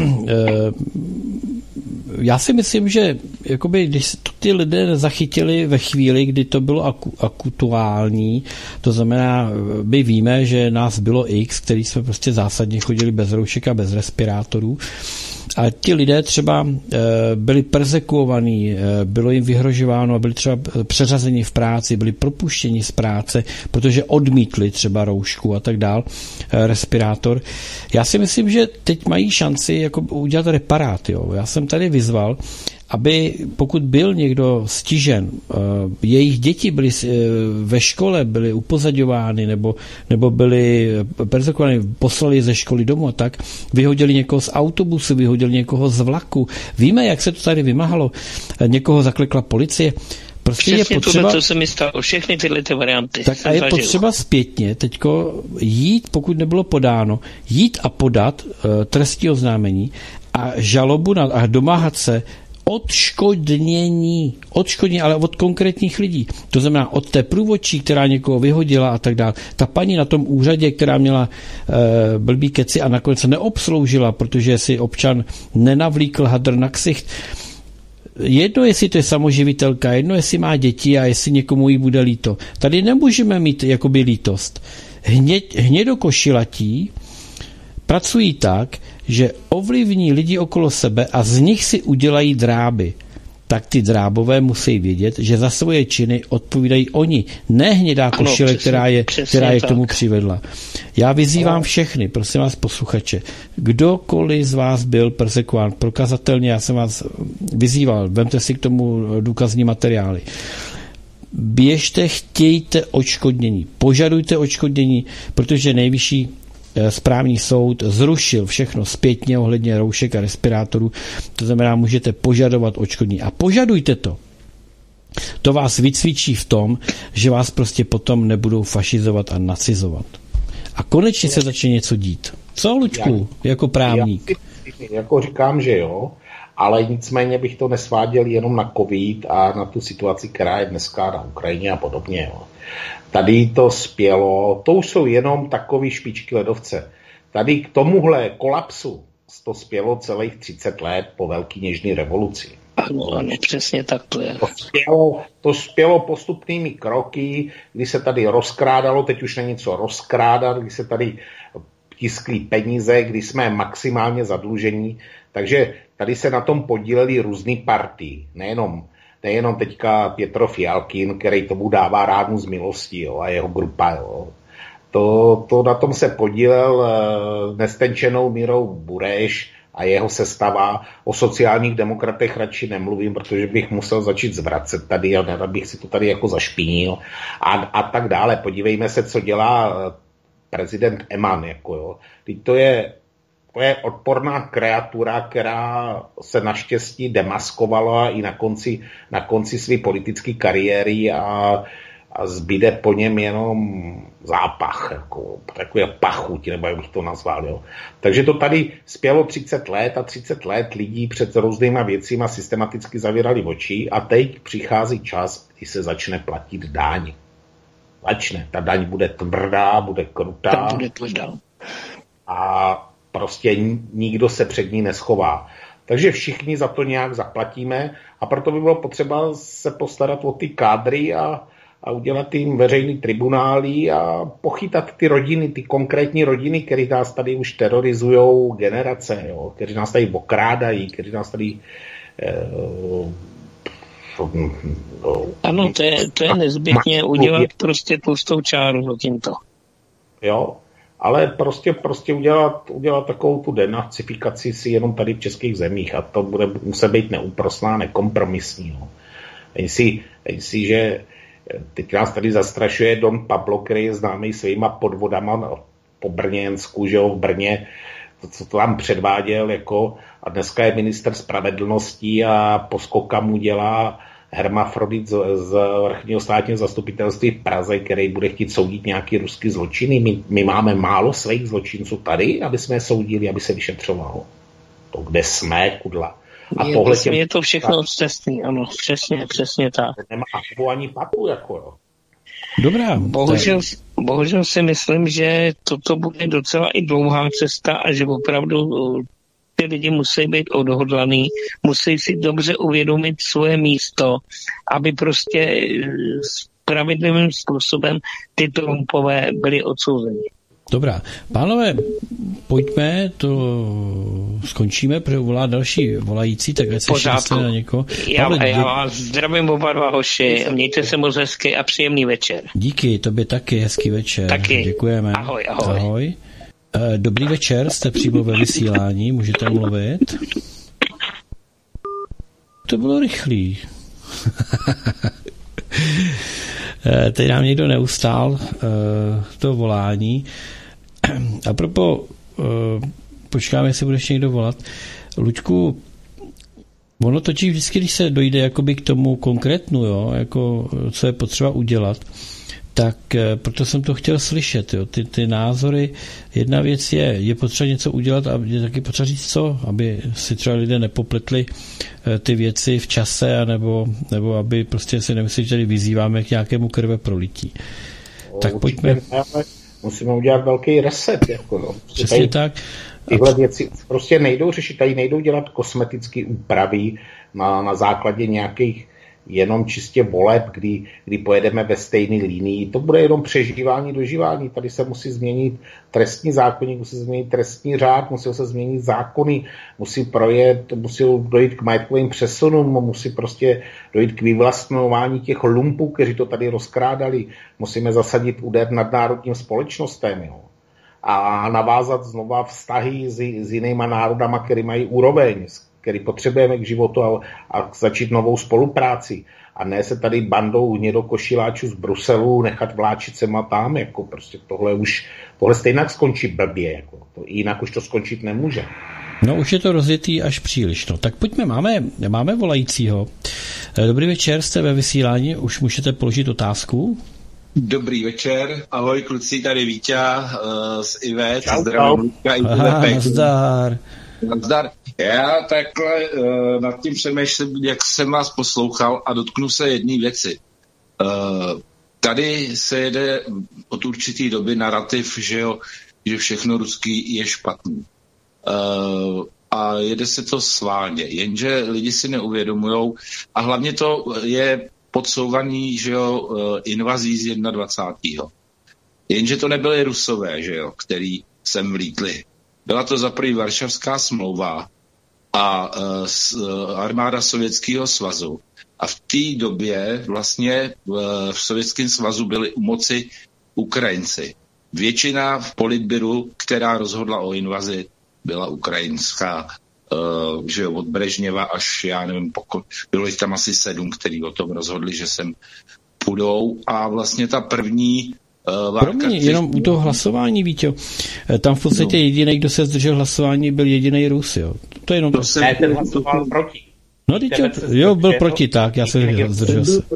já si myslím, že jakoby, když to ty lidé zachytili ve chvíli, kdy to bylo aku, akutuální, to znamená, my víme, že nás bylo X, který jsme prostě zásadně chodili bez roušek a bez respirátorů, a ti lidé třeba e, byli perzekuovaní, e, bylo jim vyhrožováno, byli třeba přeřazeni v práci, byli propuštěni z práce, protože odmítli třeba roušku a tak dál, e, respirátor. Já si myslím, že teď mají šanci jako udělat reparát. Jo. Já jsem tady vyzval, aby pokud byl někdo stižen, jejich děti byly ve škole, byly upozaďovány nebo, nebo byly perzekvovány, poslali ze školy domů a tak, vyhodili někoho z autobusu, vyhodili někoho z vlaku. Víme, jak se to tady vymahalo. Někoho zaklekla policie. Prostě Přesně je potřeba, tohle, co se mi stalo, všechny tyhle ty varianty. Tak a je zažil. Potřeba zpětně teďko jít, pokud nebylo podáno, jít a podat uh, trestní oznámení a žalobu na, a domáhat se odškodnění, odškodnění, ale od konkrétních lidí. To znamená od té průvodčí, která někoho vyhodila a tak dále. Ta paní na tom úřadě, která měla e, blbý keci a nakonec se neobsloužila, protože si občan nenavlíkl hadr na ksicht. Jedno, jestli to je samoživitelka, jedno, jestli má děti a jestli někomu jí bude líto. Tady nemůžeme mít jakoby lítost. Hně, hnědokošilatí pracují tak, že ovlivní lidi okolo sebe a z nich si udělají dráby. Tak ty drábové musí vědět, že za svoje činy odpovídají oni. Ne hnědá ano, košile, přesně, která je, která je k tomu přivedla. Já vyzývám všechny, prosím vás posluchače, kdokoliv z vás byl persekuován prokazatelně, já jsem vás vyzýval, vemte si k tomu důkazní materiály. Běžte, chtějte odškodnění, požadujte odškodnění, protože nejvyšší správní soud zrušil všechno zpětně ohledně roušek a respirátorů. To znamená, můžete požadovat odškodnění. A požadujte to. To vás vycvičí v tom, že vás prostě potom nebudou fašizovat a nacizovat. A konečně se začne něco dít. Co, Luďku, já, jako právník? Já, jako říkám, že jo, ale nicméně bych to nesváděl jenom na covid a na tu situaci, která je dneska na Ukrajině a podobně. Jo. Tady to spělo, to už jsou jenom takové špičky ledovce. Tady k tomuhle kolapsu to spělo celých třicet let po velký něžný revoluci. Ano, ano, přesně tak to je. To spělo, to spělo postupnými kroky, kdy se tady rozkrádalo, teď už není co rozkrádat, kdy se tady tiskly peníze, kdy jsme maximálně zadlužení, takže tady se na tom podíleli různý partii, nejenom Nejenom teďka Pětro Fialkin, který tomu dává ránu z milosti, jo, a jeho grupa. Jo. To, to na tom se podílel uh, nestenčenou mírou Bureš a jeho sestava. O sociálních demokratech radši nemluvím, protože bych musel začít zvracet tady a nerad bych si to tady jako zašpínil a, a tak dále. Podívejme se, co dělá prezident Eman. Jako, jo. Teď to je To je odporná kreatura, která se naštěstí demaskovala i na konci, na konci své politické kariéry a, a zbyde po něm jenom zápach, jako, takový pachuť, nebo jak bych to nazval. Jo. Takže to tady spělo třicet let a třicet let lidí před různýma věcima systematicky zavírali oči a teď přichází čas, kdy se začne platit daň. Začne. Ta daň bude tvrdá, bude krutá. Ta bude tvrdá. A prostě nikdo se před ní neschová. Takže všichni za to nějak zaplatíme a proto by bylo potřeba se postarat o ty kádry a, a udělat jim veřejný tribunály a pochytat ty rodiny, ty konkrétní rodiny, které nás tady už terorizujou generace, jo, kteří nás tady okrádají, kteří nás tady eh, no, ano, to je, to je nezbytně udělat prostě tlustou čáru do tímto. Jo, ale prostě, prostě udělat, udělat takovou tu denacifikaci si jenom tady v českých zemích a to bude muset být neúprosná, nekompromisní. No. Jen si, jen si, že teď nás tady zastrašuje Don Pablo, který je známý svýma podvodama po Brněnsku, že jo, v Brně to, co to tam předváděl, jako, a dneska je minister spravedlnosti a poskoka mu dělá hermafrodit z, z vrchního státního zastupitelství v Praze, který bude chtít soudit nějaký ruský zločiny. My, my máme málo svých zločinců tady, aby jsme je soudili, aby se vyšetřovalo. To, kde jsme, kudla. A je, tohle těm... je to všechno cestný, ano, přesně, přesně tak. Nemá chybu ani papu, jako jo. Dobrá. Bohužel, bohužel si myslím, že toto bude docela i dlouhá cesta a že opravdu ty lidi musí být odhodlaný, musí si dobře uvědomit svoje místo, aby prostě spravedlivým způsobem ty Trumpové byly odsouzeni. Dobrá. Pánové, pojďme, to skončíme, protože volá další volající, tak ať se ještě na někoho. Já, Pavle, já vás zdravím oba dva hoši, mějte se moc hezky a příjemný večer. Díky, tobě taky hezký večer. Taky. Děkujeme. Ahoj, ahoj. Ahoj. Dobrý večer, jste přímo ve vysílání, můžete mluvit. To bylo rychlý. Teď nám někdo neustál uh, to volání. A propos, uh, počkáme, jestli bude ještě někdo volat. Luďku, ono točí vždycky, když se dojde jakoby k tomu konkrétnu, jo, jako, co je potřeba udělat, tak uh, proto jsem to chtěl slyšet. Jo. Ty, ty názory, jedna věc je, je potřeba něco udělat a je taky potřeba říct co, aby si třeba lidé nepopletli uh, ty věci v čase, anebo, nebo aby prostě si nemysleli, že tady vyzýváme k nějakému krve prolití. O, tak pojďme. Musíme udělat velký reset. Jako, no. Přesně tady, tak. Tyhle věci prostě nejdou řešit, tady nejdou dělat kosmetické úpravy na, na základě nějakých jenom čistě voleb, kdy, kdy pojedeme ve stejné linii. To bude jenom přežívání, dožívání. Tady se musí změnit trestní zákonník, musí změnit trestní řád, musí se změnit zákony, musí projet, musí dojít k majetkovým přesunům, musí prostě dojít k vyvlastňování těch lumpů, kteří to tady rozkrádali. Musíme zasadit úder nadnárodním společnostem, jo. A navázat znova vztahy s, s jinýma národama, který mají úroveň, který potřebujeme k životu a, a začít novou spolupráci. A ne se tady bandou hnědokošiláčů z Bruselu nechat vláčit sem a tam. Jako prostě tohle už, tohle stejně skončí blbě. Jako. To, jinak už to skončit nemůže. No už je to rozjetý až příliš. No. Tak pojďme, máme, máme volajícího. Dobrý večer, jste ve vysílání, už můžete položit otázku. Dobrý večer, ahoj kluci, tady Vítě uh, z Ivet, zdravím. Nazdar. Nazdar. Já takhle uh, nad tím přemýšlím, jak jsem vás poslouchal a dotknu se jedné věci. Uh, tady se jede od určitý doby narrativ, že, jo, že všechno ruský je špatný. Uh, a jede se to sválně, jenže lidi si neuvědomujou a hlavně to je podsouvaný, že jo, invazí z dvacátého prvního Jenže to nebyly Rusové, že jo, který sem vlítli. Byla to za první Varšavská smlouva a uh, s, uh, armáda Sovětského svazu. A v té době vlastně uh, v Sovětském svazu byli u moci Ukrajinci. Většina v politbyru, která rozhodla o invazi, byla ukrajinská. Uh, že jo, od Brežněva až, já nevím, poko- bylo jich tam asi sedm, který o tom rozhodli, že sem půjdou a vlastně ta první uh, válka... Promiň, jenom u toho hlasování, Víťo, tam v podstatě no. jediný, kdo se zdržel hlasování, byl jediný Rus, jo. To je jenom... To se... Ne, ten hlasoval proti. No, Víťo, jo, byl proti, tak, já se zdržel se.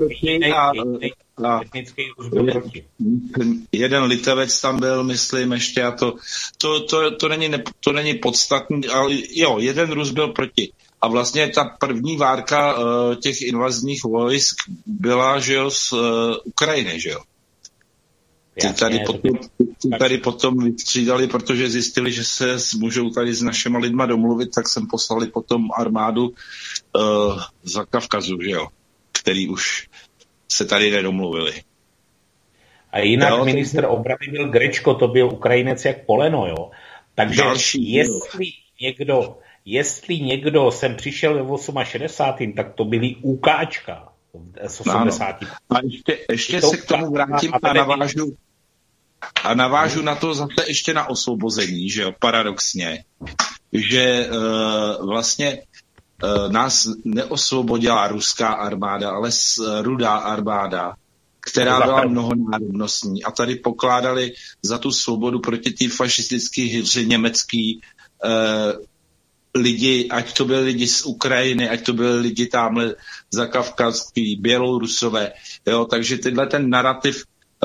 Jeden Litevec tam byl, myslím, ještě a to, to, to, to, není, ne, to není podstatný, ale jo, jeden Rus byl proti. A vlastně ta první várka uh, těch invazních vojsk byla, že jo, z uh, Ukrajiny, že jo. Ty tady, potom, ty tady potom vystřídali, protože zjistili, že se můžou tady s našima lidma domluvit, tak jsem poslali potom armádu uh, za Kavkazu, že jo, který už se tady nedomluvili. A jinak jo, ministr obrany byl Grečko, to byl Ukrajinec jak poleno, jo. Takže další, jestli jo. někdo, jestli někdo sem přišel ve šedesátém osmém tak to byli UKčka z osmdesátých A ještě, ještě se k tomu vrátím a navážu, a navážu na to zase ještě na osvobození, že jo, paradoxně, že uh, vlastně uh, nás neosvobodila ruská armáda, ale rudá armáda, která byla mnohonárodnostní a tady pokládali za tu svobodu proti té fašistické hře německý lidi, ať to byli lidi z Ukrajiny, ať to byli lidi tamhle za Kavkazský, Bělorusové, jo, takže tyhle ten narrativ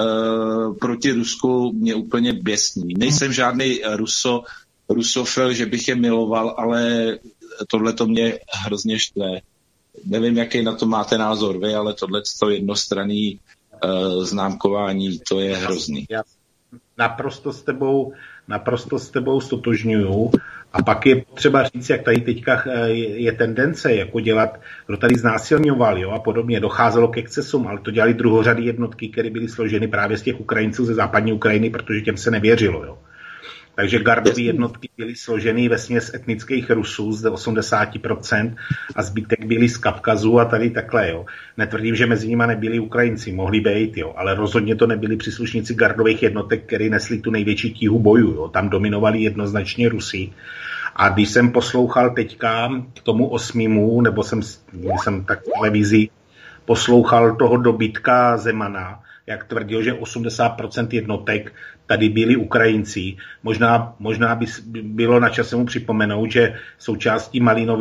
uh, proti Rusku mě úplně běsní. Nejsem žádný Ruso, rusofil, že bych je miloval, ale tohle to mě hrozně štve. Nevím, jaký na to máte názor vy, ale tohle to jednostranný uh, známkování, to je hrozný. Já naprosto s tebou, naprosto s tebou stotožňuju. A pak je potřeba říct, jak tady teďka je, je tendence, jako dělat, kdo tady znásilňoval, jo, a podobně, docházelo k excesům, ale to dělali druhořady jednotky, které byly složeny právě z těch Ukrajinců ze západní Ukrajiny, protože těm se nevěřilo, jo. Takže gardové jednotky byly složeny vesměs etnických Rusů z osmdesát procent a zbytek byli z Kavkazu a tady takhle, jo. Netvrdím, že mezi nimi nebyli Ukrajinci, mohli být, jo, ale rozhodně to nebyli příslušníci gardových jednotek, který nesli tu největší tíhu bojů, jo. Tam dominovali jednoznačně Rusy. A když jsem poslouchal teďka k tomu osmimu, nebo jsem, když jsem tak v televizi poslouchal toho dobytka Zemana, jak tvrdil, že osmdesát procent jednotek tady byli Ukrajinci. Možná, možná by bylo na čase mu připomenout, že součástí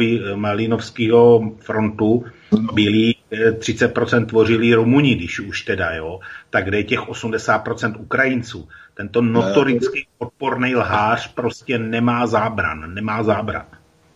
Malinovského frontu byli třicet procent tvořili Rumuni, když už teda, jo. Tak kde je těch osmdesát procent Ukrajinců. Tento notorický odporný lhář prostě nemá zábran, nemá zábran.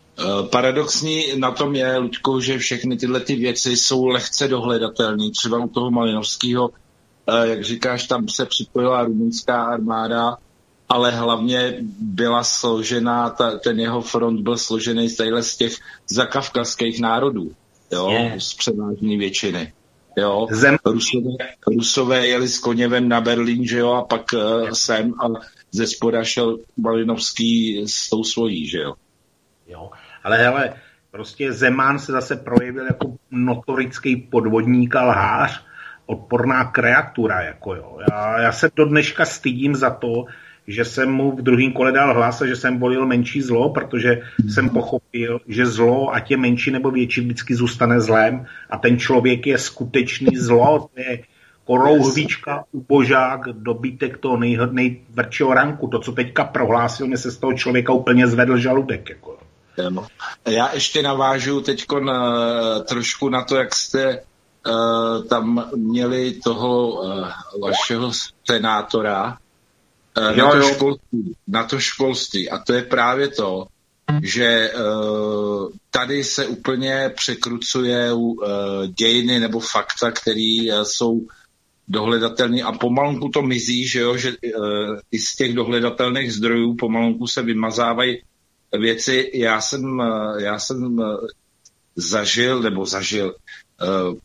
Paradoxní na tom je, Luďko, že všechny tyhle ty věci jsou lehce dohledatelné. Třeba u toho Malinovského, jak říkáš, tam se připojila rumunská armáda, ale hlavně byla složená, ta, ten jeho front byl složený z těch zakavkazských národů, jo, yeah. z převážné většiny. Jo, Zem... Rusové, Rusové jeli s Koněvem na Berlín, že jo, a pak uh, sem a ze spoda šel Malinovský s tou svojí, že jo. Jo, ale hele, prostě Zeman se zase projevil jako notorický podvodník a lhář, odporná kreatura, jako jo. Já, já se do dneška stydím za to, že jsem mu v druhém kole dal hlas a že jsem volil menší zlo, protože jsem pochopil, že zlo, ať je menší nebo větší, vždycky zůstane zlem a ten člověk je skutečný zlo, to je korouhvička, ubožák, dobytek toho nej, nejtvrdšího ranku. To, co teďka prohlásil, mě se z toho člověka úplně zvedl žaludek. Jako. Já ještě navážu teďko na, trošku na to, jak jste uh, tam měli toho uh, vašeho senátora, Na to, školství, na to školství. A to je právě to, že uh, tady se úplně překrucuje uh, dějiny nebo fakta, které uh, jsou dohledatelné a pomalunku to mizí, že, jo, že uh, i z těch dohledatelných zdrojů pomalunku se vymazávají věci. Já jsem, uh, já jsem uh, zažil, nebo zažil uh,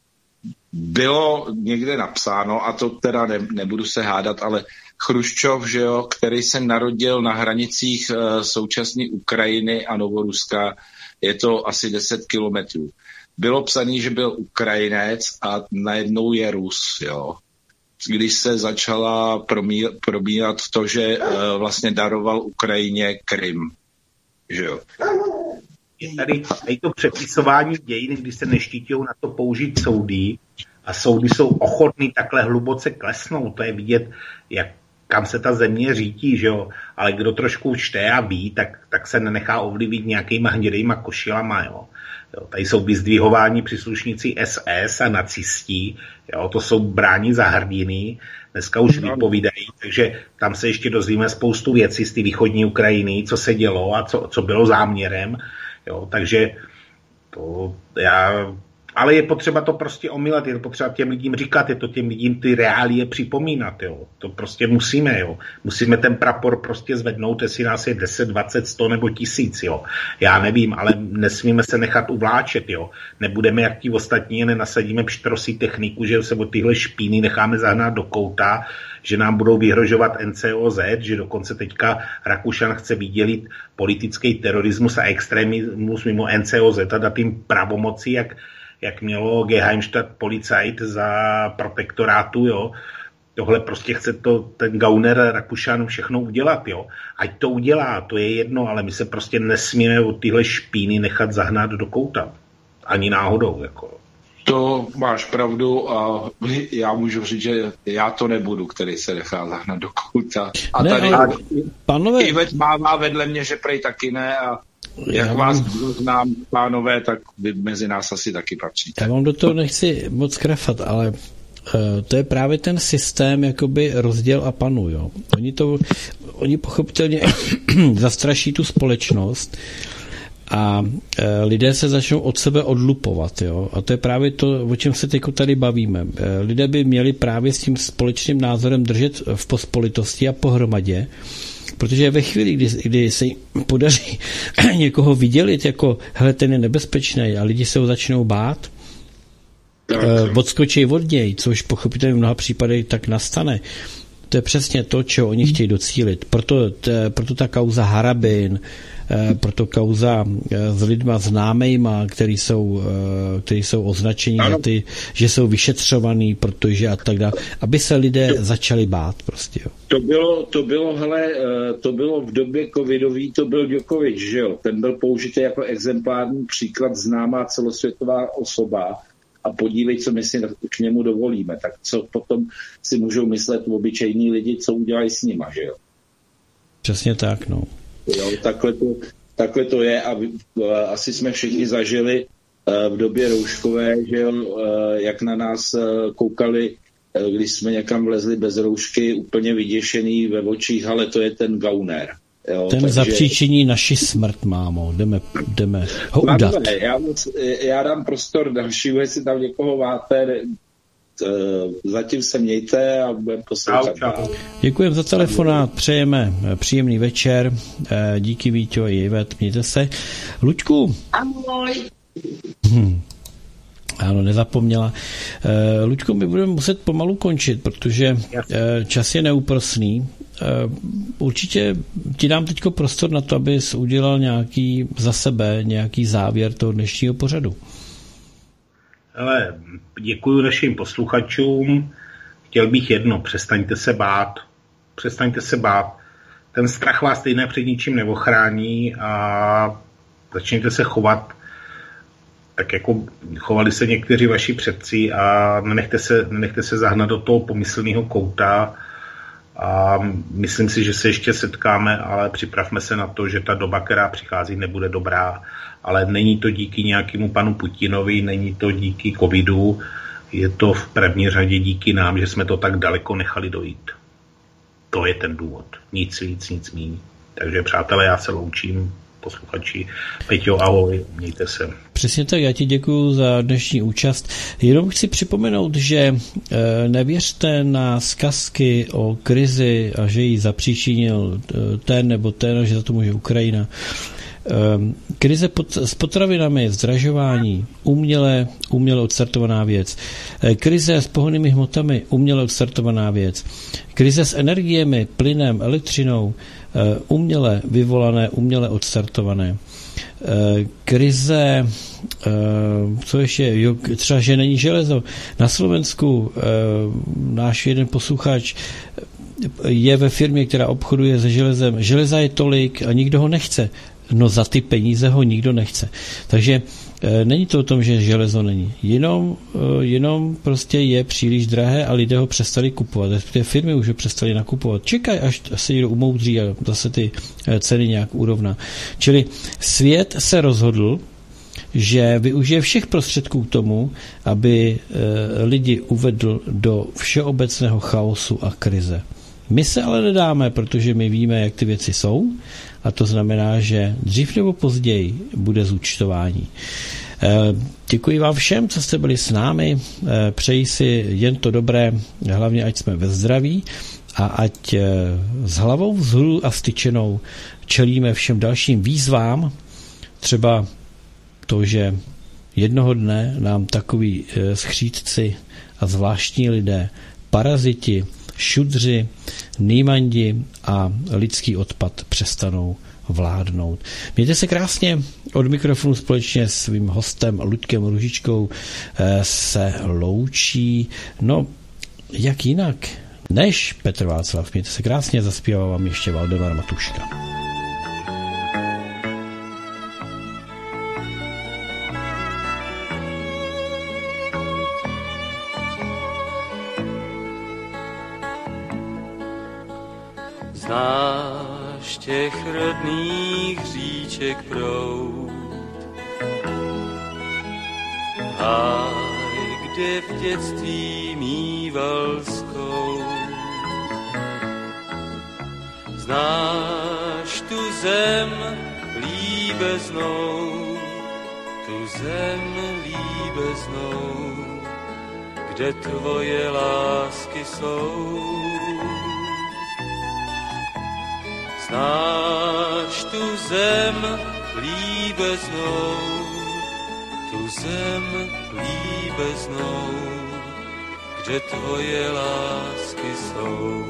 bylo někde napsáno, a to teda ne, nebudu se hádat, ale Chruščov, že jo, který se narodil na hranicích e, současné Ukrajiny a Novoruska, je to asi deset kilometrů. Bylo psaný, že byl Ukrajinec a najednou je Rus, jo. Když se začala promí, probíhat to, že e, vlastně daroval Ukrajině Krym, že jo. Je tady, tady to přepisování dějin, když se neštítějí na to použít soudy a soudy jsou ochotný takhle hluboce klesnout, to je vidět, jak kam se ta země řítí, že jo, ale kdo trošku čte a ví, tak, tak se nenechá ovlivnit nějakýma hnědejma košilama, jo. Jo, tady jsou vyzdvihováni příslušníci S S a nacisti, jo, to jsou bráni za hrdiny, dneska už vypovídají, takže tam se ještě dozvíme spoustu věcí z té východní Ukrajiny, co se dělo a co, co bylo záměrem, jo, takže to já... Ale je potřeba to prostě omílat, je to potřeba těm lidím říkat, je to těm lidím ty reálie připomínat, jo. To prostě musíme, jo. Musíme ten prapor prostě zvednout, jestli nás je deset, dvacet, sto nebo tisíc, jo. Já nevím, ale nesmíme se nechat uvláčet, jo. Nebudeme jak ti ostatní, nenasadíme pštrosí techniku, že se od tyhle špíny necháme zahnat do kouta, že nám budou vyhrožovat N C O Z, že dokonce teďka Rakušan chce vydělit politický terorismus a extremismus mimo N C O Z a dát jim pravomoci, jak jak mělo Geheimstadt Polizeit za protektorátu, jo. Tohle prostě chce to ten Gauner Rakušan všechno udělat, jo. Ať to udělá, to je jedno, ale my se prostě nesmíme od tyhle špíny nechat zahnat do kouta. Ani náhodou, jako. To máš pravdu a já můžu říct, že já to nebudu, který se nechá zahnat do kouta. A ne, tady ale, pánové, Ivet mává vedle mě, že prej taky ne a jak já vás vám, znám, pánové, tak vy mezi nás asi taky patříte. Já vám do toho nechci moc krafat, ale uh, to je právě ten systém jakoby rozděl a panu, jo. Oni to, oni pochopitelně zastraší tu společnost a e, lidé se začnou od sebe odlupovat, jo. A to je právě to, o čem se teď tady bavíme. E, lidé by měli právě s tím společným názorem držet v pospolitosti a pohromadě, protože ve chvíli, kdy, kdy se jim podaří někoho vydělit, jako hele, ten je nebezpečný a lidi se ho začnou bát, e, odskočí od něj, což pochopitelně v mnoha případech tak nastane. To je přesně to, čeho oni chtějí docílit. Proto, t, proto ta kauza Harabin, proto kauza s lidma známejma, který jsou, který jsou označeni za ty, že jsou vyšetřovaný, protože a tak dále, aby se lidé začali bát prostě. Jo. To bylo, to bylo, hele, to bylo v době covidový, to byl Djokovic, že jo? Ten byl použitý jako exemplární příklad, známá celosvětová osoba a podívej, co my si k němu dovolíme. Tak co potom si můžou myslet obyčejní lidi, co udělají s nima, že jo? Přesně tak, no. Jo, takhle, to, takhle to je a asi jsme všichni zažili v době rouškové, že jo, jak na nás koukali, když jsme někam vlezli bez roušky, úplně vyděšený ve očích, ale to je ten gauner. Jo, ten takže... zapříčiní naši smrt, mámo, jdeme, jdeme ho udat. Já, já dám prostor dalšímu, jestli tam někoho máte, zatím se mějte a budeme poslouchat. Děkujeme za telefonát, přejeme příjemný večer, díky Víťo i Ivet, mějte se. Luďku. Ahoj. Hm. Ano, nezapomněla. Luďku, my budeme muset pomalu končit, protože čas je neúprosný. Určitě ti dám teďko prostor na to, abys udělal nějaký za sebe, nějaký závěr toho dnešního pořadu. Ale děkuji našim posluchačům. Chtěl bych jedno, přestaňte se bát. Přestaňte se bát. Ten strach vás stejně před ničím neochrání a začněte se chovat tak, jako chovali se někteří vaši předci a nenechte se, nenechte se zahnat do toho pomyslného kouta. A myslím si, že se ještě setkáme, ale připravme se na to, že ta doba, která přichází, nebude dobrá. Ale není to díky nějakému panu Putinovi, není to díky covidu, je to v první řadě díky nám, že jsme to tak daleko nechali dojít. To je ten důvod. Nic víc, nic míň. Takže přátelé, já se loučím, posluchači. Peťo, ahoj, mějte se. Přesně tak, já ti děkuju za dnešní účast. Jenom chci připomenout, že nevěřte na zkazky o krizi a že ji zapříčinil ten nebo ten, že za to může Ukrajina. Krize pod, s potravinami, zdražování, uměle, uměle odstartovaná věc. Krize s pohonnými hmotami, uměle odstartovaná věc. Krize s energiemi, plynem, elektřinou, uměle vyvolané, uměle odstartované. Krize, co ještě, jo, třeba, že není železo. Na Slovensku náš jeden posluchač je ve firmě, která obchoduje se železem. Železa je tolik a nikdo ho nechce. No za ty peníze ho nikdo nechce. Takže e, není to o tom, že železo není. Jenom, e, jenom prostě je příliš drahé a lidé ho přestali kupovat. Ty firmy už ho přestali nakupovat. Čekaj, až se někdo umoudří a zase ty e, ceny nějak urovná. Čili svět se rozhodl, že využije všech prostředků k tomu, aby e, lidi uvedl do všeobecného chaosu a krize. My se ale nedáme, protože my víme, jak ty věci jsou, a to znamená, že dřív nebo později bude zúčtování. Děkuji vám všem, co jste byli s námi. Přeji si jen to dobré, hlavně ať jsme ve zdraví a ať s hlavou vzhůru a vstyčenou čelíme všem dalším výzvám. Třeba to, že jednoho dne nám takoví skřídci a zvláštní lidé, paraziti, šudři, nýmandi a lidský odpad přestanou vládnout. Mějte se krásně, od mikrofonu společně s svým hostem Luďkem Růžičkou se loučí, no jak jinak, než Petr Václav. Mějte se krásně, zaspívá vám ještě Valdemar Matuška. Znáš těch rodných říček proud, háj, kde v dětství mýval zkout. Znáš tu zem líbeznou, tu zem líbeznou, kde tvoje lásky jsou. Znáš tu zem líbeznou, tu zem líbeznou, kde tvoje lásky jsou.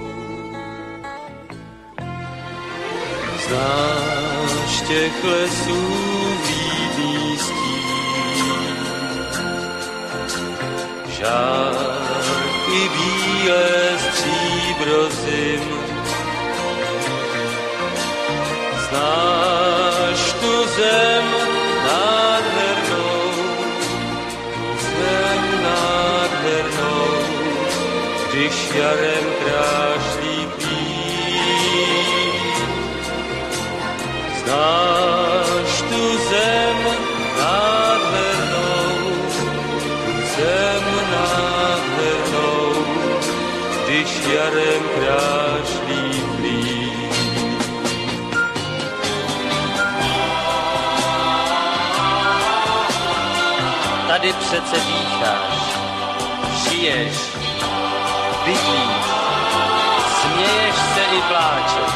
Znáš těch lesů vídný stín, žárky bílé stříbro zim. Znáš tu zem nádhernou, tu zem nádhernou, když jarem krášlí klín. Znáš tu zem nádhernou, tu zem nádhernou, když jarem krášlí klín. Tady přece dýcháš, žiješ, bydlíš, směješ se i pláčeš.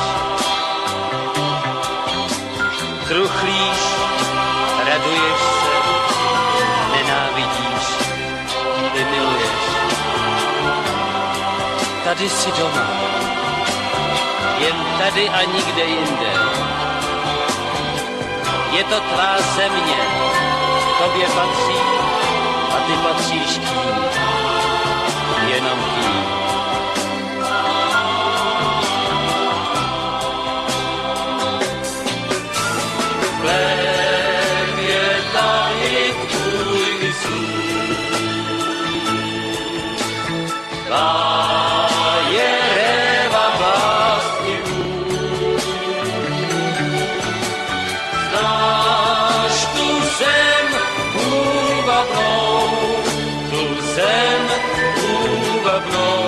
Truchlíš, raduješ se, nenávidíš i miluješ. Tady jsi doma, jen tady a nikde jinde. Je to tvá země, tobě patří a ty patříš k ní, jenom k ní. Chléb je tady tvůj sůl, tvá je réva básnivů. Znáš tu zem půvabnou, tu zem půvabnou,